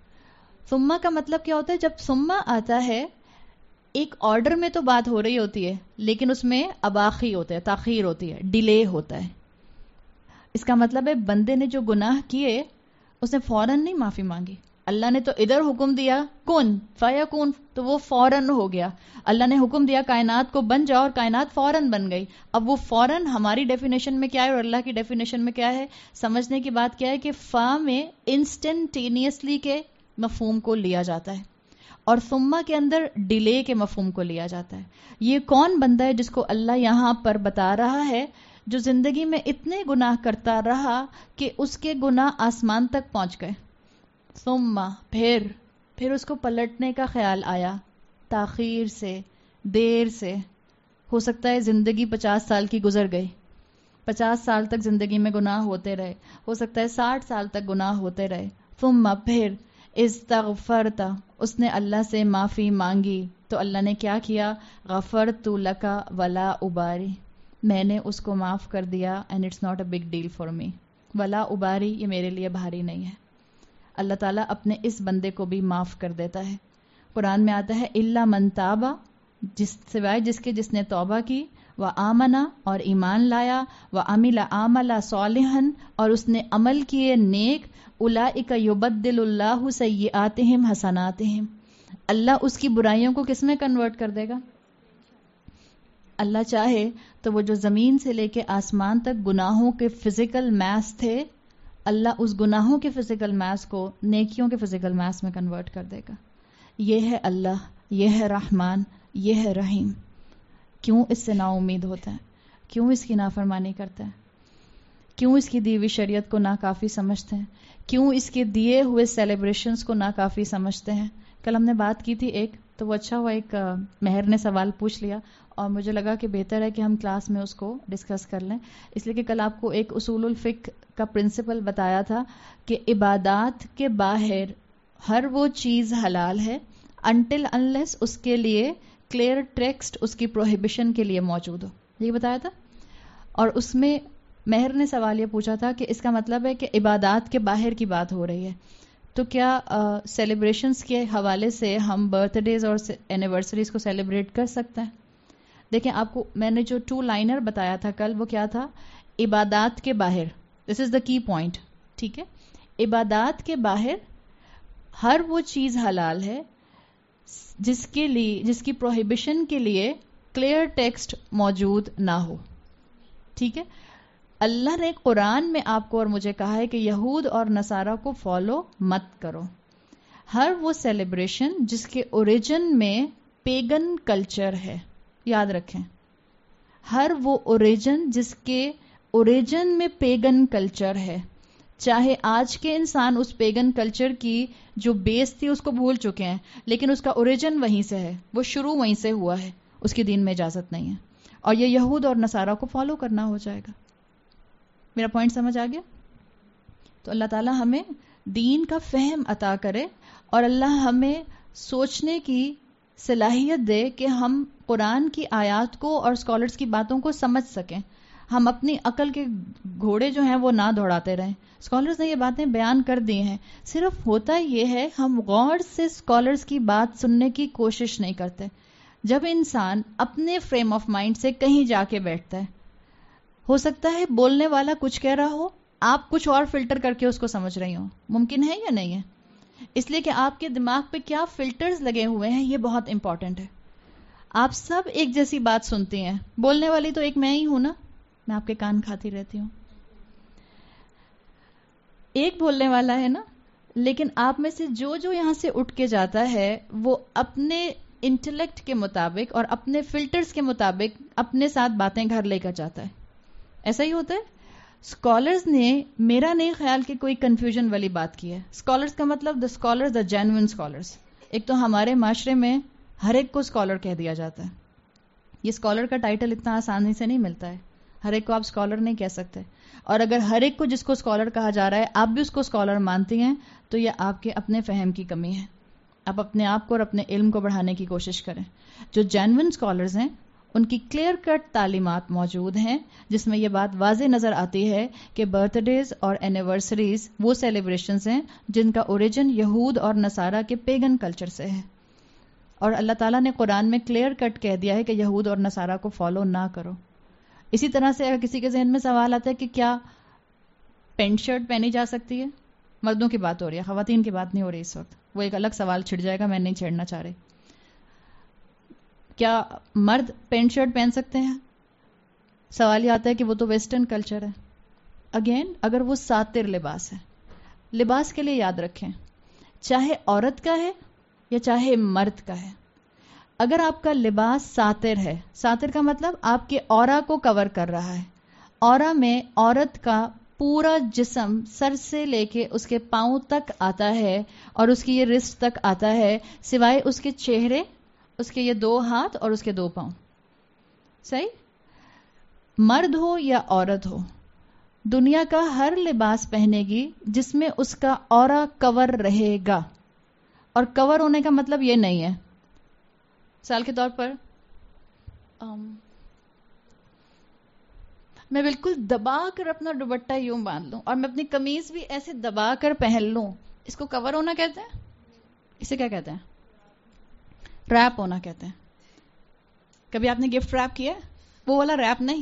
ثم کا مطلب کیا ہوتا ہے؟ جب ثم آتا ہے ایک آرڈر میں تو بات ہو رہی ہوتی ہے، لیکن اس میں اباخی ہوتا ہے، تاخیر ہوتی ہے، ڈیلے ہوتا ہے. اس کا مطلب ہے بندے نے جو گناہ کیے اس نے فوراً نہیں معافی مانگی، اللہ نے تو ادھر حکم دیا کن فیکون، تو وہ فوراً ہو گیا. اللہ نے حکم دیا کائنات کو بن جاؤ اور کائنات فوراً بن گئی. اب وہ فوراً ہماری ڈیفینیشن میں کیا ہے اور اللہ کی ڈیفینیشن میں کیا ہے؟ سمجھنے کی بات کیا ہے کہ فا میں انسٹنٹینیسلی کے مفہوم کو لیا جاتا ہے اور ثم کے اندر ڈیلے کے مفہوم کو لیا جاتا ہے. یہ کون بندہ ہے جس کو اللہ یہاں پر بتا رہا ہے جو زندگی میں اتنے گناہ کرتا رہا کہ اس کے گناہ آسمان تک پہنچ گئے. ثم پھر اس کو پلٹنے کا خیال آیا تاخیر سے، دیر سے. ہو سکتا ہے زندگی 50 سال کی گزر گئی، 50 سال تک زندگی میں گناہ ہوتے رہے، ہو سکتا ہے 60 سال تک گناہ ہوتے رہے. ثم پھر استغفرت، اس نے اللہ سے معافی مانگی تو اللہ نے کیا کیا؟ غفرت لک ولا اباری، میں نے اس کو معاف کر دیا and it's not a big deal for me. ولا اباری، یہ میرے لیے بھاری نہیں ہے. اللہ تعالیٰ اپنے اس بندے کو بھی معاف کر دیتا ہے. قرآن میں آتا ہے الا من تابا، سوائے جس نے توبہ کی، وآمنا اور ایمان لایا، وعمل عملا صالحا اور اس نے عمل کیے نیک، اولئک یبدل اللہ سیئاتہم حسناتہم، اللہ اس کی برائیوں کو کس میں کنورٹ کر دے گا؟ اللہ چاہے تو وہ جو زمین سے لے کے آسمان تک گناہوں کے فزیکل میس تھے، اللہ اس گناہوں کے فزیکل میس کو نیکیوں کے فزیکل میس میں کنورٹ کر دے گا. یہ ہے اللہ، یہ ہے رحمان، یہ ہے رحیم. کیوں اس سے نا امید ہوتا ہے؟ کیوں اس کی نافرمانی کرتا ہے؟ کیوں اس کی دی ہوئی شریعت کو ناکافی سمجھتے ہیں؟ کیوں اس کے دیے ہوئے سیلیبریشنز کو ناکافی سمجھتے ہیں؟ کل ہم نے بات کی تھی ایک، تو وہ اچھا ہوا ایک مہر نے سوال پوچھ لیا اور مجھے لگا کہ بہتر ہے کہ ہم کلاس میں اس کو ڈسکس کر لیں، اس لیے کہ کل آپ کو ایک اصول الفقہ کا پرنسپل بتایا تھا کہ عبادات کے باہر ہر وہ چیز حلال ہے انٹل انلیس اس کے لیے کلیئر ٹیکسٹ اس کی پروہیبیشن کے لیے موجود ہو. یہ بتایا تھا. اور اس میں مہر نے سوال یہ پوچھا تھا کہ اس کا مطلب ہے کہ عبادات کے باہر کی بات ہو رہی ہے تو کیا سیلیبریشنز کے حوالے سے ہم برتھ ڈیز اور اینیورسریز کو سیلیبریٹ کر سکتے ہیں؟ دیکھیں آپ کو میں نے جو 2 لائنر بتایا تھا کل، وہ کیا تھا؟ عبادات کے باہر، دس از دا کی پوائنٹ. ٹھیک ہے، عبادات کے باہر ہر وہ چیز حلال ہے جس کی پروہیبیشن کے لیے کلیئر ٹیکسٹ موجود نہ ہو. ٹھیک ہے، اللہ نے قرآن میں آپ کو اور مجھے کہا ہے کہ یہود اور نصارہ کو فالو مت کرو. ہر وہ سیلیبریشن جس کے اوریجن میں پیگن کلچر ہے، یاد رکھیں، ہر وہ اوریجن جس کے اوریجن میں پیگن کلچر ہے، چاہے آج کے انسان اس پیگن کلچر کی جو بیس تھی اس کو بھول چکے ہیں، لیکن اس کا اوریجن وہیں سے ہے، وہ شروع وہیں سے ہوا ہے، اس کی دین میں اجازت نہیں ہے، اور یہ یہود اور نصارہ کو فالو کرنا ہو جائے گا. میرا پوائنٹ سمجھ آ گیا؟ تو اللہ تعالیٰ ہمیں دین کا فہم عطا کرے اور اللہ ہمیں سوچنے کی صلاحیت دے کہ ہم قرآن کی آیات کو اور اسکالرس کی باتوں کو سمجھ سکیں. ہم اپنی عقل کے گھوڑے جو ہیں وہ نہ دوڑاتے رہیں. اسکالرس نے یہ باتیں بیان کر دی ہیں، صرف ہوتا یہ ہے ہم غور سے اسکالرس کی بات سننے کی کوشش نہیں کرتے. جب انسان اپنے فریم آف مائنڈ سے کہیں جا کے بیٹھتا ہے، ہو سکتا ہے بولنے والا کچھ کہہ رہا ہو، آپ کچھ اور فلٹر کر کے اس کو سمجھ رہی ہوں. ممکن ہے یا نہیں ہے؟ اس لیے کہ آپ کے دماغ پہ کیا فلٹرز لگے ہوئے ہیں یہ بہت امپورٹنٹ ہے. آپ سب ایک جیسی بات سنتی ہیں، بولنے والی تو ایک میں ہی ہوں نا، میں آپ کے کان کھاتی رہتی ہوں. ایک بولنے والا ہے نا، لیکن آپ میں سے جو یہاں سے اٹھ کے جاتا ہے وہ اپنے انٹلیکٹ کے مطابق اور اپنے فلٹرز کے مطابق اپنے ساتھ باتیں گھر لے کر جاتا ہے. ایسا ہی ہوتا ہے. اسکالرز نے میرا نہیں خیال کہ کوئی کنفیوژن والی بات کی ہے. اسکالرز کا مطلب the scholars, the genuine scholars. ایک تو ہمارے معاشرے میں ہر ایک کو اسکالر کہہ دیا جاتا ہے. یہ اسکالر کا ٹائٹل اتنا آسانی سے نہیں ملتا ہے. ہر ایک کو آپ اسکالر نہیں کہہ سکتے، اور اگر ہر ایک کو جس کو اسکالر کہا جا رہا ہے آپ بھی اس کو اسکالر مانتی ہیں تو یہ آپ کے اپنے فہم کی کمی ہے. آپ اپنے آپ کو اور اپنے علم کو بڑھانے کی کوشش کریں. جو جینوئن اسکالرز ہیں ان کی کلیئر کٹ تعلیمات موجود ہیں جس میں یہ بات واضح نظر آتی ہے کہ برتھ ڈیز اور اینیورسریز وہ سیلیبریشنز ہیں جن کا اوریجن یہود اور نصارہ کے پیگن کلچر سے ہے، اور اللہ تعالیٰ نے قرآن میں کلیئر کٹ کہہ دیا ہے کہ یہود اور نصارہ کو فالو نہ کرو. اسی طرح سے اگر کسی کے ذہن میں سوال آتا ہے کہ کیا پینٹ شرٹ پہنی جا سکتی ہے، مردوں کی بات ہو رہی ہے، خواتین کی بات نہیں ہو رہی اس وقت. وہ ایک الگ سوال چھڑ جائے گا، میں نہیں چھیڑنا چاہ رہی. کیا مرد پینٹ شرٹ پہن سکتے ہیں؟ سوال یہ آتا ہے کہ وہ تو ویسٹرن کلچر ہے. اگین اگر وہ ساتر لباس ہے، لباس کے لیے یاد رکھیں چاہے عورت کا ہے یا چاہے مرد کا ہے، اگر آپ کا لباس ساتر ہے، ساتر کا مطلب آپ کے اورا کو کور کر رہا ہے. اورا میں عورت کا پورا جسم سر سے لے کے اس کے پاؤں تک آتا ہے اور اس کی یہ رسٹ تک آتا ہے، سوائے اس کے چہرے، اس کے یہ 2 ہاتھ اور اس کے 2 پاؤں. صحیح؟ مرد ہو یا عورت ہو، دنیا کا ہر لباس پہنے گی جس میں اس کا اورا کور رہے گا. اور کور ہونے کا مطلب یہ نہیں ہے، مثال کے طور پر میں بالکل دبا کر اپنا دوپٹہ یوں باندھ لوں اور میں اپنی قمیض بھی ایسے دبا کر پہن لوں، اس کو کور ہونا کہتے ہیں؟ اسے کیا کہتے ہیں؟ ریپ ہونا کہتے ہیں. کبھی آپ نے گفٹ ریپ کیا؟ وہ والا ریپ نہیں.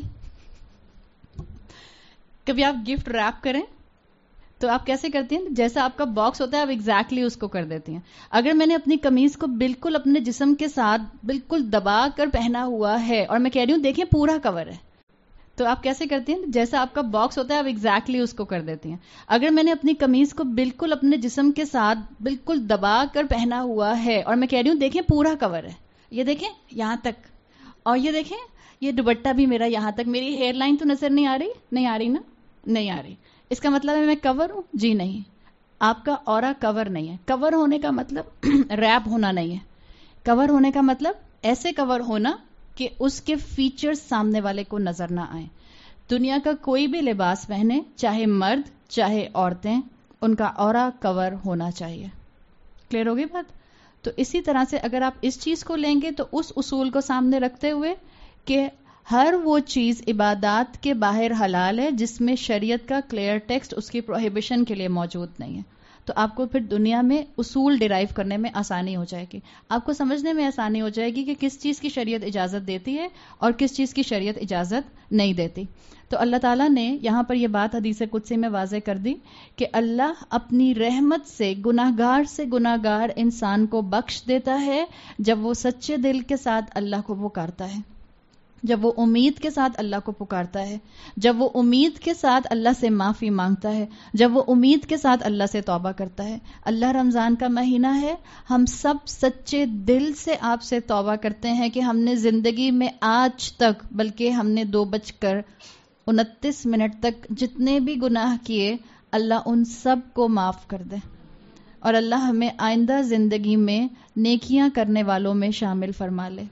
کبھی آپ گفٹ ریپ کریں تو آپ کیسے کرتی ہیں؟ جیسا آپ کا باکس ہوتا ہے آپ ایگزیکٹلی اس کو کر دیتی ہیں. اگر میں نے اپنی قمیض کو بالکل اپنے جسم کے ساتھ بالکل دبا کر پہنا ہوا ہے اور میں کہہ رہی ہوں دیکھیں پورا کور ہے، تو آپ کیسے کرتی ہیں؟ جیسا آپ کا باکس ہوتا ہے آپ ایگزیکٹلی اس کو کر دیتی ہیں. اگر میں نے اپنی قمیض کو بالکل اپنے جسم کے ساتھ بالکل دبا کر پہنا ہوا ہے اور میں کہہ رہی ہوں دیکھیں پورا کور ہے، یہ دیکھیں یہاں تک، اور یہ دیکھیں یہ دوپٹہ بھی میرا یہاں تک، میری ہیئر لائن تو نظر نہیں آ رہی؟ نہیں آ رہی نا؟ نہیں آ رہی. اس کا مطلب ہے میں کور ہوں؟ جی نہیں، آپ کا اورا کور نہیں ہے. کور ہونے کا مطلب ریپ ہونا نہیں ہے. کور ہونے کا مطلب ایسے کور ہونا کہ اس کے فیچرز سامنے والے کو نظر نہ آئیں. دنیا کا کوئی بھی لباس پہنے، چاہے مرد چاہے عورتیں، ان کا اورا کور ہونا چاہیے. کلیئر ہوگی بات؟ تو اسی طرح سے اگر آپ اس چیز کو لیں گے تو اس اصول کو سامنے رکھتے ہوئے کہ ہر وہ چیز عبادات کے باہر حلال ہے جس میں شریعت کا کلیئر ٹیکسٹ اس کی پروہیبیشن کے لیے موجود نہیں ہے، تو آپ کو پھر دنیا میں اصول ڈیرائیو کرنے میں آسانی ہو جائے گی. آپ کو سمجھنے میں آسانی ہو جائے گی کہ کس چیز کی شریعت اجازت دیتی ہے اور کس چیز کی شریعت اجازت نہیں دیتی. تو اللہ تعالیٰ نے یہاں پر یہ بات حدیث قدسی میں واضح کر دی کہ اللہ اپنی رحمت سے گناہگار سے گناہگار انسان کو بخش دیتا ہے جب وہ سچے دل کے ساتھ اللہ کو پکارتا ہے، جب وہ امید کے ساتھ اللہ کو پکارتا ہے، جب وہ امید کے ساتھ اللہ سے معافی مانگتا ہے، جب وہ امید کے ساتھ اللہ سے توبہ کرتا ہے. اللہ رمضان کا مہینہ ہے، ہم سب سچے دل سے آپ سے توبہ کرتے ہیں کہ ہم نے زندگی میں آج تک، بلکہ ہم نے 2:29 تک جتنے بھی گناہ کیے اللہ ان سب کو معاف کر دے، اور اللہ ہمیں آئندہ زندگی میں نیکیاں کرنے والوں میں شامل فرما لے.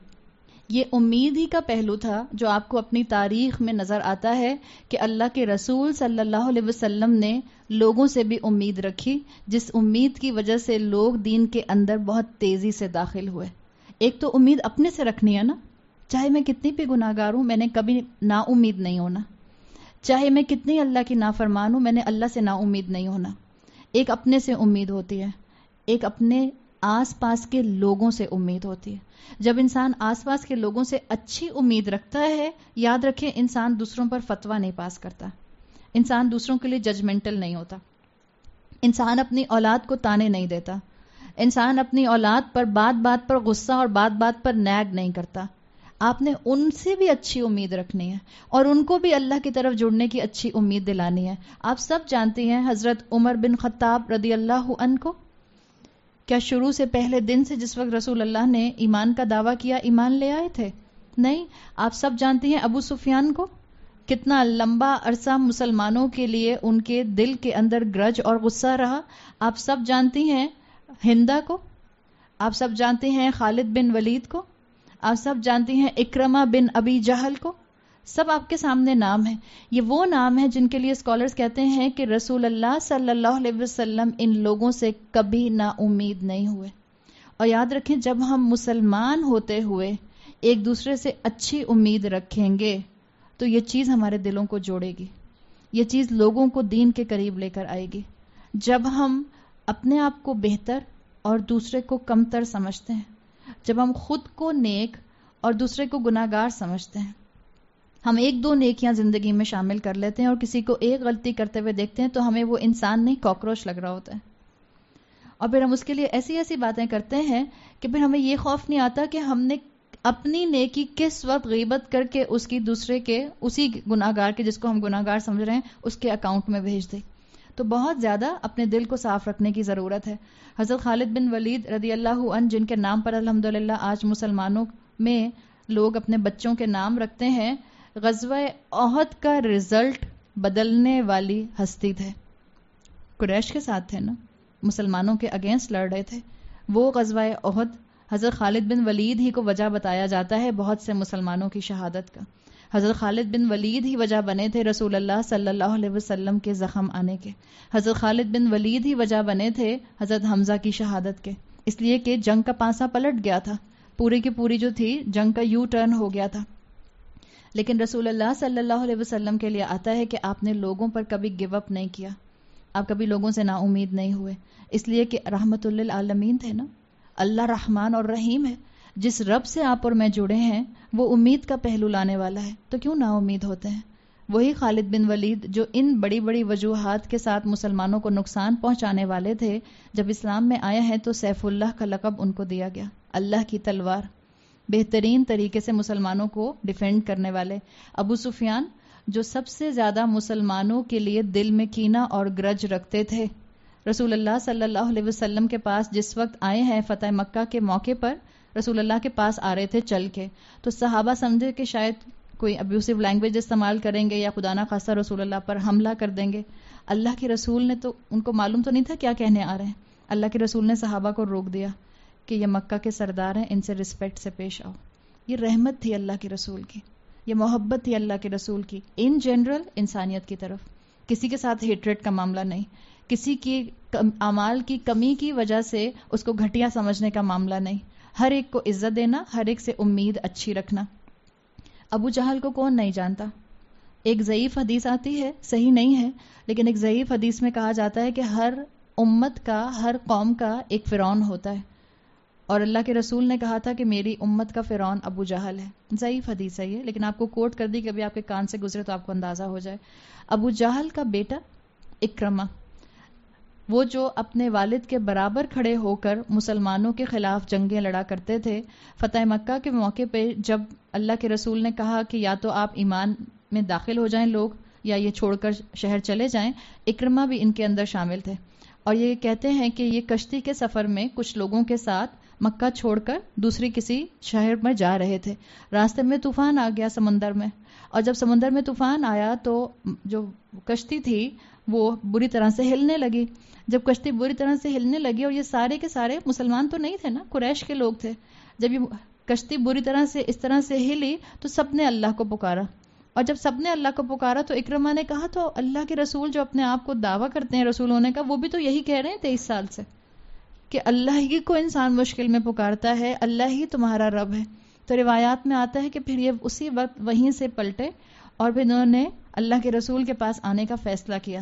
یہ امید ہی کا پہلو تھا جو آپ کو اپنی تاریخ میں نظر آتا ہے کہ اللہ کے رسول صلی اللہ علیہ وسلم نے لوگوں سے بھی امید رکھی، جس امید کی وجہ سے لوگ دین کے اندر بہت تیزی سے داخل ہوئے. ایک تو امید اپنے سے رکھنی ہے نا، چاہے میں کتنی بھی گناہگار ہوں میں نے کبھی نا امید نہیں ہونا، چاہے میں کتنی اللہ کی نافرمان ہوں میں نے اللہ سے نا امید نہیں ہونا. ایک اپنے سے امید ہوتی ہے، ایک اپنے آس پاس کے لوگوں سے امید ہوتی ہے. جب انسان آس پاس کے لوگوں سے اچھی امید رکھتا ہے، یاد رکھیں انسان دوسروں پر فتویٰ نہیں پاس کرتا، انسان دوسروں کے لیے ججمنٹل نہیں ہوتا، انسان اپنی اولاد کو تانے نہیں دیتا، انسان اپنی اولاد پر بات بات پر غصہ اور بات بات پر نیگ نہیں کرتا. آپ نے ان سے بھی اچھی امید رکھنی ہے اور ان کو بھی اللہ کی طرف جڑنے کی اچھی امید دلانی ہے. آپ سب جانتے ہیں حضرت عمر بن خطاب رضی اللہ عنہ کو، کیا شروع سے پہلے دن سے جس وقت رسول اللہ نے ایمان کا دعویٰ کیا ایمان لے آئے تھے؟ نہیں. آپ سب جانتے ہیں ابو سفیان کو، کتنا لمبا عرصہ مسلمانوں کے لیے ان کے دل کے اندر گرج اور غصہ رہا. آپ سب جانتی ہیں ہندا کو، آپ سب جانتے ہیں خالد بن ولید کو، آپ سب جانتی ہیں اکرمہ بن ابی جہل کو. سب آپ کے سامنے نام ہیں. یہ وہ نام ہیں جن کے لیے اسکالرز کہتے ہیں کہ رسول اللہ صلی اللہ علیہ وسلم ان لوگوں سے کبھی نا امید نہیں ہوئے. اور یاد رکھیں جب ہم مسلمان ہوتے ہوئے ایک دوسرے سے اچھی امید رکھیں گے تو یہ چیز ہمارے دلوں کو جوڑے گی، یہ چیز لوگوں کو دین کے قریب لے کر آئے گی. جب ہم اپنے آپ کو بہتر اور دوسرے کو کمتر سمجھتے ہیں، جب ہم خود کو نیک اور دوسرے کو گناہگار سمجھتے ہیں، ہم ایک دو نیکیاں زندگی میں شامل کر لیتے ہیں اور کسی کو ایک غلطی کرتے ہوئے دیکھتے ہیں تو ہمیں وہ انسان نہیں کاکروچ لگ رہا ہوتا ہے، اور پھر ہم اس کے لیے ایسی ایسی باتیں کرتے ہیں کہ پھر ہمیں یہ خوف نہیں آتا کہ ہم نے اپنی نیکی کس وقت غیبت کر کے اس کی دوسرے کے اسی گناہگار کے جس کو ہم گناہگار سمجھ رہے ہیں اس کے اکاؤنٹ میں بھیج دیں. تو بہت زیادہ اپنے دل کو صاف رکھنے کی ضرورت ہے. حضرت خالد بن ولید رضی اللہ عنہ جن کے نام پر الحمدللہ آج مسلمانوں میں لوگ اپنے بچوں کے نام رکھتے ہیں، غزوہ احد کا رزلٹ بدلنے والی ہستی تھے. قریش کے ساتھ تھے نا، مسلمانوں کے اگینسٹ لڑ رہے تھے. وہ غزوہ احد حضرت خالد بن ولید ہی کو وجہ بتایا جاتا ہے بہت سے مسلمانوں کی شہادت کا. حضرت خالد بن ولید ہی وجہ بنے تھے رسول اللہ صلی اللہ علیہ وسلم کے زخم آنے کے. حضرت خالد بن ولید ہی وجہ بنے تھے حضرت حمزہ کی شہادت کے، اس لیے کہ جنگ کا پانسا پلٹ گیا تھا، پوری کی پوری جو تھی جنگ کا یو ٹرن ہو گیا تھا. لیکن رسول اللہ صلی اللہ علیہ وسلم کے لیے آتا ہے کہ آپ نے لوگوں پر کبھی گیو اپ نہیں کیا، آپ کبھی لوگوں سے نا امید نہیں ہوئے، اس لیے کہ رحمت للعالمین تھے نا. اللہ رحمان اور رحیم ہے، جس رب سے آپ اور میں جڑے ہیں وہ امید کا پہلو لانے والا ہے، تو کیوں نا امید ہوتے ہیں. وہی خالد بن ولید جو ان بڑی بڑی وجوہات کے ساتھ مسلمانوں کو نقصان پہنچانے والے تھے، جب اسلام میں آئے ہیں تو سیف اللہ کا لقب ان کو دیا گیا، اللہ کی تلوار، بہترین طریقے سے مسلمانوں کو ڈیفینڈ کرنے والے. ابو سفیان جو سب سے زیادہ مسلمانوں کے لیے دل میں کینہ اور گرج رکھتے تھے، رسول اللہ صلی اللہ علیہ وسلم کے پاس جس وقت آئے ہیں فتح مکہ کے موقع پر، رسول اللہ کے پاس آ رہے تھے چل کے، تو صحابہ سمجھے کہ شاید کوئی ابیوسو لینگویج استعمال کریں گے یا خدا نہ خواستہ رسول اللہ پر حملہ کر دیں گے. اللہ کے رسول نے تو ان کو معلوم تو نہیں تھا کیا کہنے آ رہے ہیں. اللہ کے رسول نے صحابہ کو روک دیا کہ یہ مکہ کے سردار ہیں، ان سے رسپیکٹ سے پیش آؤ. یہ رحمت تھی اللہ کے رسول کی، یہ محبت تھی اللہ کے رسول کی ان جنرل انسانیت کی طرف. کسی کے ساتھ ہیٹریٹ کا معاملہ نہیں، کسی کی اعمال کی کمی کی وجہ سے اس کو گھٹیا سمجھنے کا معاملہ نہیں، ہر ایک کو عزت دینا، ہر ایک سے امید اچھی رکھنا. ابو جہل کو کون نہیں جانتا؟ ایک ضعیف حدیث آتی ہے، صحیح نہیں ہے، لیکن ایک ضعیف حدیث میں کہا جاتا ہے کہ ہر امت کا، ہر قوم کا ایک فرعون ہوتا ہے، اور اللہ کے رسول نے کہا تھا کہ میری امت کا فرعون ابو جہل ہے. ضعیف حدیث ہے یہ، لیکن آپ کو کوٹ کر دی کہ ابھی آپ کے کان سے گزرے تو آپ کو اندازہ ہو جائے. ابو جہل کا بیٹا اکرمہ، وہ جو اپنے والد کے برابر کھڑے ہو کر مسلمانوں کے خلاف جنگیں لڑا کرتے تھے، فتح مکہ کے موقع پہ جب اللہ کے رسول نے کہا کہ یا تو آپ ایمان میں داخل ہو جائیں لوگ یا یہ چھوڑ کر شہر چلے جائیں، اکرمہ بھی ان کے اندر شامل تھے. اور یہ کہتے ہیں کہ یہ کشتی کے سفر میں کچھ لوگوں کے ساتھ مکہ چھوڑ کر دوسری کسی شہر میں جا رہے تھے. راستے میں طوفان آ گیا سمندر میں، اور جب سمندر میں طوفان آیا تو جو کشتی تھی وہ بری طرح سے ہلنے لگی. جب کشتی بری طرح سے ہلنے لگی، اور یہ سارے کے سارے مسلمان تو نہیں تھے نا، قریش کے لوگ تھے، جب یہ کشتی بری طرح سے اس طرح سے ہلی تو سب نے اللہ کو پکارا. اور جب سب نے اللہ کو پکارا تو اکرمہ نے کہا تو اللہ کے رسول جو اپنے آپ کو دعویٰ کرتے ہیں رسول ہونے کا، وہ بھی تو یہی کہہ رہے ہیں 23 سال سے کہ اللہ ہی کو انسان مشکل میں پکارتا ہے، اللہ ہی تمہارا رب ہے. تو روایات میں آتا ہے کہ پھر یہ اسی وقت وہیں سے پلٹے اور پھر انہوں نے اللہ کے رسول کے پاس آنے کا فیصلہ کیا.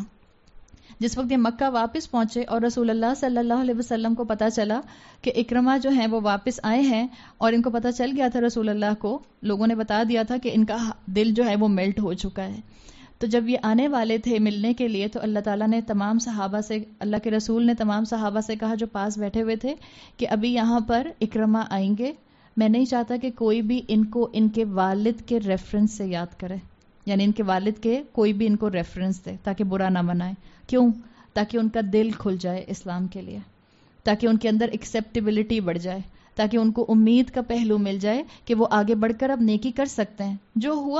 جس وقت یہ مکہ واپس پہنچے اور رسول اللہ صلی اللہ علیہ وسلم کو پتا چلا کہ اکرمہ جو ہیں وہ واپس آئے ہیں، اور ان کو پتا چل گیا تھا، رسول اللہ کو لوگوں نے بتا دیا تھا کہ ان کا دل جو ہے وہ میلٹ ہو چکا ہے. تو جب یہ آنے والے تھے ملنے کے لیے تو اللہ تعالیٰ نے تمام صحابہ سے، اللہ کے رسول نے تمام صحابہ سے کہا جو پاس بیٹھے ہوئے تھے کہ ابھی یہاں پر اکرمہ آئیں گے، میں نہیں چاہتا کہ کوئی بھی ان کو ان کے والد کے ریفرنس سے یاد کرے، یعنی ان کے والد کے کوئی بھی ان کو ریفرنس دے تاکہ برا نہ منائے. کیوں؟ تاکہ ان کا دل کھل جائے اسلام کے لیے، تاکہ ان کے اندر ایکسیپٹیبلٹی بڑھ جائے، تاکہ ان کو امید کا پہلو مل جائے کہ وہ آگے بڑھ کر اب نیکی کر سکتے ہیں. جو ہوا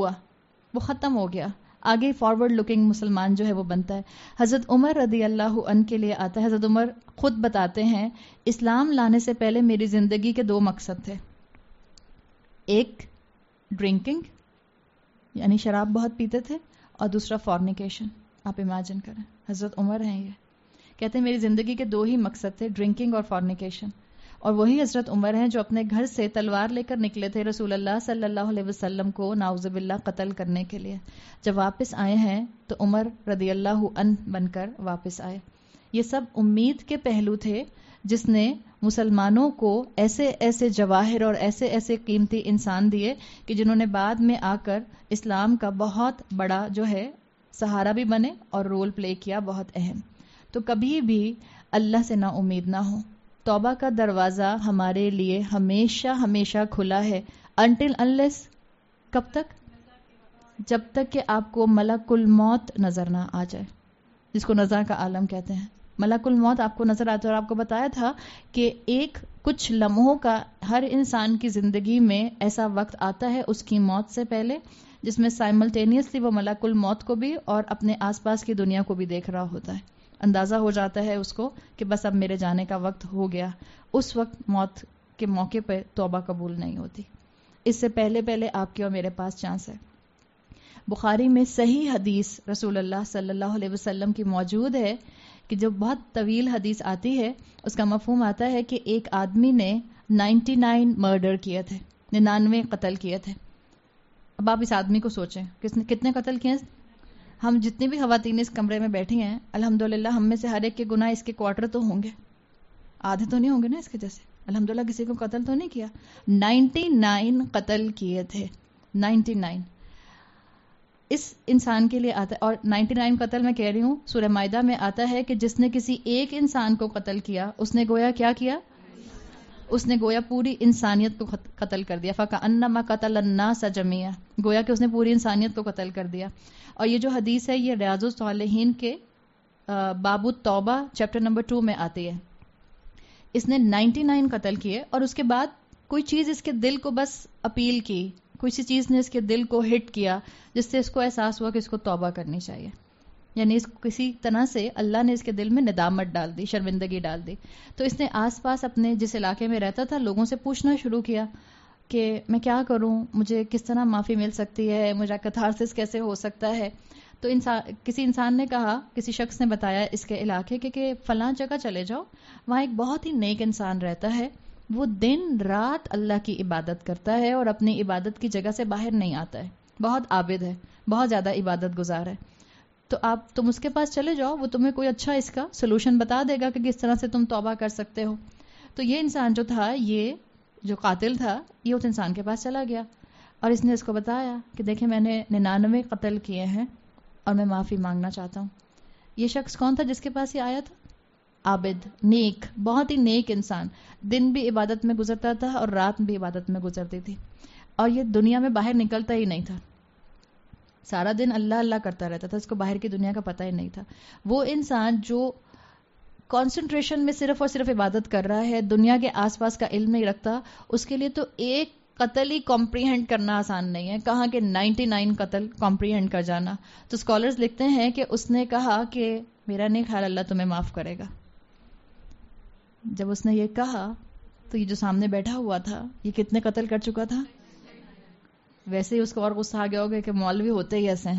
وہ ختم ہو گیا، آگے فارورڈ لکنگ مسلمان جو ہے وہ بنتا ہے. حضرت عمر رضی اللہ عنہ کے لیے آتا ہے، حضرت عمر خود بتاتے ہیں اسلام لانے سے پہلے میری زندگی کے 2 مقصد تھے. ایک ڈرنکنگ، یعنی شراب بہت پیتے تھے، اور دوسرا فورنیکیشن. آپ امیجن کریں، حضرت عمر ہیں، یہ کہتے ہیں میری زندگی کے 2 ہی مقصد تھے، ڈرنکنگ اور فورنیکیشن. اور وہی حضرت عمر ہیں جو اپنے گھر سے تلوار لے کر نکلے تھے رسول اللہ صلی اللہ علیہ وسلم کو نعوذ باللہ قتل کرنے کے لیے. جب واپس آئے ہیں تو عمر رضی اللہ عنہ بن کر واپس آئے. یہ سب امید کے پہلو تھے جس نے مسلمانوں کو ایسے ایسے جواہر اور ایسے ایسے قیمتی انسان دیے کہ جنہوں نے بعد میں آ کر اسلام کا بہت بڑا جو ہے سہارا بھی بنے اور رول پلے کیا بہت اہم. تو کبھی بھی اللہ سے نا امید نہ ہو. توبہ کا دروازہ ہمارے لیے ہمیشہ ہمیشہ کھلا ہے. انٹل انلیس کب تک؟ جب تک کہ آپ کو ملک الموت نظر نہ آ جائے، جس کو نظر کا عالم کہتے ہیں. ملک الموت آپ کو نظر آتا ہے. اور آپ کو بتایا تھا کہ ایک کچھ لمحوں کا ہر انسان کی زندگی میں ایسا وقت آتا ہے اس کی موت سے پہلے جس میں سائملٹینیسلی وہ ملک الموت کو بھی اور اپنے آس پاس کی دنیا کو بھی دیکھ رہا ہوتا ہے. اندازہ ہو جاتا ہے اس کو کہ بس اب میرے جانے کا وقت ہو گیا. اس وقت موت کے موقع پہ توبہ قبول نہیں ہوتی. اس سے پہلے پہلے آپ کے اور میرے پاس چانس ہے. بخاری میں صحیح حدیث رسول اللہ صلی اللہ علیہ وسلم کی موجود ہے کہ جو بہت طویل حدیث آتی ہے اس کا مفہوم آتا ہے کہ ایک آدمی نے 99 مرڈر کیے تھے، 99 قتل کیے تھے. اب آپ اس آدمی کو سوچیں کتنے قتل کیے. ہم جتنی بھی خواتین اس کمرے میں بیٹھی ہیں الحمدللہ ہم میں سے ہر ایک کے گناہ اس کے کوارٹر تو ہوں گے، آدھے تو نہیں ہوں گے نا اس کے جیسے. الحمدللہ کسی کو قتل تو نہیں کیا. 99 قتل کیے تھے. 99 اس انسان کے لیے آتا ہے. اور 99 قتل میں کہہ رہی ہوں سورہ مائدہ میں آتا ہے کہ جس نے کسی ایک انسان کو قتل کیا اس نے گویا کیا کیا، اس نے گویا پوری انسانیت کو قتل کر دیا. فَكَأَنَّمَا قَتَلَ النَّاسَ جَمِيعًا، گویا کہ اس نے پوری انسانیت کو قتل کر دیا. اور یہ جو حدیث ہے یہ ریاض الصالحین کے باب التوبہ چیپٹر نمبر 2 میں آتی ہے. اس نے 99 قتل کیے اور اس کے بعد کوئی چیز اس کے دل کو بس اپیل کی، کوئی سی چیز نے اس کے دل کو ہٹ کیا جس سے اس کو احساس ہوا کہ اس کو توبہ کرنی چاہیے. یعنی کسی طرح سے اللہ نے اس کے دل میں ندامت ڈال دی، شرمندگی ڈال دی. تو اس نے آس پاس اپنے جس علاقے میں رہتا تھا لوگوں سے پوچھنا شروع کیا کہ میں کیا کروں، مجھے کس طرح معافی مل سکتی ہے، مجھے کتھارسس کیسے ہو سکتا ہے. تو کسی انسان نے کہا، کسی شخص نے بتایا اس کے علاقے کے کہ فلاں جگہ چلے جاؤ، وہاں ایک بہت ہی نیک انسان رہتا ہے، وہ دن رات اللہ کی عبادت کرتا ہے اور اپنی عبادت کی جگہ سے باہر نہیں آتا ہے، بہت عابد ہے، بہت زیادہ عبادت گزار ہے. تو تم اس کے پاس چلے جاؤ، وہ تمہیں کوئی اچھا اس کا سولوشن بتا دے گا کہ کس طرح سے تم توبہ کر سکتے ہو. تو یہ انسان جو تھا، یہ جو قاتل تھا، یہ اس انسان کے پاس چلا گیا اور اس نے اس کو بتایا کہ دیکھیں میں نے 99 قتل کیے ہیں اور میں معافی مانگنا چاہتا ہوں. یہ شخص کون تھا جس کے پاس یہ آیا تھا؟ عابد، نیک، بہت ہی نیک انسان، دن بھی عبادت میں گزرتا تھا اور رات بھی عبادت میں گزرتی تھی اور یہ دنیا میں باہر نکلتا ہی نہیں تھا. سارا دن اللہ اللہ کرتا رہتا تھا، اس کو باہر کی دنیا کا پتہ ہی نہیں تھا. وہ انسان جو کانسنٹریشن میں صرف اور صرف عبادت کر رہا ہے، دنیا کے آس پاس کا علم نہیں رکھتا، اس کے لیے تو ایک قتل ہی کمپریہنڈ کرنا آسان نہیں ہے، کہاں کہ 99 قتل کمپریہنڈ کر جانا. تو اسکالرز لکھتے ہیں کہ اس نے کہا کہ میرا نہیں خیال اللہ تمہیں معاف کرے گا. جب اس نے یہ کہا تو یہ جو سامنے بیٹھا ہوا تھا یہ کتنے قتل کر چکا تھا. ویسے ہی اس کو اور غصہ آ گیا ہوگا کہ مولوی ہوتے ہی ایسے ہیں،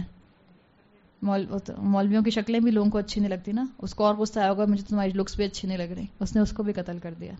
مولویوں کی شکلیں بھی لوگوں کو اچھی نہیں لگتی نا. اس کو اور غصہ آیا ہوگا مجھے تمہاری لکس بھی اچھی نہیں لگ رہی. اس نے اس کو بھی قتل کر دیا،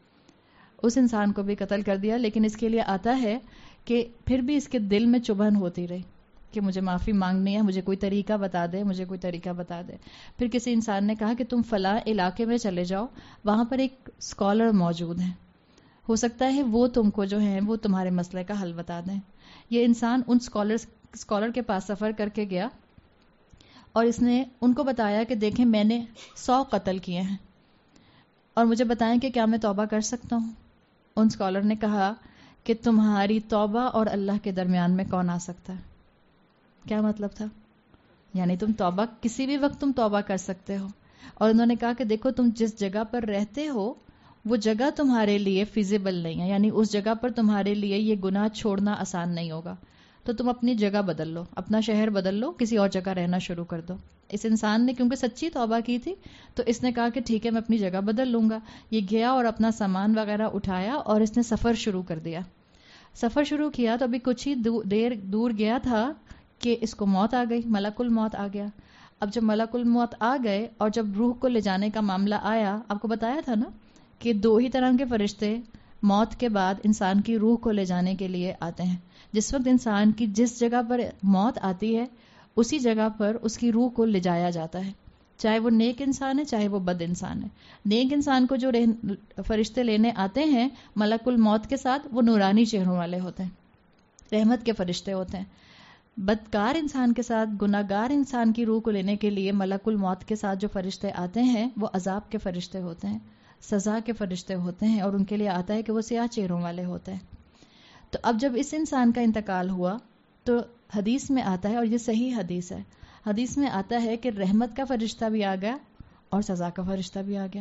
اس انسان کو بھی قتل کر دیا. لیکن اس کے لیے آتا ہے کہ پھر بھی اس کے دل میں چبھن ہوتی رہی کہ مجھے معافی مانگنی ہے، مجھے کوئی طریقہ بتا دے، مجھے کوئی طریقہ بتا دے. پھر کسی انسان نے کہا کہ تم فلاں علاقے میں چلے جاؤ، وہاں پر ایک اسکالر موجود ہیں، ہو سکتا ہے وہ تم کو جو ہے وہ تمہارے مسئلے کا حل بتا دیں. یہ انسان ان اسکالر کے پاس سفر کر کے گیا اور اس نے ان کو بتایا کہ دیکھیں میں نے 100 قتل کیے ہیں اور مجھے بتائیں کہ کیا میں توبہ کر سکتا ہوں. ان اسکالر نے کہا کہ تمہاری توبہ اور اللہ کے درمیان میں کون آ سکتا ہے. کیا مطلب تھا؟ یعنی تم توبہ کسی بھی وقت تم توبہ کر سکتے ہو. اور انہوں نے کہا کہ دیکھو تم جس جگہ پر رہتے ہو وہ جگہ تمہارے لیے فیزیبل نہیں ہے، یعنی اس جگہ پر تمہارے لیے یہ گناہ چھوڑنا آسان نہیں ہوگا، تو تم اپنی جگہ بدل لو، اپنا شہر بدل لو، کسی اور جگہ رہنا شروع کر دو. اس انسان نے کیونکہ سچی توبہ کی تھی تو اس نے کہا کہ ٹھیک ہے میں اپنی جگہ بدل لوں گا. یہ گیا اور اپنا سامان وغیرہ اٹھایا اور اس نے سفر شروع کر دیا. سفر شروع کیا تو ابھی کچھ ہی دیر دور گیا تھا کہ اس کو موت آ گئی، ملک الموت آ گیا. اب جب ملک الموت آ گئے اور جب روح کو لے جانے کا معاملہ آیا، آپ کو بتایا تھا نا کہ 2 ہی طرح کے فرشتے موت کے بعد انسان کی روح کو لے جانے کے لیے آتے ہیں. جس وقت انسان کی جس جگہ پر موت آتی ہے اسی جگہ پر اس کی روح کو لے جایا جاتا ہے. چاہے وہ نیک انسان ہے چاہے وہ بد انسان ہے. نیک انسان کو جو فرشتے لینے آتے ہیں ملک الموت کے ساتھ، وہ نورانی چہروں والے ہوتے ہیں، رحمت کے فرشتے ہوتے ہیں. بدکار انسان کے ساتھ، گناہگار انسان کی روح کو لینے کے لیے ملک الموت کے ساتھ جو فرشتے آتے ہیں وہ عذاب کے فرشتے ہوتے ہیں، سزا کے فرشتے ہوتے ہیں، اور ان کے لیے آتا ہے کہ وہ سیاہ چہروں والے ہوتے ہیں. تو اب جب اس انسان کا انتقال ہوا تو حدیث میں آتا ہے، اور یہ صحیح حدیث ہے، حدیث میں آتا ہے کہ رحمت کا فرشتہ بھی آ گیا اور سزا کا فرشتہ بھی آ گیا.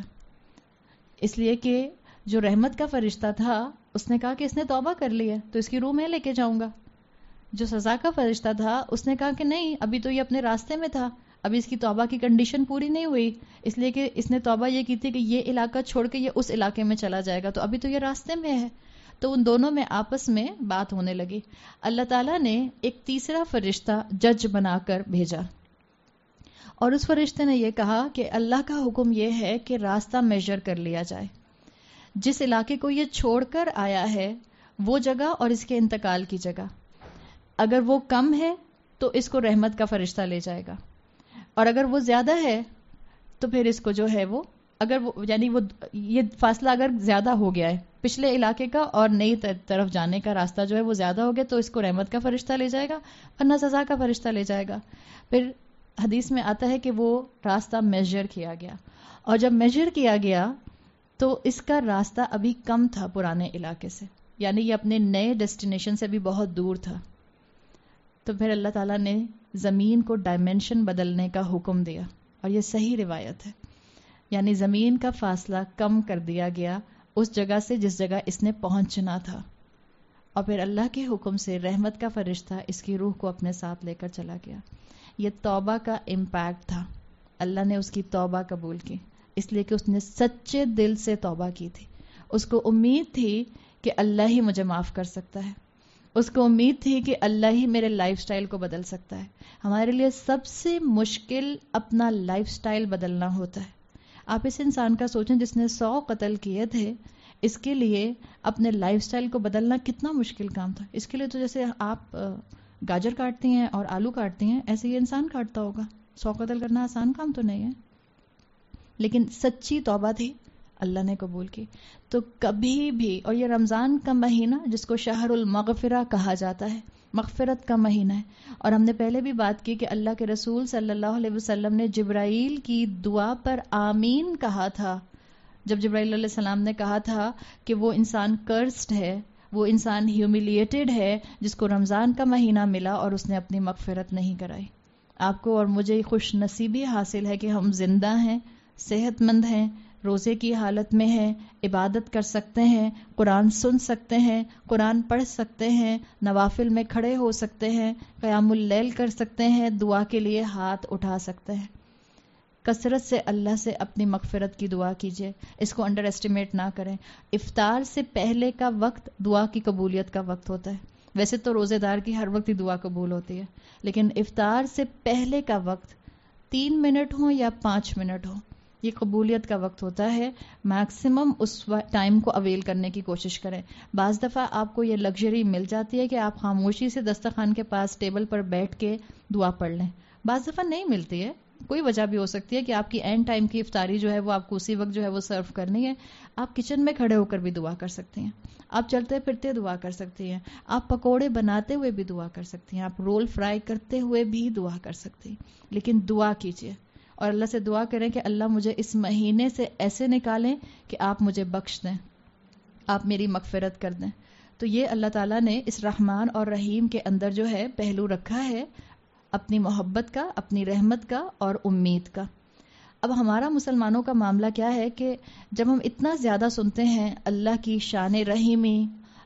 اس لیے کہ جو رحمت کا فرشتہ تھا اس نے کہا کہ اس نے توبہ کر لی ہے تو اس کی روح میں لے کے جاؤں گا. جو سزا کا فرشتہ تھا اس نے کہا کہ نہیں، ابھی تو یہ اپنے راستے میں تھا، ابھی اس کی توبہ کی کنڈیشن پوری نہیں ہوئی، اس لیے کہ اس نے توبہ یہ کی تھی کہ یہ علاقہ چھوڑ کے یہ اس علاقے میں چلا جائے گا، تو ابھی تو یہ راستے میں ہے. تو ان دونوں میں آپس میں بات ہونے لگی. اللہ تعالیٰ نے ایک تیسرا فرشتہ جج بنا کر بھیجا، اور اس فرشتے نے یہ کہا کہ اللہ کا حکم یہ ہے کہ راستہ میجر کر لیا جائے، جس علاقے کو یہ چھوڑ کر آیا ہے وہ جگہ اور اس کے انتقال کی جگہ، اگر وہ کم ہے تو اس کو رحمت کا فرشتہ لے جائے گا، اور اگر وہ زیادہ ہے تو پھر اس کو جو ہے وہ اگر وہ یعنی وہ یہ فاصلہ اگر زیادہ ہو گیا ہے پچھلے علاقے کا اور نئی طرف جانے کا راستہ جو ہے وہ زیادہ ہو گیا تو اس کو رحمت کا فرشتہ لے جائے گا ورنہ سزا کا فرشتہ لے جائے گا. پھر حدیث میں آتا ہے کہ وہ راستہ میجر کیا گیا، اور جب میجر کیا گیا تو اس کا راستہ ابھی کم تھا پرانے علاقے سے، یعنی یہ اپنے نئے ڈیسٹینیشن سے بھی بہت دور تھا. تو پھر اللہ تعالیٰ نے زمین کو ڈائمینشن بدلنے کا حکم دیا، اور یہ صحیح روایت ہے، یعنی زمین کا فاصلہ کم کر دیا گیا اس جگہ سے جس جگہ اس نے پہنچنا تھا، اور پھر اللہ کے حکم سے رحمت کا فرشتہ اس کی روح کو اپنے ساتھ لے کر چلا گیا. یہ توبہ کا امپیکٹ تھا، اللہ نے اس کی توبہ قبول کی، اس لیے کہ اس نے سچے دل سے توبہ کی تھی. اس کو امید تھی کہ اللہ ہی مجھے معاف کر سکتا ہے، اس کو امید تھی کہ اللہ ہی میرے لائف سٹائل کو بدل سکتا ہے. ہمارے لیے سب سے مشکل اپنا لائف سٹائل بدلنا ہوتا ہے. آپ اس انسان کا سوچیں جس نے 100 قتل کیے تھے، اس کے لیے اپنے لائف سٹائل کو بدلنا کتنا مشکل کام تھا. اس کے لیے تو جیسے آپ گاجر کاٹتی ہیں اور آلو کاٹتی ہیں ایسے یہ انسان کاٹتا ہوگا. 100 قتل کرنا آسان کام تو نہیں ہے، لیکن سچی توبہ تھی، اللہ نے قبول کی. تو کبھی بھی، اور یہ رمضان کا مہینہ جس کو شہر المغفرہ کہا جاتا ہے، مغفرت کا مہینہ ہے، اور ہم نے پہلے بھی بات کی کہ اللہ کے رسول صلی اللہ علیہ وسلم نے جبرائیل کی دعا پر آمین کہا تھا. جب جبرائیل علیہ السلام نے کہا تھا کہ وہ انسان کرسڈ ہے، وہ انسان ہیوملیٹڈ ہے جس کو رمضان کا مہینہ ملا اور اس نے اپنی مغفرت نہیں کرائی. آپ کو اور مجھے خوش نصیبی حاصل ہے کہ ہم زندہ ہیں، صحت مند ہیں، روزے کی حالت میں ہیں، عبادت کر سکتے ہیں، قرآن سن سکتے ہیں، قرآن پڑھ سکتے ہیں، نوافل میں کھڑے ہو سکتے ہیں، قیام اللیل کر سکتے ہیں، دعا کے لیے ہاتھ اٹھا سکتے ہیں. کثرت سے اللہ سے اپنی مغفرت کی دعا کیجیے، اس کو انڈر ایسٹیمیٹ نہ کریں. افطار سے پہلے کا وقت دعا کی قبولیت کا وقت ہوتا ہے. ویسے تو روزے دار کی ہر وقت ہی دعا قبول ہوتی ہے، لیکن افطار سے پہلے کا وقت 3 منٹ ہو یا 5 منٹ ہو، یہ قبولیت کا وقت ہوتا ہے. میکسیمم اس ٹائم کو اویل کرنے کی کوشش کریں. بعض دفعہ آپ کو یہ لگژری مل جاتی ہے کہ آپ خاموشی سے دسترخوان کے پاس ٹیبل پر بیٹھ کے دعا پڑھ لیں. بعض دفعہ نہیں ملتی ہے، کوئی وجہ بھی ہو سکتی ہے کہ آپ کی اینڈ ٹائم کی افطاری جو ہے وہ آپ کو اسی وقت جو ہے وہ سرو کرنی ہے. آپ کچن میں کھڑے ہو کر بھی دعا کر سکتی ہیں، آپ چلتے پھرتے دعا کر سکتی ہیں، آپ پکوڑے بناتے ہوئے بھی دعا کر سکتی ہیں، آپ رول فرائی کرتے ہوئے بھی دعا کر سکتی ہیں. لیکن دعا کیجیے اور اللہ سے دعا کریں کہ اللہ مجھے اس مہینے سے ایسے نکالیں کہ آپ مجھے بخش دیں، آپ میری مغفرت کر دیں. تو یہ اللہ تعالیٰ نے اس رحمان اور رحیم کے اندر جو ہے پہلو رکھا ہے، اپنی محبت کا، اپنی رحمت کا اور امید کا. اب ہمارا مسلمانوں کا معاملہ کیا ہے کہ جب ہم اتنا زیادہ سنتے ہیں اللہ کی شان رحیمی،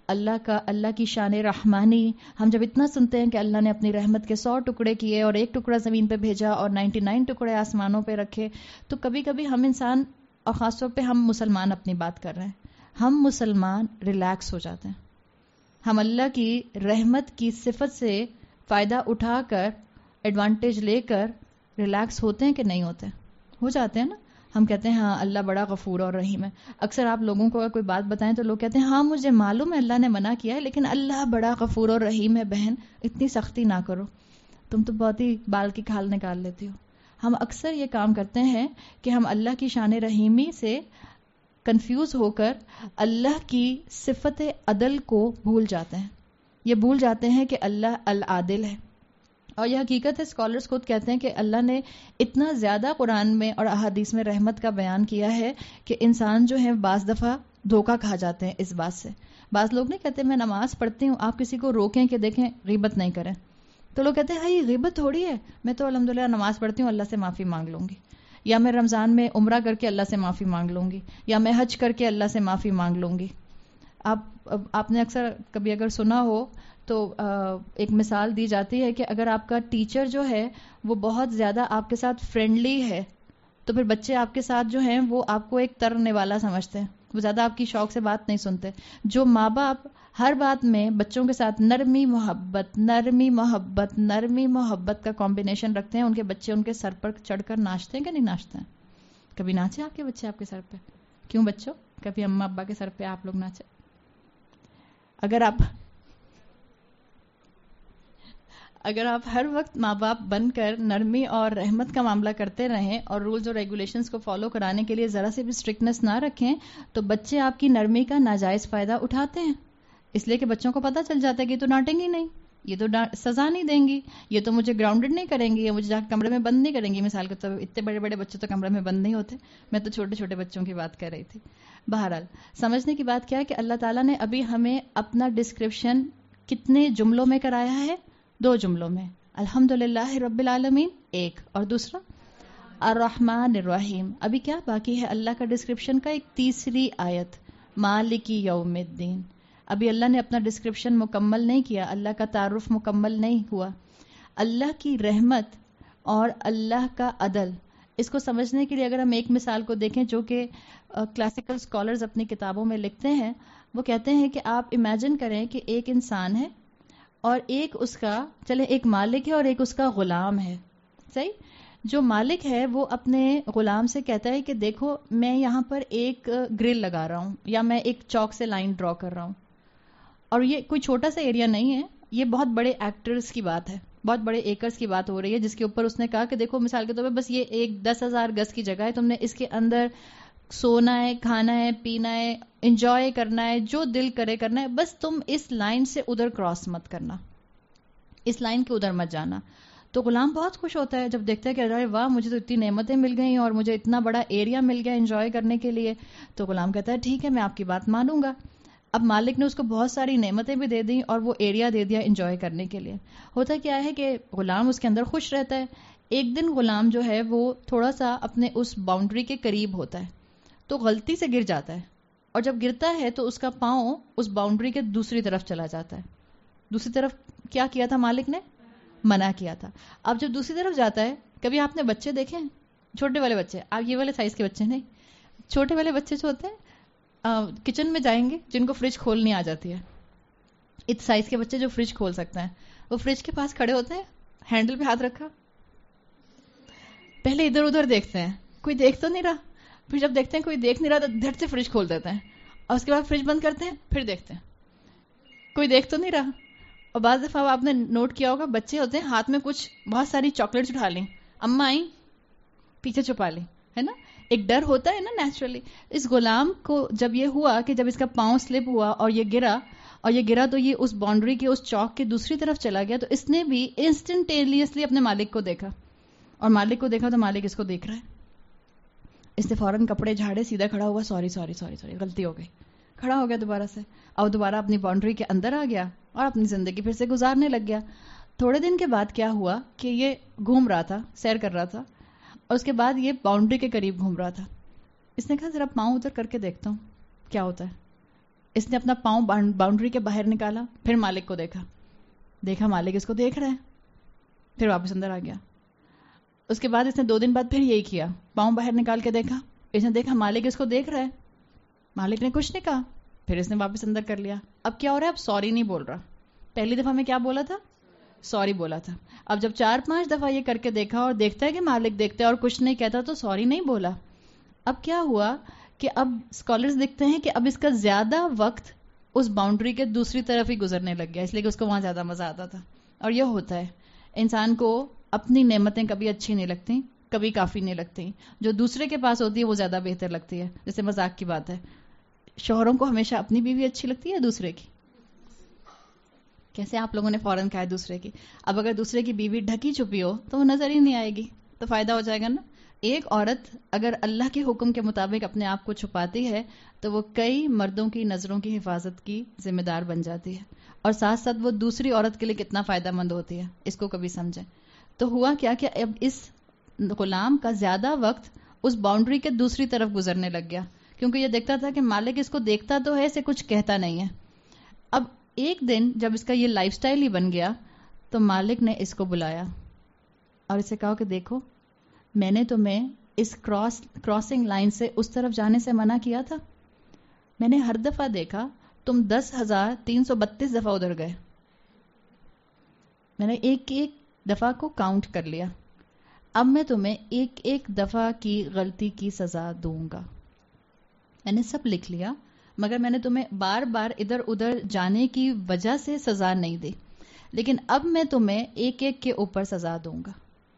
اللہ کی شان رحمانی، ہم جب اتنا سنتے ہیں کہ اللہ نے اپنی رحمت کے 100 ٹکڑے کیے اور 1 ٹکڑا زمین پہ بھیجا اور 99 ٹکڑے آسمانوں پہ رکھے، تو کبھی کبھی ہم انسان، اور خاص طور پہ ہم مسلمان اپنی بات کر رہے ہیں، ہم مسلمان ریلیکس ہو جاتے ہیں. ہم اللہ کی رحمت کی صفت سے فائدہ اٹھا کر، ایڈوانٹیج لے کر ریلیکس ہوتے ہیں کہ نہیں ہوتے؟ ہو جاتے ہیں نا. ہم کہتے ہیں ہاں اللہ بڑا غفور اور رحیم ہے. اکثر آپ لوگوں کو اگر کوئی بات بتائیں تو لوگ کہتے ہیں ہاں مجھے معلوم ہے اللہ نے منع کیا ہے، لیکن اللہ بڑا غفور اور رحیم ہے. بہن اتنی سختی نہ کرو، تم تو بہت ہی بال کی کھال نکال لیتی ہو. ہم اکثر یہ کام کرتے ہیں کہ ہم اللہ کی شان رحیمی سے کنفیوز ہو کر اللہ کی صفت عدل کو بھول جاتے ہیں. یہ بھول جاتے ہیں کہ اللہ العادل ہے. اور یہ حقیقت ہے، اسکالرز خود کہتے ہیں کہ اللہ نے اتنا زیادہ قرآن میں اور احادیث میں رحمت کا بیان کیا ہے کہ انسان جو ہے بعض دفعہ دھوکہ کھا جاتے ہیں اس بات سے. بعض لوگ نہیں کہتے میں نماز پڑھتی ہوں، آپ کسی کو روکیں کہ دیکھیں غیبت نہیں کریں، تو لوگ کہتے ہیں ہاں یہ غیبت تھوڑی ہے، میں تو الحمدللہ نماز پڑھتی ہوں، اللہ سے معافی مانگ لوں گی، یا میں رمضان میں عمرہ کر کے اللہ سے معافی مانگ لوں گی، یا میں حج کر کے اللہ سے معافی مانگ لوں گی. آپ نے اکثر کبھی اگر سنا ہو تو ایک مثال دی جاتی ہے کہ اگر آپ کا ٹیچر جو ہے وہ بہت زیادہ آپ کے ساتھ فرینڈلی ہے تو پھر بچے آپ کے ساتھ جو ہیں وہ آپ کو ایک ترنے والا سمجھتے ہیں، وہ زیادہ آپ کی شوق سے بات نہیں سنتے. جو ماں باپ ہر بات میں بچوں کے ساتھ نرمی محبت نرمی محبت کا کمبینیشن رکھتے ہیں، ان کے بچے ان کے سر پر چڑھ کر ناچتے ہیں کہ نہیں ناچتے ہیں؟ کبھی ناچے آپ کے بچے آپ کے سر پہ؟ کیوں بچوں، کبھی اماں ابا کے سر پہ آپ لوگ ناچے؟ اگر آپ ہر وقت ماں باپ بن کر نرمی اور رحمت کا معاملہ کرتے رہیں اور رولز اور ریگولیشنز کو فالو کرانے کے لیے ذرا سے بھی اسٹرکٹنس نہ رکھیں تو بچے آپ کی نرمی کا ناجائز فائدہ اٹھاتے ہیں. اس لیے کہ بچوں کو پتہ چل جاتا ہے کہ یہ تو ڈانٹیں گی نہیں، یہ تو سزا نہیں دیں گی، یہ تو مجھے گراؤنڈڈ نہیں کریں گی، یہ مجھے جا کے کمرے میں بند نہیں کریں گی. مثال کے طور پر اتنے بڑے بڑے بچے تو کمرے میں بند نہیں ہوتے، میں تو چھوٹے چھوٹے بچوں کی بات کر رہی تھی. بہرحال سمجھنے کی بات کیا ہے کہ اللہ تعالیٰ نے ابھی ہمیں اپنا ڈسکرپشن کتنے جملوں میں کرایا ہے؟ 2 جملوں میں. الحمدللہ رب العالمین ایک، اور دوسرا الرحمن الرحیم. ابھی کیا باقی ہے؟ اللہ کا ڈسکرپشن کا ایک تیسری آیت، مالک یوم الدین. ابھی اللہ نے اپنا ڈسکرپشن مکمل نہیں کیا، اللہ کا تعارف مکمل نہیں ہوا. اللہ کی رحمت اور اللہ کا عدل، اس کو سمجھنے کے لیے اگر ہم ایک مثال کو دیکھیں جو کہ کلاسیکل اسکالرز اپنی کتابوں میں لکھتے ہیں، وہ کہتے ہیں کہ آپ امیجن کریں کہ ایک انسان ہے اور ایک اس کا ایک مالک ہے اور ایک اس کا غلام ہے. صحیح؟ جو مالک ہے وہ اپنے غلام سے کہتا ہے کہ دیکھو میں یہاں پر ایک گرل لگا رہا ہوں یا میں ایک چاک سے لائن ڈرا کر رہا ہوں، اور یہ کوئی چھوٹا سا ایریا نہیں ہے، یہ بہت بڑے ایکٹرز کی بات ہے، بہت بڑے ایکرز کی بات ہو رہی ہے، جس کے اوپر اس نے کہا کہ دیکھو مثال کے طور پہ بس یہ ایک 10,000 گز کی جگہ ہے، تم نے اس کے اندر سونا ہے، کھانا ہے، پینا ہے، انجوائے کرنا ہے، جو دل کرے کرنا ہے، بس تم اس لائن سے ادھر کراس مت کرنا، اس لائن کے ادھر مت جانا. تو غلام بہت خوش ہوتا ہے جب دیکھتا ہے کہ ارے واہ مجھے تو اتنی نعمتیں مل گئیں اور مجھے اتنا بڑا ایریا مل گیا انجوائے کرنے کے لیے. تو غلام کہتا ہے ٹھیک ہے میں آپ کی بات مانوں گا. اب مالک نے اس کو بہت ساری نعمتیں بھی دے دیں اور وہ ایریا دے دیا انجوائے کرنے کے لیے. ہوتا کیا ہے کہ غلام اس کے اندر خوش رہتا ہے. ایک دن غلام جو ہے وہ تھوڑا سا اپنے اس باؤنڈری کے قریب ہوتا ہے تو غلطی سے گر جاتا ہے، اور جب گرتا ہے تو اس کا پاؤں اس باؤنڈری کے دوسری طرف چلا جاتا ہے. دوسری طرف کیا کیا تھا مالک نے؟ منع کیا تھا. اب جب دوسری طرف جاتا ہے، کبھی آپ نے بچے دیکھے ہیں چھوٹے والے بچے، آپ یہ والے سائز کے بچے نہیں، چھوٹے والے بچے جو ہوتے ہیں کچن میں جائیں گے جن کو فریج کھولنی آ جاتی ہے، اس سائز کے بچے جو فریج کھول سکتے ہیں، وہ فریج کے پاس کھڑے ہوتے ہیں، ہینڈل پہ ہاتھ رکھا، پہلے ادھر ادھر دیکھتے ہیں کوئی دیکھ تو نہیں رہا، پھر جب دیکھتے ہیں کوئی دیکھ نہیں رہا تو دھڑ سے فریج کھول دیتے ہیں، اور اس کے بعد فریج بند کرتے ہیں، پھر دیکھتے ہیں کوئی دیکھ تو نہیں رہا. اور بعض دفعہ آپ نے نوٹ کیا ہوگا بچے ہوتے ہیں ہاتھ میں کچھ بہت ساری چاکلیٹس اٹھا لیں، اماں آئیں پیچھے چھپا لیں، ہے نا، ایک ڈر ہوتا ہے نا نیچرلی. اس غلام کو جب یہ ہوا کہ جب اس کا پاؤں سلپ ہوا اور یہ گرا تو یہ اس باؤنڈری کے اس چوک کے دوسری طرف چلا گیا، تو اس نے بھی انسٹنٹینیسلی اپنے مالک کو دیکھا، اور مالک کو دیکھا تو مالک اس کو دیکھ رہا ہے. اس نے فوراً کپڑے جھاڑے، سیدھا کھڑا ہوا، سوری غلطی ہو گئی، کھڑا ہو گیا دوبارہ سے، اور دوبارہ اپنی باؤنڈری کے اندر آ گیا اور اپنی زندگی پھر سے گزارنے لگ گیا. تھوڑے دن کے بعد کیا ہوا کہ یہ گھوم رہا تھا، سیر کر رہا تھا، اور اس کے بعد یہ باؤنڈری کے قریب گھوم رہا تھا. اس نے کہا ذرا پاؤں ادھر کر کے دیکھتا ہوں کیا ہوتا ہے. اس نے اپنا پاؤں باؤنڈری کے باہر نکالا، پھر مالک کو دیکھا مالک اس کو دیکھ رہا ہے، پھر واپس اندر آ گیا. اس کے بعد اس نے 2 دن بعد پھر یہی کیا، پاؤں باہر نکال کے دیکھا، اس نے دیکھا مالک اس کو دیکھ رہا ہے، مالک نے کچھ نہیں کہا، پھر اس نے واپس اندر کر لیا. اب کیا ہو رہا ہے؟ اب سوری نہیں بول رہا. پہلی دفعہ میں کیا بولا تھا؟ سوری بولا تھا. اب جب 4-5 دفعہ یہ کر کے دیکھا اور دیکھتا ہے کہ مالک دیکھتا ہے اور کچھ نہیں کہتا تو سوری نہیں بولا. اب کیا ہوا کہ اب اسکالرز لکھتے ہیں کہ اب اس کا زیادہ وقت اس باؤنڈری کے دوسری طرف ہی گزرنے لگ گیا، اس لیے کہ اس کو وہاں زیادہ مزہ آتا تھا. اور یہ ہوتا ہے انسان کو اپنی نعمتیں کبھی اچھی نہیں لگتی، کبھی کافی نہیں لگتی. جو دوسرے کے پاس ہوتی ہے وہ زیادہ بہتر لگتی ہے. جیسے مذاق کی بات ہے, شوہروں کو ہمیشہ اپنی بیوی اچھی لگتی ہے دوسرے کی؟ کیسے آپ لوگوں نے فوراً کہا ہے دوسرے کی. اب اگر دوسرے کی بیوی ڈھکی چھپی ہو تو وہ نظر ہی نہیں آئے گی, تو فائدہ ہو جائے گا نا. ایک عورت اگر اللہ کے حکم کے مطابق اپنے آپ کو چھپاتی ہے تو وہ کئی مردوں کی نظروں کی حفاظت کی ذمہ دار بن جاتی ہے, اور ساتھ ساتھ وہ دوسری عورت کے لیے کتنا فائدہ مند ہوتی ہے, اس کو کبھی سمجھیں. تو ہوا کیا کہ اب اس غلام کا زیادہ وقت اس باؤنڈری کے دوسری طرف گزرنے لگ گیا, کیونکہ یہ دیکھتا تھا کہ مالک اس کو دیکھتا تو ہے, اسے کچھ کہتا نہیں ہے. اب ایک دن جب اس کا یہ لائف سٹائل ہی بن گیا تو مالک نے اس کو بلایا اور اسے کہا کہ دیکھو, میں نے تمہیں اس کراسنگ لائن سے اس طرف جانے سے منع کیا تھا. میں نے ہر دفعہ دیکھا تم 10,332 دفعہ ادھر گئے. میں نے ایک ایک دفعہ کو کاؤنٹ کر لیا. اب میں تمہیں ایک ایک دفعہ کی غلطی کی سزا دوں گا. میں نے سب لکھ لیا, مگر میں نے تمہیں بار بار ادھر ادھر جانے کی وجہ سے سزا نہیں دی, لیکن اب میں تمہیں ایک ایک کے اوپر سزا دوں گا.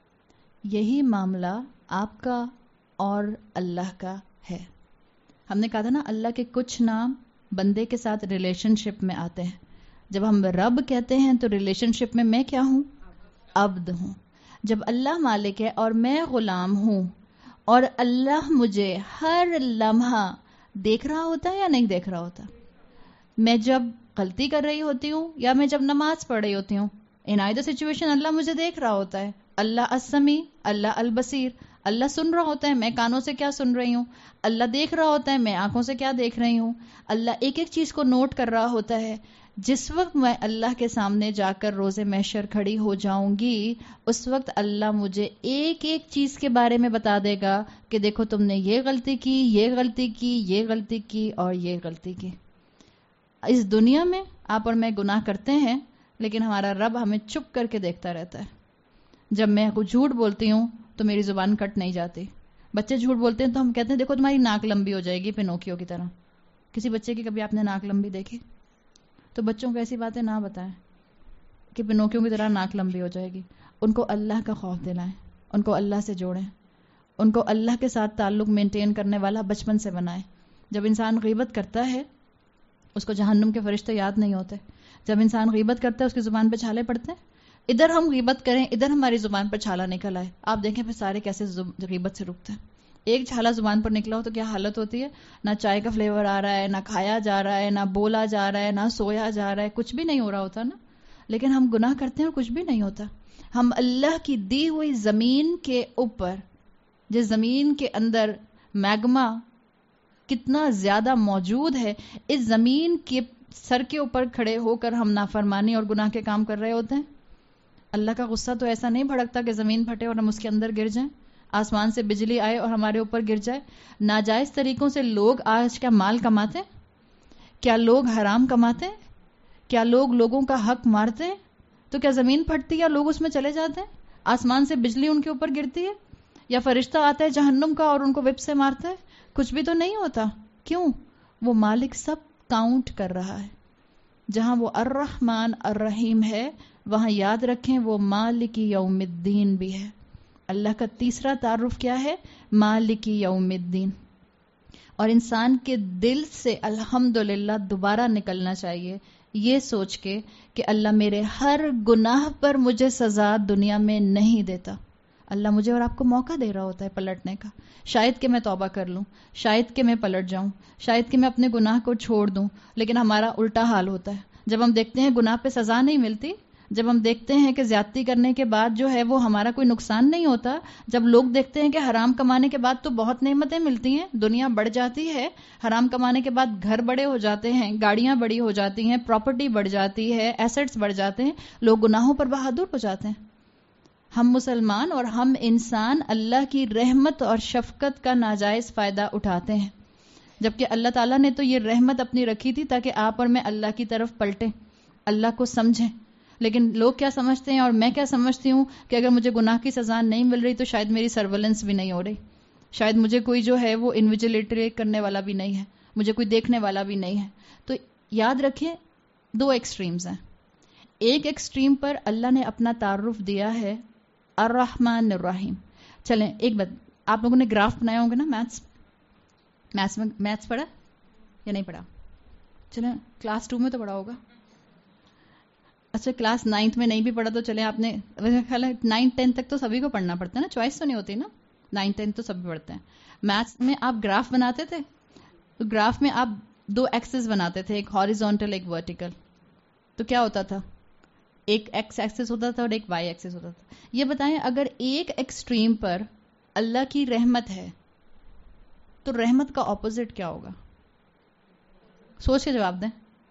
یہی معاملہ آپ کا اور اللہ کا ہے. ہم نے کہا تھا نا, اللہ کے کچھ نام بندے کے ساتھ ریلیشن شپ میں آتے ہیں. جب ہم رب کہتے ہیں تو ریلیشن شپ میں کیا ہوں؟ عبد ہوں. جب اللہ مالک ہے اور میں غلام ہوں, اور اللہ مجھے ہر لمحہ دیکھ رہا ہوتا ہے یا نہیں دیکھ رہا ہوتا؟ میں جب غلطی کر رہی ہوتی ہوں یا میں جب نماز پڑھ رہی ہوتی ہوں, ان آئدر سچویشن اللہ مجھے دیکھ رہا ہوتا ہے. اللہ السمیع, اللہ البصیر. اللہ سن رہا ہوتا ہے میں کانوں سے کیا سن رہی ہوں, اللہ دیکھ رہا ہوتا ہے میں آنکھوں سے کیا دیکھ رہی ہوں. اللہ ایک ایک چیز کو نوٹ کر رہا ہوتا ہے. جس وقت میں اللہ کے سامنے جا کر روز محشر کھڑی ہو جاؤں گی, اس وقت اللہ مجھے ایک ایک چیز کے بارے میں بتا دے گا کہ دیکھو تم نے یہ غلطی کی, یہ غلطی کی, یہ غلطی کی اور یہ غلطی کی. اس دنیا میں آپ اور میں گناہ کرتے ہیں, لیکن ہمارا رب ہمیں چپ کر کے دیکھتا رہتا ہے. جب میں کچھ جھوٹ بولتی ہوں تو میری زبان کٹ نہیں جاتی. بچے جھوٹ بولتے ہیں تو ہم کہتے ہیں دیکھو تمہاری ناک لمبی ہو جائے گی پینوکیو کی طرح. کسی بچے کی کبھی آپ نے ناک لمبی دیکھی؟ تو بچوں کو ایسی باتیں نہ بتائیں کہ پینوکیو کی طرح ناک لمبی ہو جائے گی. ان کو اللہ کا خوف دلائیں, ان کو اللہ سے جوڑیں, ان کو اللہ کے ساتھ تعلق مینٹین کرنے والا بچپن سے بنائیں. جب انسان غیبت کرتا ہے اس کو جہنم کے فرشتے یاد نہیں ہوتے. جب انسان غیبت کرتا ہے اس کی زبان پہ چھالے پڑتے ہیں. ادھر ہم غیبت کریں, ادھر ہماری زبان پر چھالا نکل آئے, آپ دیکھیں پھر سارے کیسے غیبت سے رکتے ہیں. ایک چھالا زبان پر نکلا ہو تو کیا حالت ہوتی ہے؟ نہ چائے کا فلیور آ رہا ہے, نہ کھایا جا رہا ہے, نہ بولا جا رہا ہے, نہ سویا جا رہا ہے, کچھ بھی نہیں ہو رہا ہوتا نا. لیکن ہم گناہ کرتے ہیں اور کچھ بھی نہیں ہوتا. ہم اللہ کی دی ہوئی زمین کے اوپر, جس زمین کے اندر میگما کتنا زیادہ موجود ہے, اس زمین کے سر کے اوپر کھڑے ہو کر ہم نافرمانی اور گناہ کے کام کر رہے ہوتے ہیں. اللہ کا غصہ تو ایسا نہیں بھڑکتا کہ زمین پھٹے اور ہم اس کے اندر گر جائیں, آسمان سے بجلی آئے اور ہمارے اوپر گر جائے. ناجائز طریقوں سے لوگ آج کیا مال کماتے ہیں؟ کیا لوگ حرام کماتے ہیں؟ کیا لوگ لوگوں کا حق مارتے ہیں؟ تو کیا زمین پھٹتی ہے اور لوگ اس میں چلے جاتے ہیں؟ آسمان سے بجلی ان کے اوپر گرتی ہے یا فرشتہ آتا ہے جہنم کا اور ان کو وپ سے مارتا ہے؟ کچھ بھی تو نہیں ہوتا. کیوں؟ وہ مالک سب کاؤنٹ کر رہا ہے. جہاں وہ الرحمن الرحیم ہے وہاں یاد رکھیں وہ مالک یوم الدین بھی ہے. اللہ کا تیسرا تعارف کیا ہے؟ مالک یوم الدین. اور انسان کے دل سے الحمدللہ دوبارہ نکلنا چاہیے یہ سوچ کے کہ اللہ میرے ہر گناہ پر مجھے سزا دنیا میں نہیں دیتا. اللہ مجھے اور آپ کو موقع دے رہا ہوتا ہے پلٹنے کا. شاید کہ میں توبہ کر لوں, شاید کہ میں پلٹ جاؤں, شاید کہ میں اپنے گناہ کو چھوڑ دوں. لیکن ہمارا الٹا حال ہوتا ہے. جب ہم دیکھتے ہیں گناہ پہ سزا نہیں ملتی, جب ہم دیکھتے ہیں کہ زیادتی کرنے کے بعد جو ہے وہ ہمارا کوئی نقصان نہیں ہوتا, جب لوگ دیکھتے ہیں کہ حرام کمانے کے بعد تو بہت نعمتیں ملتی ہیں, دنیا بڑھ جاتی ہے, حرام کمانے کے بعد گھر بڑے ہو جاتے ہیں, گاڑیاں بڑی ہو جاتی ہیں, پراپرٹی بڑھ جاتی ہے, ایسٹس بڑھ جاتے ہیں, لوگ گناہوں پر بہادر ہو جاتے ہیں. ہم مسلمان اور ہم انسان اللہ کی رحمت اور شفقت کا ناجائز فائدہ اٹھاتے ہیں, جبکہ اللہ تعالیٰ نے تو یہ رحمت اپنی رکھی تھی تاکہ آپ اور میں اللہ کی طرف پلٹیں, اللہ کو سمجھیں. لیکن لوگ کیا سمجھتے ہیں اور میں کیا سمجھتی ہوں کہ اگر مجھے گناہ کی سزا نہیں مل رہی تو شاید میری سرولنس بھی نہیں ہو رہی, شاید مجھے کوئی جو ہے وہ انویجیلیٹری کرنے والا بھی نہیں ہے, مجھے کوئی دیکھنے والا بھی نہیں ہے. تو یاد رکھیں دو ایکسٹریمز ہیں. ایک ایکسٹریم پر اللہ نے اپنا تعارف دیا ہے الرحمن الرحیم, چلیں ایک بات, آپ لوگوں نے گراف بنایا ہوں گے نا میتھس پڑھا یا نہیں پڑھا؟ چلیں کلاس 2 میں تو پڑھا ہوگا. اچھا کلاس 9 میں نہیں بھی پڑھا تو چلیں آپ نے, خیال ہے 9-10 تک تو سبھی کو پڑھنا پڑتا ہے نا, چوائس تو نہیں ہوتی نا, 9-10 تو سبھی پڑھتے ہیں. میتھس میں آپ گراف بناتے تھے تو گراف میں آپ 2 ایکسس بناتے تھے, ایک ہاریزونٹل ایک ورٹیکل. تو کیا ہوتا تھا, ایک ایکس ایکسس ہوتا تھا اور ایک وائی ایکسس ہوتا تھا. یہ بتائیں اگر ایک ایکسٹریم پر اللہ کی رحمت ہے تو رحمت کا اپوزٹ کیا ہوگا؟ سوچ کے جواب دیں.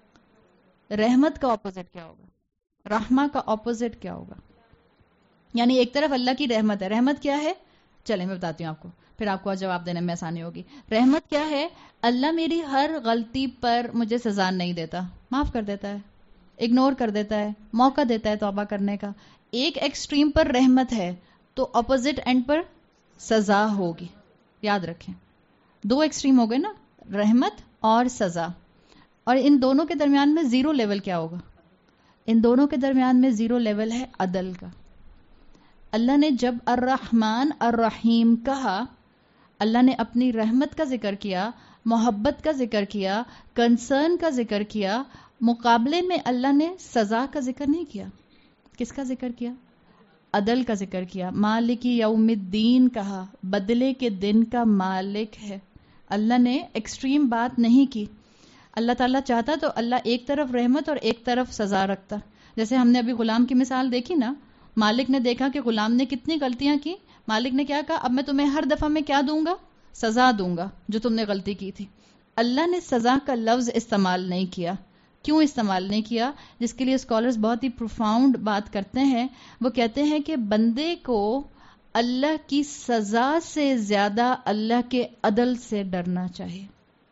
رحمت کا اپوزٹ کیا ہوگا؟ رحمہ کا اپوزٹ کیا ہوگا؟ یعنی ایک طرف اللہ کی رحمت ہے, رحمت کیا ہے؟ چلیں میں بتاتی ہوں آپ کو, پھر آپ کو جواب دینے میں آسانی ہوگی. رحمت کیا ہے؟ اللہ میری ہر غلطی پر مجھے سزا نہیں دیتا, معاف کر دیتا ہے, اگنور کر دیتا ہے, موقع دیتا ہے توبہ کرنے کا. ایک ایکسٹریم پر رحمت ہے تو اپوزٹ اینڈ پر سزا ہوگی. یاد رکھیں 2 ایکسٹریم ہو گئے نا, رحمت اور سزا. اور ان دونوں کے درمیان میں 0 لیول کیا ہوگا؟ ان دونوں کے درمیان میں 0 لیول ہے عدل کا. اللہ نے جب الرحمن الرحیم کہا, اللہ نے اپنی رحمت کا ذکر کیا, محبت کا ذکر کیا, کنسرن کا ذکر کیا. مقابلے میں اللہ نے سزا کا ذکر نہیں کیا. کس کا ذکر کیا؟ عدل کا ذکر کیا. مالک یوم الدین کہا, بدلے کے دن کا مالک ہے. اللہ نے ایکسٹریم بات نہیں کی. اللہ تعالیٰ چاہتا تو اللہ ایک طرف رحمت اور ایک طرف سزا رکھتا. جیسے ہم نے ابھی غلام کی مثال دیکھی نا, مالک نے دیکھا کہ غلام نے کتنی غلطیاں کی, مالک نے کیا کہا, اب میں تمہیں ہر دفعہ میں کیا دوں گا؟ سزا دوں گا جو تم نے غلطی کی تھی. اللہ نے سزا کا لفظ استعمال نہیں کیا. کیوں استعمال نہیں کیا؟ جس کے لیے اسکالرز بہت ہی پروفاؤنڈ بات کرتے ہیں. وہ کہتے ہیں کہ بندے کو اللہ کی سزا سے زیادہ اللہ کے عدل سے ڈرنا چاہیے.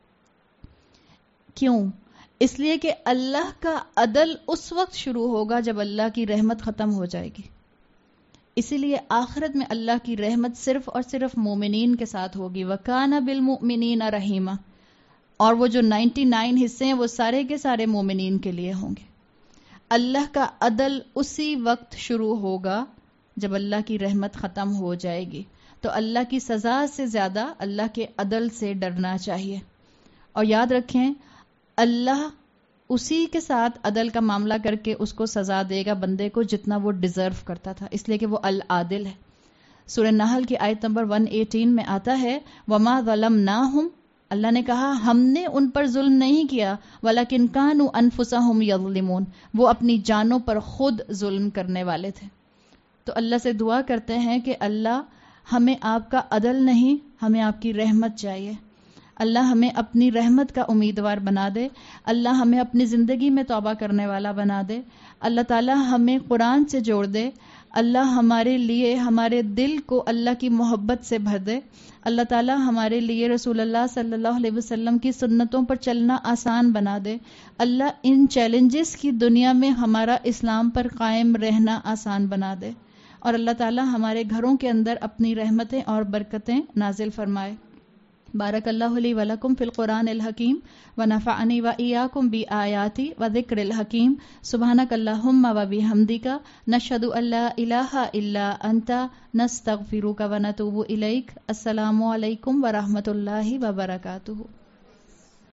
کیوں؟ اس لیے کہ اللہ کا عدل اس وقت شروع ہوگا جب اللہ کی رحمت ختم ہو جائے گی. اسی لیے آخرت میں اللہ کی رحمت صرف اور صرف مومنین کے ساتھ ہوگی. وَكَانَ بِالْمُؤْمِنِينَ رَحِيمًا, اور وہ جو 99 حصے ہیں وہ سارے کے سارے مومنین کے لیے ہوں گے. اللہ کا عدل اسی وقت شروع ہوگا جب اللہ کی رحمت ختم ہو جائے گی. تو اللہ کی سزا سے زیادہ اللہ کے عدل سے ڈرنا چاہیے. اور یاد رکھیں اللہ اسی کے ساتھ عدل کا معاملہ کر کے اس کو سزا دے گا بندے کو جتنا وہ ڈیزرو کرتا تھا, اس لیے کہ وہ العادل ہے. سورہ نحل کی آیت نمبر 118 میں آتا ہے وَمَا ظَلَمْنَاهُمْ, اللہ نے کہا ہم نے ان پر ظلم نہیں کیا, وَلَكِنْ كَانُوا أَنفُسَهُمْ يَظْلِمُونَ, وہ اپنی جانوں پر خود ظلم کرنے والے تھے. تو اللہ سے دعا کرتے ہیں کہ اللہ ہمیں آپ کا عدل نہیں, ہمیں آپ کی رحمت چاہیے. اللہ ہمیں اپنی رحمت کا امیدوار بنا دے. اللہ ہمیں اپنی زندگی میں توبہ کرنے والا بنا دے. اللہ تعالی ہمیں قرآن سے جوڑ دے. اللہ ہمارے لیے ہمارے دل کو اللہ کی محبت سے بھر دے. اللہ تعالی ہمارے لیے رسول اللہ صلی اللہ علیہ وسلم کی سنتوں پر چلنا آسان بنا دے. اللہ ان چیلنجز کی دنیا میں ہمارا اسلام پر قائم رہنا آسان بنا دے. اور اللہ تعالی ہمارے گھروں کے اندر اپنی رحمتیں اور برکتیں نازل فرمائے. بارک اللہ لی ولکم فی القرآن الحکیم ونفعنی وإیاکم بآیاتی وذکر الحکیم. سبحانک اللہم وبحمدک نشہد ان لا الہ الا انت نستغفرک ونتوب الیک. السلام علیکم ورحمۃ اللہ وبرکاتہ.